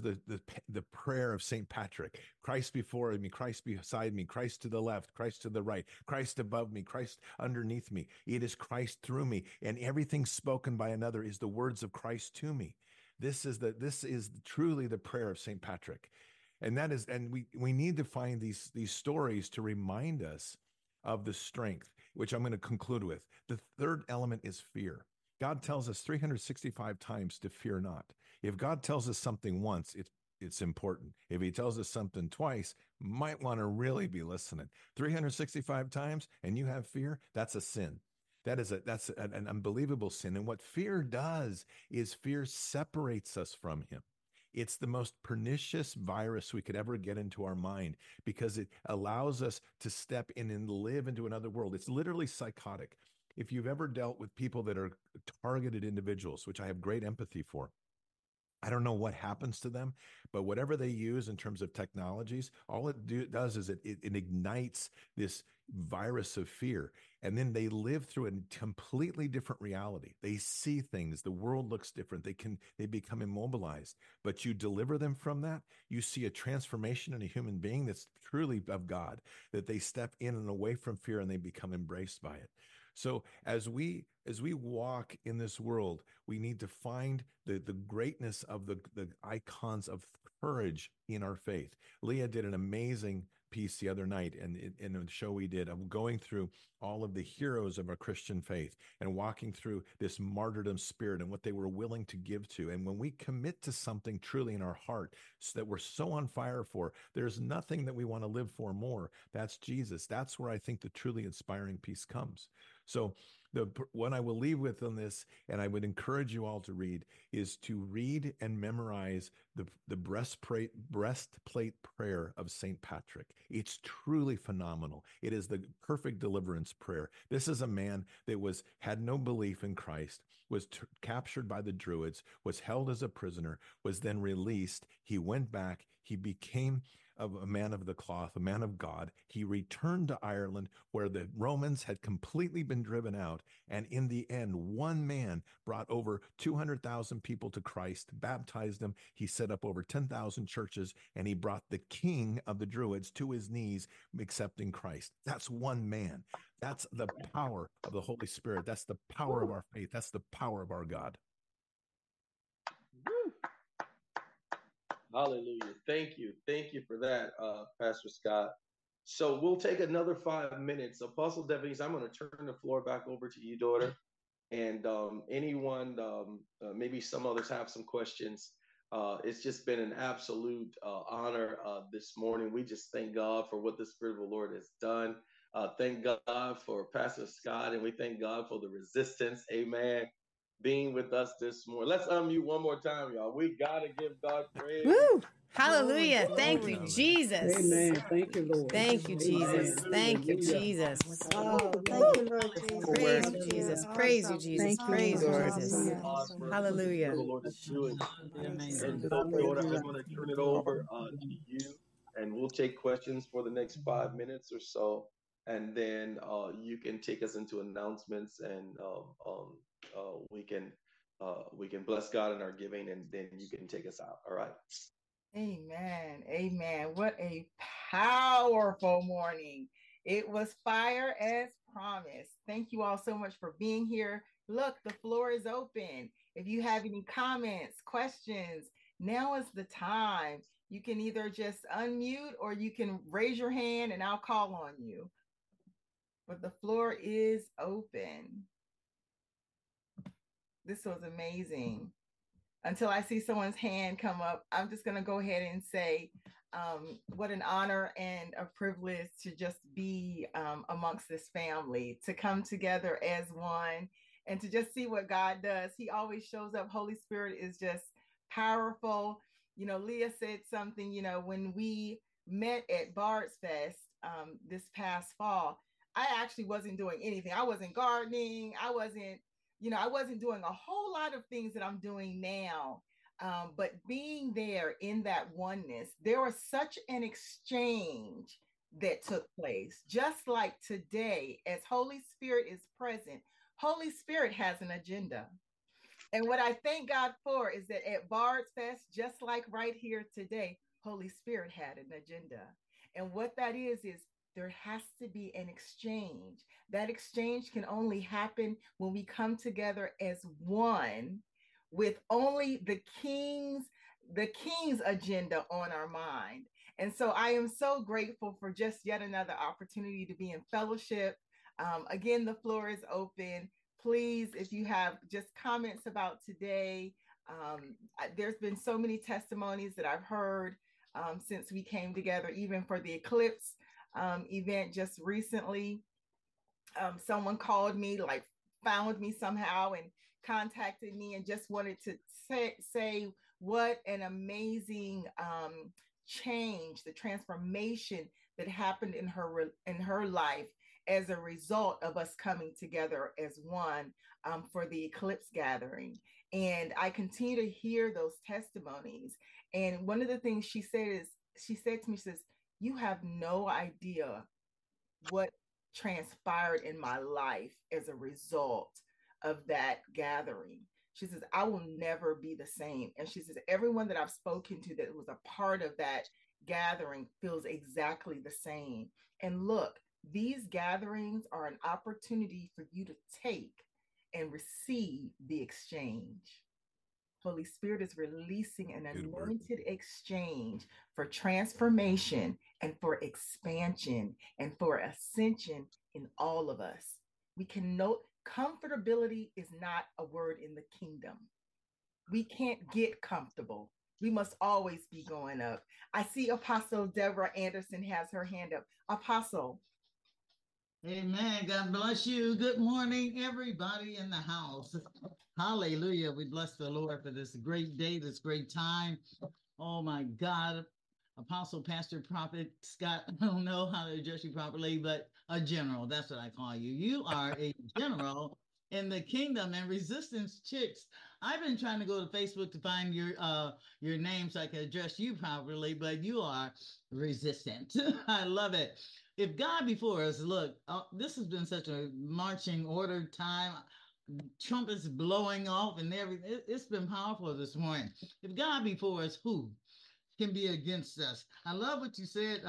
the prayer of St. Patrick. Christ before me, Christ beside me, Christ to the left, Christ to the right, Christ above me, Christ underneath me. It is Christ through me, and everything spoken by another is the words of Christ to me. This is truly the prayer of St. Patrick. And we need to find these stories to remind us of the strength, which I'm going to conclude with. The third element is fear. God tells us 365 times to fear not. If God tells us something once, it's important. If he tells us something twice, might want to really be listening. 365 times and you have fear, that's a sin. That's an unbelievable sin. And what fear does is fear separates us from him. It's the most pernicious virus we could ever get into our mind because it allows us to step in and live into another world. It's literally psychotic. If you've ever dealt with people that are targeted individuals, which I have great empathy for, I don't know what happens to them, but whatever they use in terms of technologies, all it does is it ignites this virus of fear. And then they live through a completely different reality. They see things. The world looks different. They become immobilized. But you deliver them from that. You see a transformation in a human being that's truly of God, that they step in and away from fear and they become embraced by it. So as we walk in this world, we need to find the greatness of the icons of courage in our faith. Leah did an amazing piece the other night in a show we did of going through all of the heroes of our Christian faith and walking through this martyrdom spirit and what they were willing to give to. And when we commit to something truly in our heart so that we're so on fire for, there's nothing that we want to live for more. That's Jesus. That's where I think the truly inspiring piece comes. So what I will leave with on this, and I would encourage you all to read, is to read and memorize the breastplate prayer of St. Patrick. It's truly phenomenal. It is the perfect deliverance prayer. This is a man that had no belief in Christ, was captured by the Druids, was held as a prisoner, was then released. He went back. He became a man of the cloth, a man of God. He returned to Ireland, where the Romans had completely been driven out. And in the end, one man brought over 200,000 people to Christ, baptized them. He set up over 10,000 churches, and he brought the king of the Druids to his knees, accepting Christ. That's one man. That's the power of the Holy Spirit. That's the power of our faith. That's the power of our God. Hallelujah. Thank you. Thank you for that, Pastor Scott. So we'll take another 5 minutes. Apostle Devise, I'm going to turn the floor back over to you, daughter. And anyone, maybe some others have some questions. It's just been an absolute honor this morning. We just thank God for what the Spirit of the Lord has done. Thank God for Pastor Scott, and we thank God for the resistance. Amen. Being with us this morning. Let's unmute one more time, y'all. We got to give God praise. Woo! Hallelujah. Thank you, Jesus. Amen. Thank you, Lord. Thank you, Jesus. Thank you, Jesus. Oh, thank you, Lord Jesus. Praise you, Jesus. Praise you, Jesus. Praise you, Lord. Jesus. Hallelujah. The Lord is doing. And so, daughter, I'm going to turn it over to you, and we'll take questions for the next 5 minutes or so. And then you can take us into announcements, and we can bless God in our giving, and then you can take us out. All right. Amen. Amen. What a powerful morning. It was fire as promised. Thank you all so much for being here. Look, the floor is open. If you have any comments, questions, now is the time. You can either just unmute or you can raise your hand and I'll call on you. But the floor is open. This was amazing. Until I see someone's hand come up, I'm just going to go ahead and say what an honor and a privilege to just be amongst this family, to come together as one and to just see what God does. He always shows up. Holy Spirit is just powerful. You know, Leah said something, you know, when we met at Bard's Fest this past fall, I actually wasn't doing anything. I wasn't gardening. I wasn't doing a whole lot of things that I'm doing now. But being there in that oneness, there was such an exchange that took place. Just like today, as Holy Spirit is present, Holy Spirit has an agenda. And what I thank God for is that at Bard's Fest, just like right here today, Holy Spirit had an agenda. And what that is there has to be an exchange. That exchange can only happen when we come together as one with only the king's agenda on our mind. And so I am so grateful for just yet another opportunity to be in fellowship. Again, the floor is open. Please, if you have just comments about today, there's been so many testimonies that I've heard since we came together, even for the Eclipse event just recently. Someone called me, like found me somehow and contacted me and just wanted to say what an amazing change, the transformation that happened in her life as a result of us coming together as one for the Eclipse gathering. And I continue to hear those testimonies. And one of the things she said to me, she says, "You have no idea what transpired in my life as a result of that gathering." She says, "I will never be the same." And she says, everyone that I've spoken to that was a part of that gathering feels exactly the same. And look, these gatherings are an opportunity for you to take and receive the exchange. Holy Spirit is releasing an anointed exchange for transformation and for expansion and for ascension in all of us. We can note comfortability is not a word in the kingdom. We can't get comfortable. We must always be going up. I see Apostle Deborah Anderson has her hand up. Apostle. Amen. God bless you. Good morning, everybody in the house. Hallelujah. We bless the Lord for this great day, this great time. Oh my God. Apostle, Pastor, Prophet, Scott, I don't know how to address you properly, but a general. That's what I call you. You are a general in the kingdom and resistance chicks. I've been trying to go to Facebook to find your name so I can address you properly, but you are resistant. I love it. If God before us, look, this has been such a marching order time. Trumpets blowing off and everything. It's been powerful this morning. If God before us, who can be against us? I love what you said.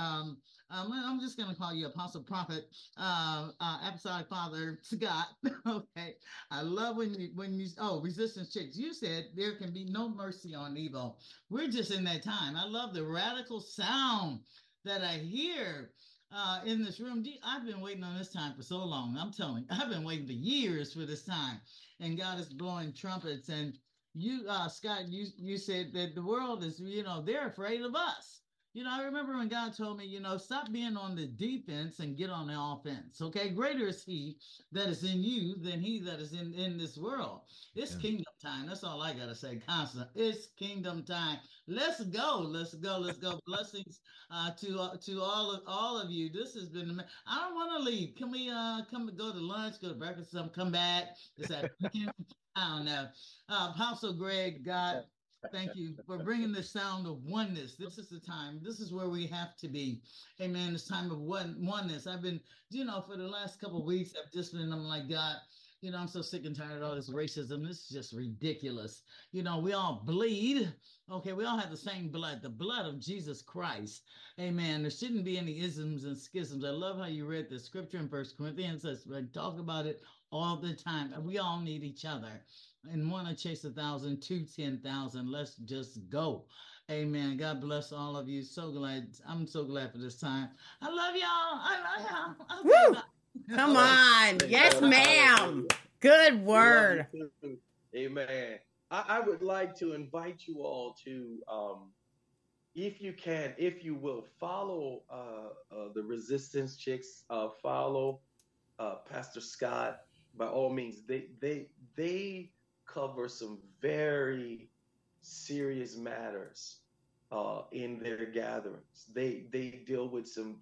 I'm just going to call you Apostle Prophet, Apostolic Father Scott. Okay. I love resistance chicks. You said there can be no mercy on evil. We're just in that time. I love the radical sound that I hear in this room. I've been waiting on this time for so long. I'm telling you, I've been waiting for years for this time. And God is blowing trumpets. And you, Scott, you said that the world is, they're afraid of us. I remember when God told me, stop being on the defense and get on the offense. Okay, greater is He that is in you than he that is in this world. It's kingdom time. That's all I gotta say. Constant. It's kingdom time. Let's go. Let's go. Let's go. Blessings to all of you. This has been. I don't want to leave. Can we come go to lunch, go to breakfast, come back? This afternoon. I don't know. Apostle Greg, God, thank you for bringing the sound of oneness. This is the time. This is where we have to be. Amen. It's time of oneness. I've been, for the last couple of weeks, I'm like, God, I'm so sick and tired of all this racism. This is just ridiculous. We all bleed. Okay, we all have the same blood, the blood of Jesus Christ. Amen. There shouldn't be any isms and schisms. I love how you read the scripture in 1 Corinthians. I talk about it all the time. We all need each other. And one to chase 1,000, 2 10,000. Let's just go. Amen. God bless all of you. So glad. I'm so glad for this time. I love y'all. I love y'all. Woo! Come on. Yes, ma'am. Good word. Amen. I would like to invite you all to, if you can, if you will, follow the Resistance Chicks, follow Pastor Scott. By all means, they cover some very serious matters in their gatherings. They deal with some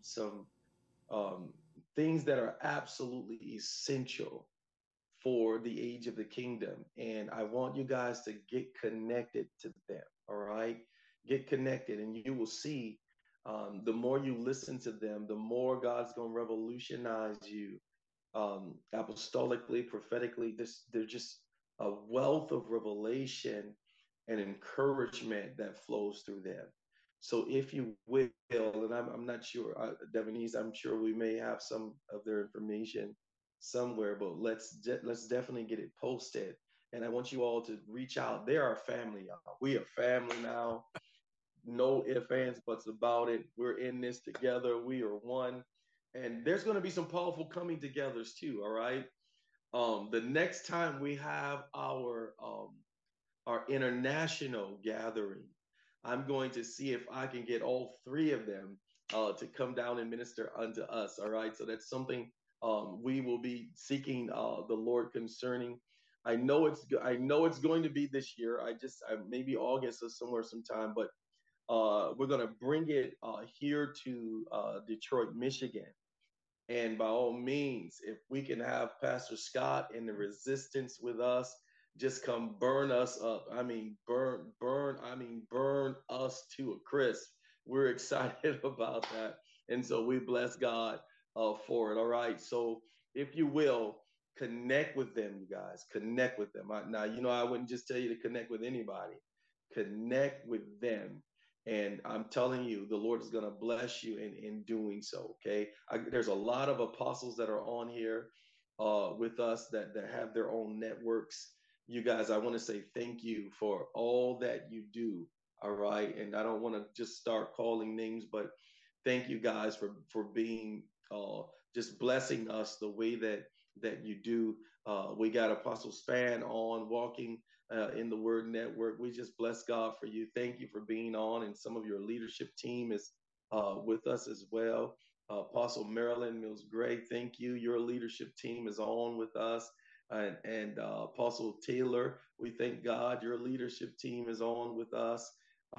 things that are absolutely essential for the age of the kingdom. And I want you guys to get connected to them. All right, get connected, and you will see. The more you listen to them, the more God's going to revolutionize you apostolically, prophetically. They're just a wealth of revelation and encouragement that flows through them. So if you will, and I'm not sure, Devonese, I'm sure we may have some of their information somewhere, but let's definitely get it posted. And I want you all to reach out. They're our family, y'all. We are family now. No ifs, ands, buts about it. We're in this together. We are one. And there's going to be some powerful coming togethers too. All right. The next time we have our international gathering, I'm going to see if I can get all three of them to come down and minister unto us. All right. So that's something we will be seeking the Lord concerning. I know it's going to be this year. Maybe August or somewhere sometime, but we're going to bring it here to Detroit, Michigan. And by all means, if we can have Pastor Scott and the Resistance with us, just come burn us up. I mean, burn us to a crisp. We're excited about that. And so we bless God for it. All right. So if you will, connect with them, you guys. Connect with them. Now, I wouldn't just tell you to connect with anybody. Connect with them. And I'm telling you, the Lord is going to bless you in doing so. Okay. There's a lot of apostles that are on here with us that have their own networks. You guys, I want to say thank you for all that you do. All right. And I don't want to just start calling names, but thank you guys for being just blessing us the way that you do. We got Apostle Span on Walking in the Word Network. We just bless God for you. Thank you for being on, and some of your leadership team is with us as well. Apostle Marilyn Mills Gray, thank you. Your leadership team is on with us. And Apostle Taylor, we thank God. Your leadership team is on with us.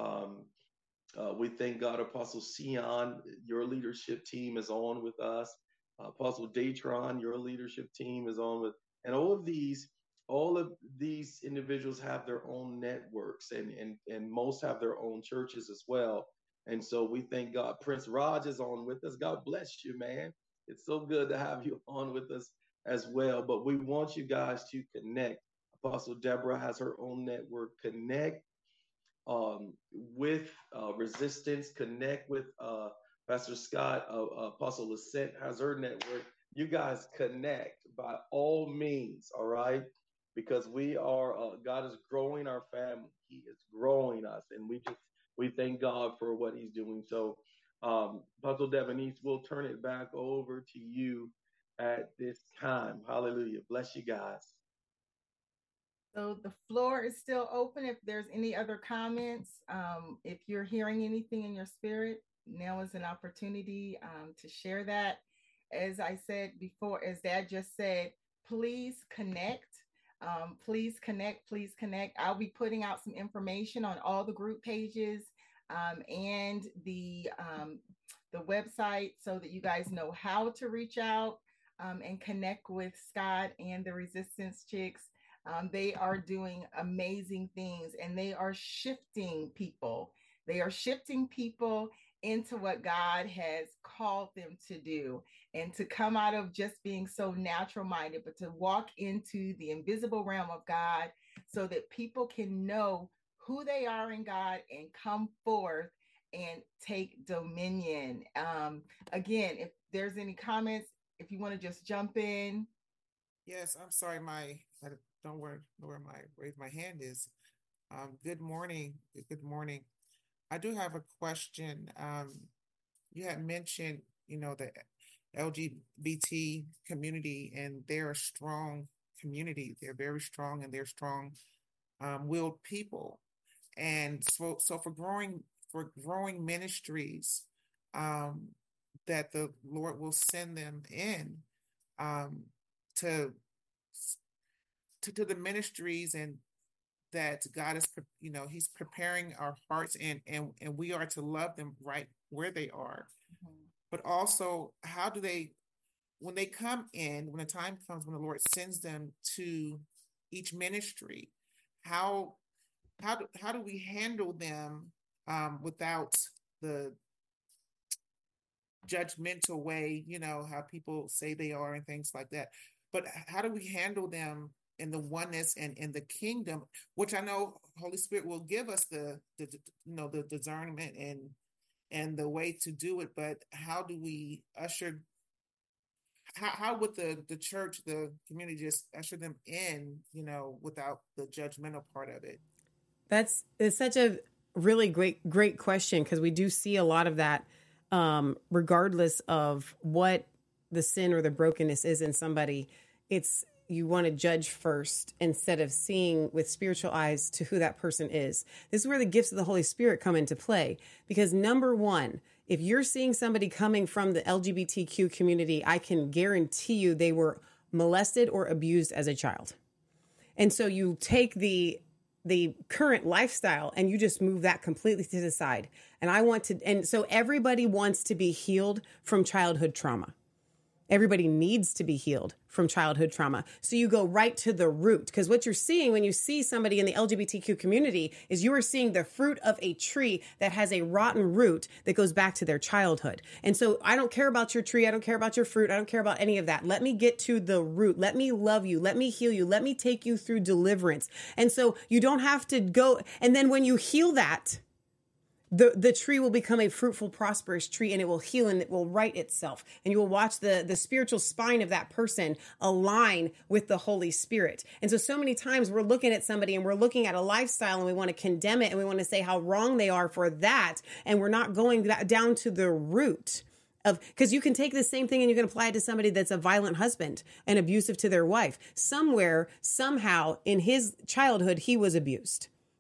We thank God. Apostle Sion, your leadership team is on with us. Apostle Datron, your leadership team is on with, and all of these individuals have their own networks, and most have their own churches as well. And so we thank God. Prince Raj is on with us. God bless you, man. It's so good to have you on with us as well. But we want you guys to connect. Apostle Deborah has her own network. Connect with Resistance. Connect with Pastor Scott. Apostle Lisette has her network. You guys connect by all means, all right? Because we are, God is growing our family. He is growing us, and we thank God for what he's doing. So, Apostle Devonese, we'll turn it back over to you at this time. Hallelujah. Bless you guys. So the floor is still open. If there's any other comments, if you're hearing anything in your spirit, now is an opportunity to share that. As I said before, as Dad just said, please connect. Please connect. Please connect. I'll be putting out some information on all the group pages and the website so that you guys know how to reach out and connect with Scott and the Resistance Chicks. They are doing amazing things, and they are shifting people. They are shifting people into what God has called them to do, and to come out of just being so natural minded, but to walk into the invisible realm of God so that people can know who they are in God and come forth and take dominion. Again, if there's any comments, if you want to just jump in. Yes, I'm sorry. I don't know where my hand is. Good morning. Good morning. I do have a question. You had mentioned, the LGBT community, and they're a strong community. They're very strong, and they're strong-willed people. And so for growing ministries, that the Lord will send them in to the ministries, and that God is, he's preparing our hearts, and we are to love them right where they are. Mm-hmm. But also, how do they, when they come in, when the time comes when the Lord sends them to each ministry, how do we handle them without the judgmental way, how people say they are and things like that? But how do we handle them in the oneness and in the kingdom, which I know Holy Spirit will give us the discernment and the way to do it. But how do we usher? How would the church, the community, just usher them in, without the judgmental part of it? It's such a really great question, because we do see a lot of that, regardless of what the sin or the brokenness is in somebody. You want to judge first instead of seeing with spiritual eyes to who that person is. This is where the gifts of the Holy Spirit come into play. Because number one, if you're seeing somebody coming from the LGBTQ community, I can guarantee you they were molested or abused as a child. And so you take the current lifestyle and you just move that completely to the side. And so everybody wants to be healed from childhood trauma. Everybody needs to be healed from childhood trauma. So you go right to the root, because what you're seeing when you see somebody in the LGBTQ community is you are seeing the fruit of a tree that has a rotten root that goes back to their childhood. And so I don't care about your tree. I don't care about your fruit. I don't care about any of that. Let me get to the root. Let me love you. Let me heal you. Let me take you through deliverance. And so you don't have to go. And then when you heal that, the tree will become a fruitful, prosperous tree, and it will heal and it will right itself. And you will watch the spiritual spine of that person align with the Holy Spirit. And so many times we're looking at somebody and we're looking at a lifestyle and we want to condemn it and we want to say how wrong they are for that. And we're not going down to the root of, because you can take the same thing and you can apply it to somebody that's a violent husband and abusive to their wife. Somewhere, somehow in his childhood, he was abused.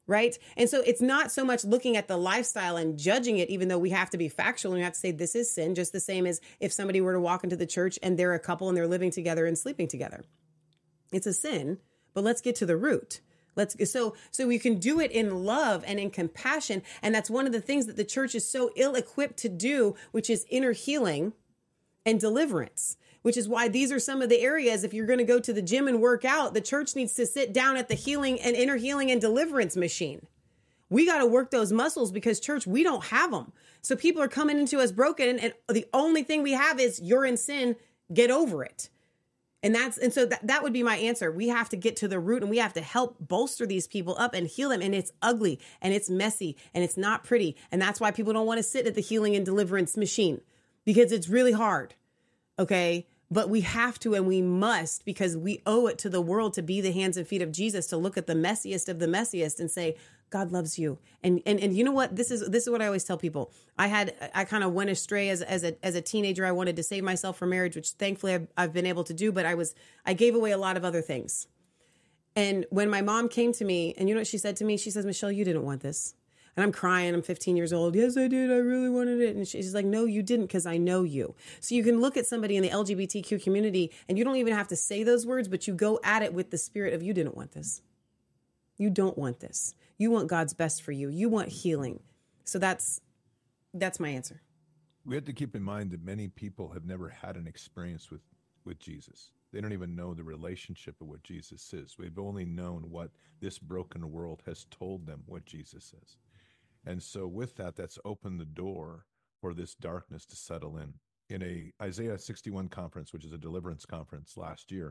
right? And so it's not so much looking at the lifestyle and judging it, even though we have to be factual and we have to say this is sin, just the same as if somebody were to walk into the church and they're a couple and they're living together and sleeping together. It's a sin, but let's get to the root. So we can do it in love and in compassion. And that's one of the things that the church is so ill-equipped to do, which is inner healing and deliverance, which is why these are some of the areas, if you're going to go to the gym and work out, the church needs to sit down at the healing and inner healing and deliverance machine. We got to work those muscles because, church, we don't have them. So people are coming into us broken, and the only thing we have is you're in sin, get over it. And so that would be my answer. We have to get to the root, and we have to help bolster these people up and heal them. And it's ugly and it's messy and it's not pretty. And that's why people don't want to sit at the healing and deliverance machine, because it's really hard. Okay. But we have to, and we must, because we owe it to the world to be the hands and feet of Jesus, to look at the messiest of the messiest and say, God loves you. And you know what? This is what I always tell people. I kind of went astray as a teenager. I wanted to save myself from marriage, which thankfully I've been able to do, but I gave away a lot of other things. And when my mom came to me, and you know what she said to me? She says, Michelle, you didn't want this. And I'm crying. I'm 15 years old. Yes, I did. I really wanted it. And she's like, no, you didn't, because I know you. So you can look at somebody in the LGBTQ community and you don't even have to say those words, but you go at it with the spirit of, you didn't want this. You don't want this. You want God's best for you. You want healing. So that's my answer. We have to keep in mind that many people have never had an experience with Jesus. They don't even know the relationship of what Jesus is. We've only known what this broken world has told them what Jesus is. And so with that, that's opened the door for this darkness to settle in. In a Isaiah 61 conference, which is a deliverance conference last year,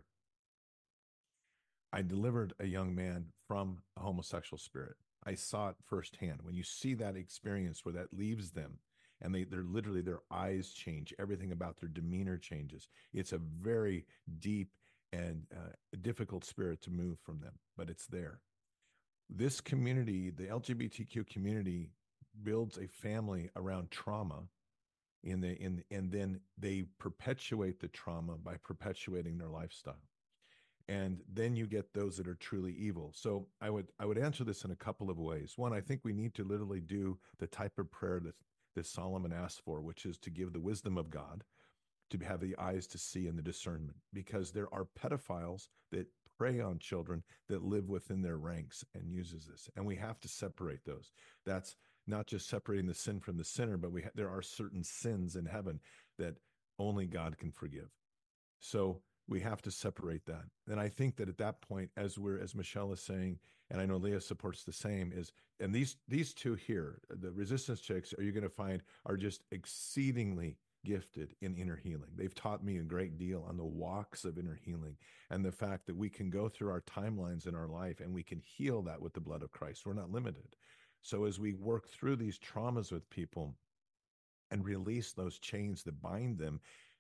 I delivered a young man from a homosexual spirit. I saw it firsthand. When you see that experience where that leaves them, and they're literally, their eyes change, everything about their demeanor changes. It's a very deep and difficult spirit to move from them, but it's there. This community, the LGBTQ community, builds a family around trauma, and then they perpetuate the trauma by perpetuating their lifestyle. And then you get those that are truly evil. So I would answer this in a couple of ways. One, I think we need to literally do the type of prayer that Solomon asked for, which is to give the wisdom of God, to have the eyes to see and the discernment, because there are pedophiles that prey on children that live within their ranks and uses this. And we have to separate those. That's not just separating the sin from the sinner, but there are certain sins in heaven that only God can forgive. So we have to separate that. And I think that at that point, as Michelle is saying, and I know Leah supports the same, and these two here, the resistance chicks, you're going to find are just exceedingly gifted in inner healing. They've taught me a great deal on the walks of inner healing and the fact that we can go through our timelines in our life and we can heal that with the blood of Christ. We're not limited. So as we work through these traumas with people and release those chains that bind them,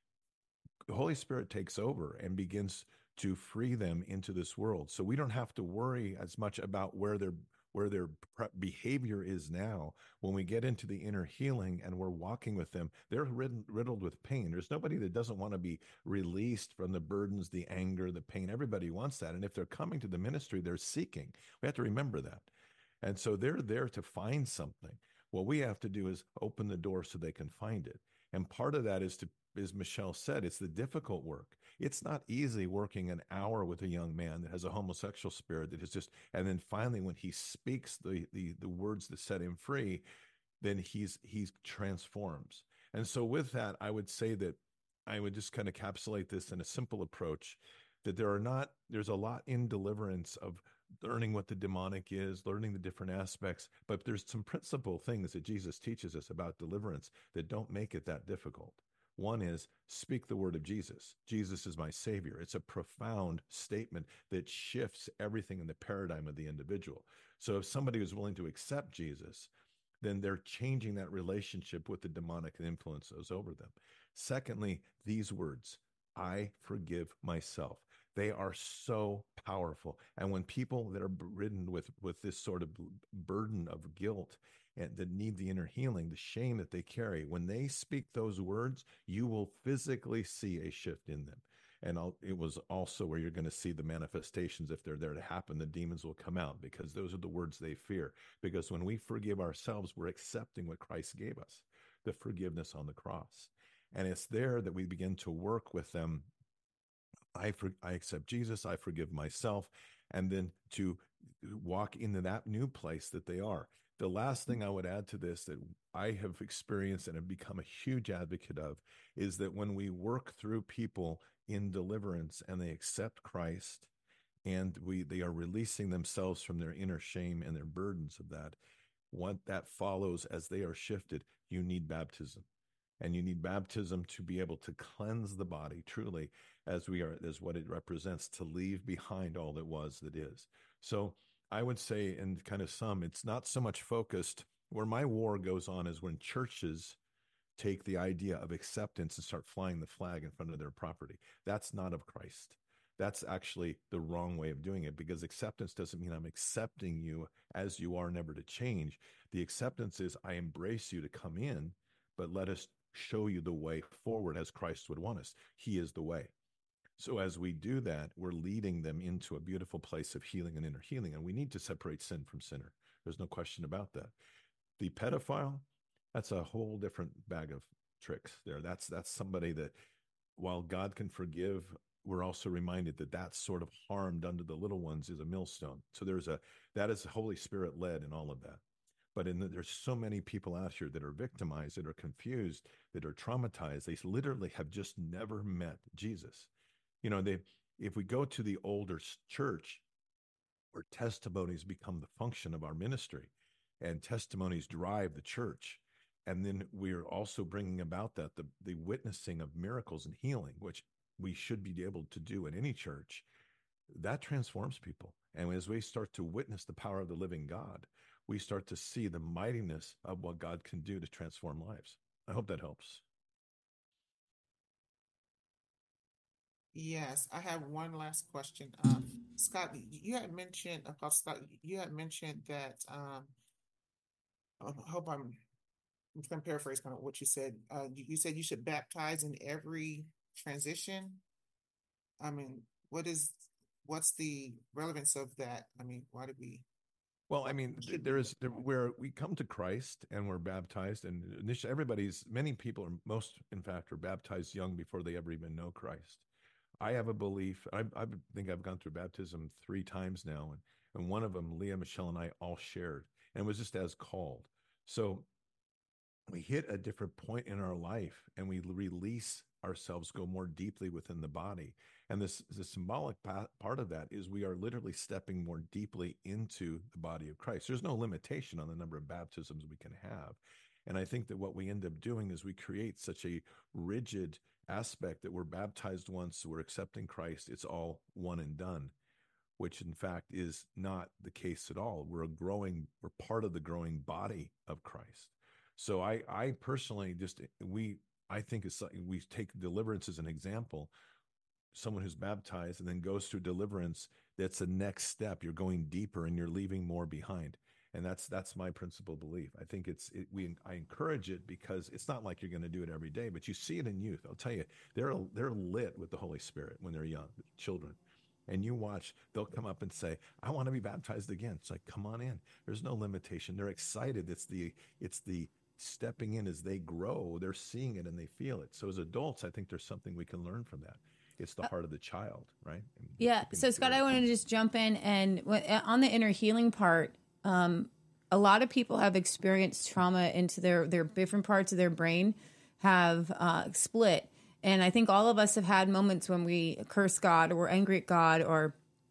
the Holy Spirit takes over and begins to free them into this world. So we don't have to worry as much about where their behavior is now. When we get into the inner healing and we're walking with them, they're riddled with pain. There's nobody that doesn't want to be released from the burdens, the anger, the pain. Everybody wants that. And if they're coming to the ministry, they're seeking. We have to remember that. And so they're there to find something. What we have to do is open the door so they can find it. And part of that is as Michelle said, it's the difficult work. It's not easy working an hour with a young man that has a homosexual spirit that is just, and then finally when he speaks the words that set him free, then he transforms. And so with that, I would say that I would just kind of encapsulate this in a simple approach, that there's a lot in deliverance of learning what the demonic is, learning the different aspects, but there's some principal things that Jesus teaches us about deliverance that don't make it that difficult. One is speak the word of Jesus. Jesus is my Savior. It's a profound statement that shifts everything in the paradigm of the individual. So if somebody is willing to accept Jesus, then they're changing that relationship with the demonic influences over them. Secondly, these words, I forgive myself. They are so powerful. And when people that are ridden with this sort of burden of guilt and that need the inner healing, the shame that they carry, when they speak those words, you will physically see a shift in them. And it was also where you're going to see the manifestations. If they're there to happen, the demons will come out, because those are the words they fear. Because when we forgive ourselves, we're accepting what Christ gave us, the forgiveness on the cross. And it's there that we begin to work with them. I accept Jesus, I forgive myself, and then to walk into that new place that they are. The last thing I would add to this that I have experienced and have become a huge advocate of is that when we work through people in deliverance and they accept Christ and they are releasing themselves from their inner shame and their burdens of that, what that follows as they are shifted, you need baptism. And you need baptism to be able to cleanse the body truly as what it represents, to leave behind all that was that is. So I would say, in kind of it's not so much focused. Where my war goes on is when churches take the idea of acceptance and start flying the flag in front of their property. That's not of Christ. That's actually the wrong way of doing it, because acceptance doesn't mean I'm accepting you as you are, never to change. The acceptance is I embrace you to come in, but let us show you the way forward as Christ would want us. He is the way. So as we do that, we're leading them into a beautiful place of healing and inner healing. And we need to separate sin from sinner. There's no question about that. The pedophile, that's a whole different bag of tricks there. That's somebody that, while God can forgive, we're also reminded that sort of harm done to the little ones is a millstone. So that is Holy Spirit led in all of that. But there's so many people out here that are victimized, that are confused, that are traumatized. They literally have just never met Jesus. You know, if we go to the older church, where testimonies become the function of our ministry, and testimonies drive the church, and then we're also bringing about the witnessing of miracles and healing, which we should be able to do in any church, that transforms people. And as we start to witness the power of the living God, we start to see the mightiness of what God can do to transform lives. I hope that helps. Yes, I have one last question. Scott, you had mentioned, Apostle Scott, you had mentioned that, I hope I'm going to paraphrase kind of what you said. You said you should baptize in every transition. I mean, what's the relevance of that? I mean, why did we? Well, I mean, where we come to Christ and we're baptized, and many people, most in fact, are baptized young before they ever even know Christ. I have a belief. I think I've gone through baptism 3 times now, and one of them, Leah, Michelle, and I all shared, and it was just as called. So we hit a different point in our life, and we release ourselves, go more deeply within the body. And the symbolic part of that is we are literally stepping more deeply into the body of Christ. There's no limitation on the number of baptisms we can have. And I think that what we end up doing is we create such a rigid aspect that we're baptized once, we're accepting Christ, it's all one and done, which in fact is not the case at all. We're part of the growing body of Christ. So I personally I think we take deliverance as an example. Someone who's baptized and then goes through deliverance, that's the next step. You're going deeper and you're leaving more behind. And that's my principal belief. I think I encourage it because it's not like you're going to do it every day, but you see it in youth. I'll tell you, they're lit with the Holy Spirit when they're young, children. And you watch, they'll come up and say, I want to be baptized again. It's like, come on in. There's no limitation. They're excited. It's the stepping in as they grow. They're seeing it and they feel it. So as adults, I think there's something we can learn from that. It's the heart of the child, right? Yeah. So Scott, I wanted to just jump in and on the inner healing part, a lot of people have experienced trauma into their different parts of their brain have split. And I think all of us have had moments when we curse God or we're angry at God or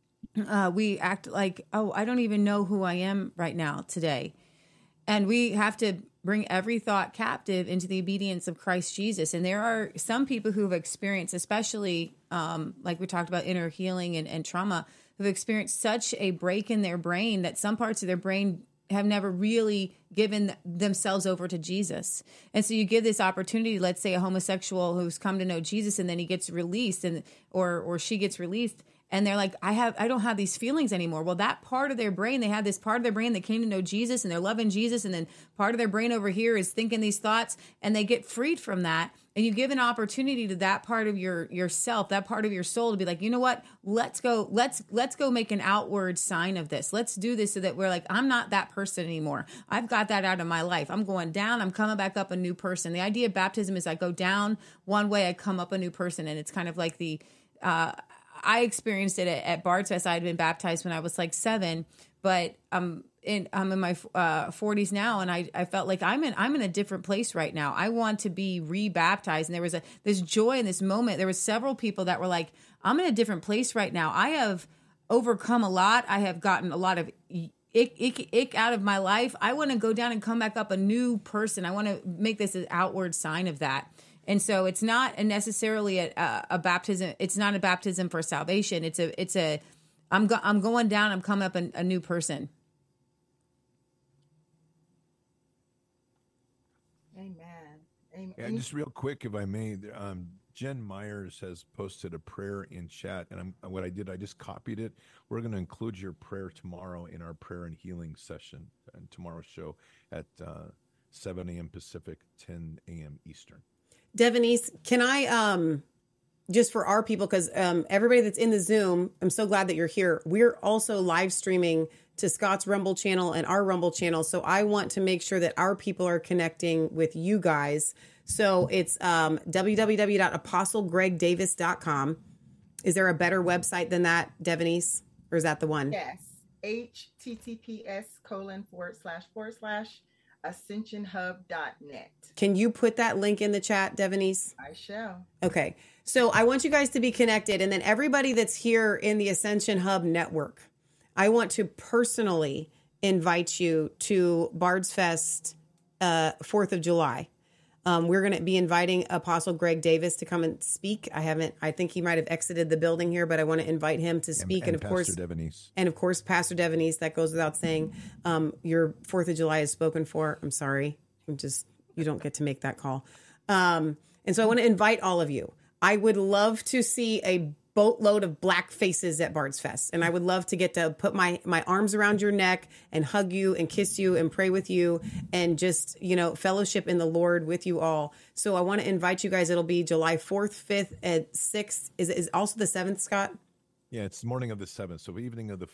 we act like, oh, I don't even know who I am right now today. And we have to bring every thought captive into the obedience of Christ Jesus. And there are some people who have experienced, especially like we talked about inner healing and trauma, who've experienced such a break in their brain that some parts of their brain have never really given themselves over to Jesus. And so you give this opportunity, let's say a homosexual who's come to know Jesus and then he gets released or she gets released and they're like, I don't have these feelings anymore. Well, that part of their brain, they have this part of their brain that came to know Jesus and they're loving Jesus. And then part of their brain over here is thinking these thoughts and they get freed from that. and you give an opportunity to that part of yourself, that part of your soul, to be like, you know what, let's go make an outward sign of this. Let's do this so that we're like, I'm not that person anymore. I've got that out of my life. I'm going down, I'm coming back up a new person. The idea of baptism is I go down one way, I come up a new person. And it's kind of like I experienced it at Bard's Fest. I had been baptized when I was like 7, but I'm in my 40s now, and I felt like I'm in a different place right now. I want to be rebaptized, and there was this joy in this moment. There was several people that were like, I'm in a different place right now. I have overcome a lot. I have gotten a lot of ick out of my life. I want to go down and come back up a new person. I want to make this an outward sign of that. And so it's not necessarily a baptism. It's not a baptism for salvation. I'm going down, I'm coming up a new person. Amen. And just real quick, if I may, Jen Myers has posted a prayer in chat, and what I did, I just copied it. We're going to include your prayer tomorrow in our prayer and healing session, and tomorrow's show at 7 a.m. Pacific, 10 a.m. Eastern. Devonese, can I, just for our people, because everybody that's in the Zoom, I'm so glad that you're here. We're also live streaming to Scott's Rumble channel and our Rumble channel. So I want to make sure that our people are connecting with you guys. So it's www.apostlegregdavis.com. Is there a better website than that, Devonese? Or is that the one? Yes. https://ascensionhub.net. Can you put that link in the chat, Devonese? I shall. Okay. So I want you guys to be connected. And then everybody that's here in the Ascension Hub network, I want to personally invite you to Bard's Fest 4th of July. We're going to be inviting Apostle Greg Davis to come and speak. I think he might have exited the building here, but I want to invite him to speak. And of course, Devonese. And of course, Pastor Devonese, that goes without saying. Your 4th of July is spoken for. I'm sorry. You don't get to make that call. And so I want to invite all of you. I would love to see a boatload of black faces at Bard's Fest. And I would love to get to put my arms around your neck and hug you and kiss you and pray with you and just, fellowship in the Lord with you all. So I want to invite you guys. It'll be July 4th, 5th, and 6th. Is also the 7th, Scott? Yeah, it's the morning of the 7th. So evening of the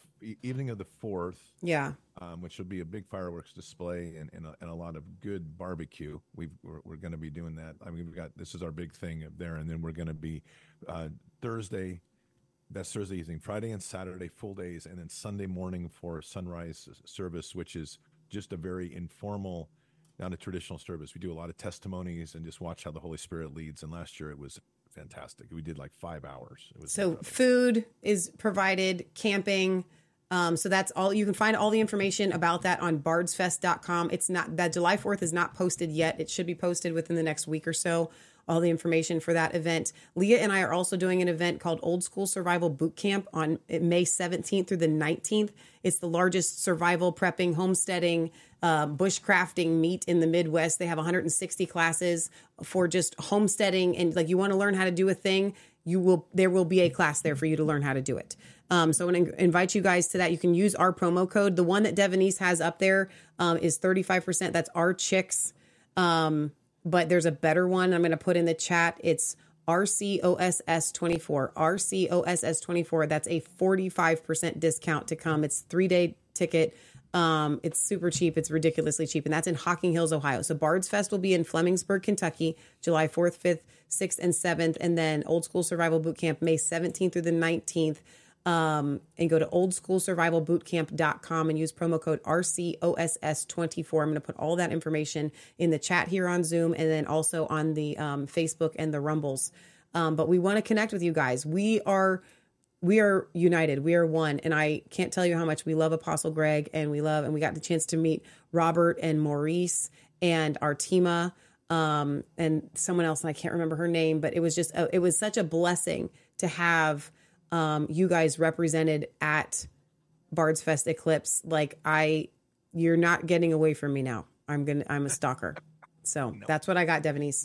4th. Yeah. Which will be a big fireworks display and a lot of good barbecue. We're going to be doing that. I mean, this is our big thing up there. And then we're going to be Thursday evening, Friday and Saturday, full days, and then Sunday morning for sunrise service, which is just a very informal, not a traditional service. We do a lot of testimonies and just watch how the Holy Spirit leads. And last year it was fantastic. We did like 5 hours. It was so incredible. Food is provided, camping. So that's all. You can find all the information about that on bardsfest.com. It's not that July 4th is not posted yet. It should be posted within the next week or so. All the information for that event. Leah and I are also doing an event called Old School Survival Boot Camp on May 17th through the 19th. It's the largest survival prepping, homesteading, bushcrafting meet in the Midwest. They have 160 classes for just homesteading. And like, you want to learn how to do a thing, there will be a class there for you to learn how to do it. So I want to invite you guys to that. You can use our promo code. The one that Devonese has up there is 35%. That's our chicks. But there's a better one I'm going to put in the chat. It's RCOSS24. RCOSS24. That's a 45% discount to come. It's 3-day ticket. It's super cheap. It's ridiculously cheap. And that's in Hocking Hills, Ohio. So Bard's Fest will be in Flemingsburg, Kentucky, July 4th, 5th, 6th, and 7th. And then Old School Survival Boot Camp, May 17th through the 19th. And go to oldschoolsurvivalbootcamp.com and use promo code RCOSS24. I'm going to put all that information in the chat here on Zoom and then also on the Facebook and the Rumbles. But we want to connect with you guys. We are united. We are one. And I can't tell you how much we love Apostle Greg, and we got the chance to meet Robert and Maurice and Artima, and someone else, and I can't remember her name, but it was such a blessing to have you guys represented at Bard's Fest Eclipse. You're not getting away from me now. I'm a stalker. So that's what I got, Devonese.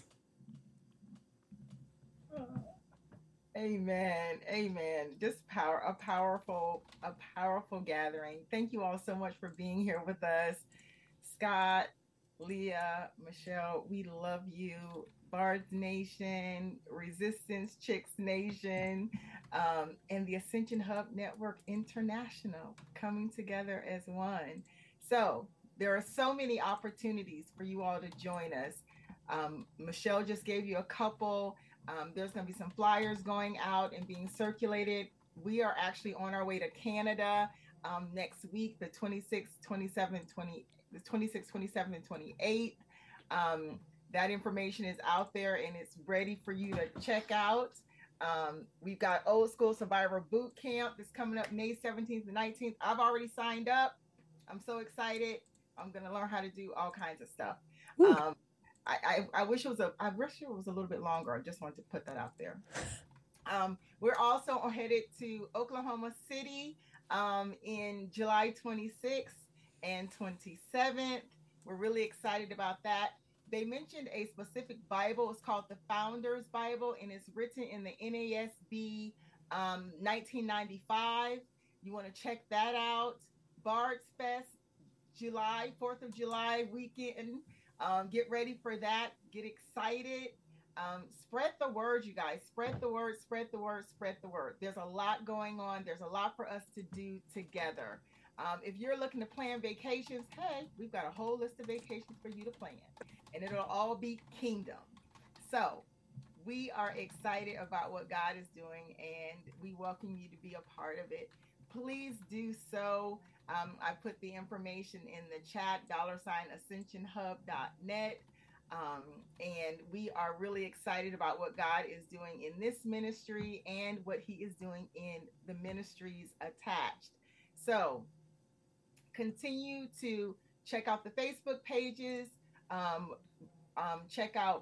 Amen. Just a powerful gathering. Thank you all so much for being here with us. Scott, Leah, Michelle, we love you. Bards Nation, Resistance Chicks Nation, and the Ascension Hub Network International coming together as one. So there are so many opportunities for you all to join us. Michelle just gave you a couple. There's going to be some flyers going out and being circulated. We are actually on our way to Canada next week, the 26th, 27th, and 28th. That information is out there and it's ready for you to check out. We've got Old School Survivor Boot Camp that's coming up May 17th and 19th. I've already signed up. I'm so excited. I'm going to learn how to do all kinds of stuff. I wish it was a little bit longer. I just wanted to put that out there. We're also headed to Oklahoma City in July 26th and 27th. We're really excited about that. They mentioned a specific Bible. It's called the Founders Bible, and it's written in the NASB 1995. You want to check that out. Bards Fest, July, 4th of July weekend. Get ready for that. Get excited. Spread the word, you guys. Spread the word, spread the word, spread the word. There's a lot going on. There's a lot for us to do together. If you're looking to plan vacations, hey, we've got a whole list of vacations for you to plan. And it'll all be kingdom. So we are excited about what God is doing, and we welcome you to be a part of it. Please do so. I put the information in the chat, $ascensionhub.net. And we are really excited about what God is doing in this ministry and what he is doing in the ministries attached. So continue to check out the Facebook pages. Check out,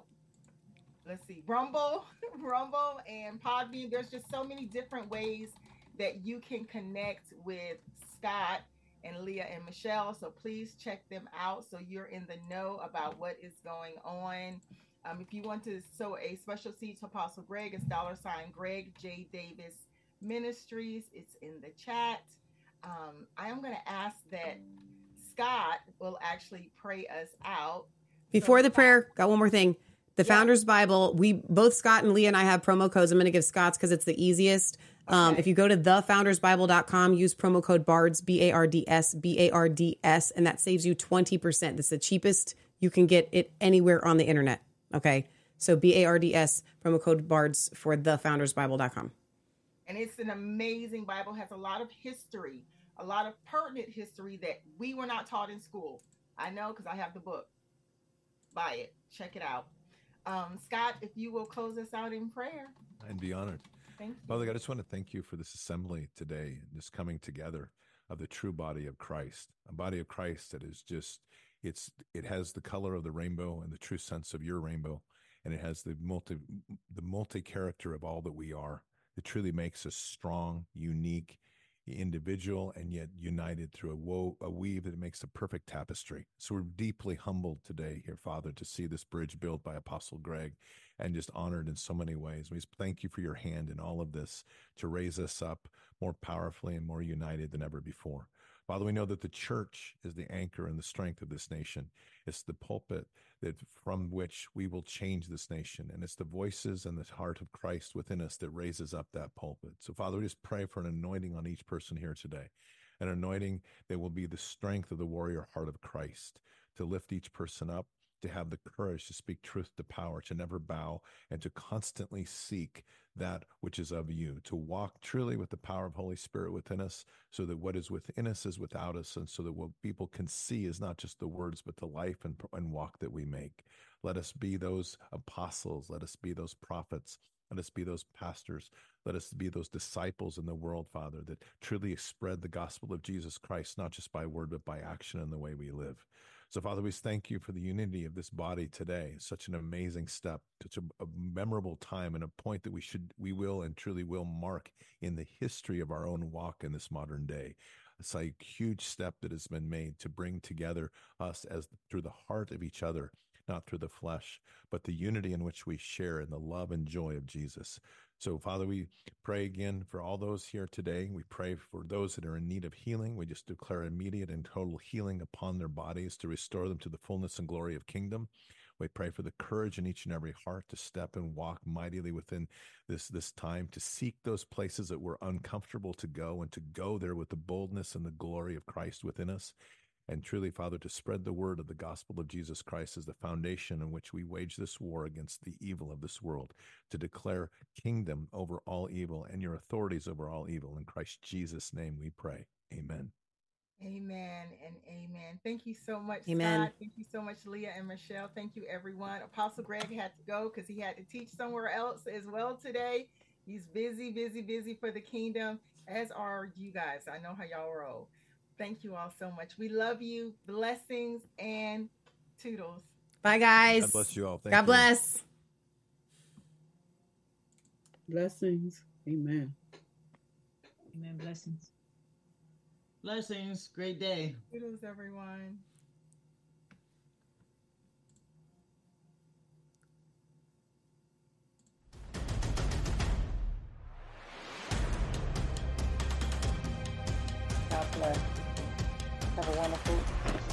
Rumble and Podbean. There's just so many different ways that you can connect with Scott and Leah and Michelle. So please check them out so you're in the know about what is going on. If you want to sow a special seed to Apostle Greg, it's $Greg J. Davis Ministries. It's in the chat. I am going to ask that Scott will actually pray us out. Before the prayer, got one more thing. The Founders Bible, both Scott and Leah and I have promo codes. I'm going to give Scott's because it's the easiest. Okay. If you go to thefoundersbible.com, use promo code BARDS, BARDS, and that saves you 20%. That's the cheapest you can get it anywhere on the internet. Okay. So BARDS, promo code BARDS for thefoundersbible.com. And it's an amazing Bible, has a lot of history, a lot of pertinent history that we were not taught in school. I know because I have the book. Buy it. Check it out. Scott, if you will close us out in prayer. I'd be honored. Thank you. Father God, I just want to thank you for this assembly today, this coming together of the true body of Christ, a body of Christ that is just, it has the color of the rainbow and the true sense of your rainbow, and it has the multi character of all that we are. It truly makes us strong, unique, individual, and yet united through a weave that makes a perfect tapestry. So we're deeply humbled today here, Father, to see this bridge built by Apostle Greg, and just honored in so many ways. We thank you for your hand in all of this to raise us up more powerfully and more united than ever before. Father, we know that the church is the anchor and the strength of this nation. It's the pulpit that from which we will change this nation. And it's the voices and the heart of Christ within us that raises up that pulpit. So Father, we just pray for an anointing on each person here today, an anointing that will be the strength of the warrior heart of Christ to lift each person up, to have the courage to speak truth to power, to never bow, and to constantly seek that which is of you, to walk truly with the power of Holy Spirit within us, so that what is within us is without us, and so that what people can see is not just the words, but the life and walk that we make. Let us be those apostles. Let us be those prophets. Let us be those pastors. Let us be those disciples in the world, Father, that truly spread the gospel of Jesus Christ, not just by word, but by action in the way we live. So, Father, we thank you for the unity of this body today. Such an amazing step, such a memorable time, and a point that we will and truly will mark in the history of our own walk in this modern day. It's a huge step that has been made to bring together us as through the heart of each other, not through the flesh, but the unity in which we share in the love and joy of Jesus. So, Father, we pray again for all those here today. We pray for those that are in need of healing. We just declare immediate and total healing upon their bodies to restore them to the fullness and glory of kingdom. We pray for the courage in each and every heart to step and walk mightily within this time, to seek those places that we're uncomfortable to go, and to go there with the boldness and the glory of Christ within us. And truly, Father, to spread the word of the gospel of Jesus Christ as the foundation in which we wage this war against the evil of this world, to declare kingdom over all evil and your authorities over all evil. In Christ Jesus' name we pray. Amen. Amen and amen. Thank you so much, Amen. Scott. Thank you so much, Leah and Michelle. Thank you, everyone. Apostle Greg had to go because he had to teach somewhere else as well today. He's busy for the kingdom, as are you guys. I know how y'all roll. Thank you all so much. We love you. Blessings and toodles. Bye, guys. God bless you all. Thank God you. bless. Blessings. Amen. Amen. Blessings. Blessings. Great day. Toodles, everyone. God bless. Have a wonderful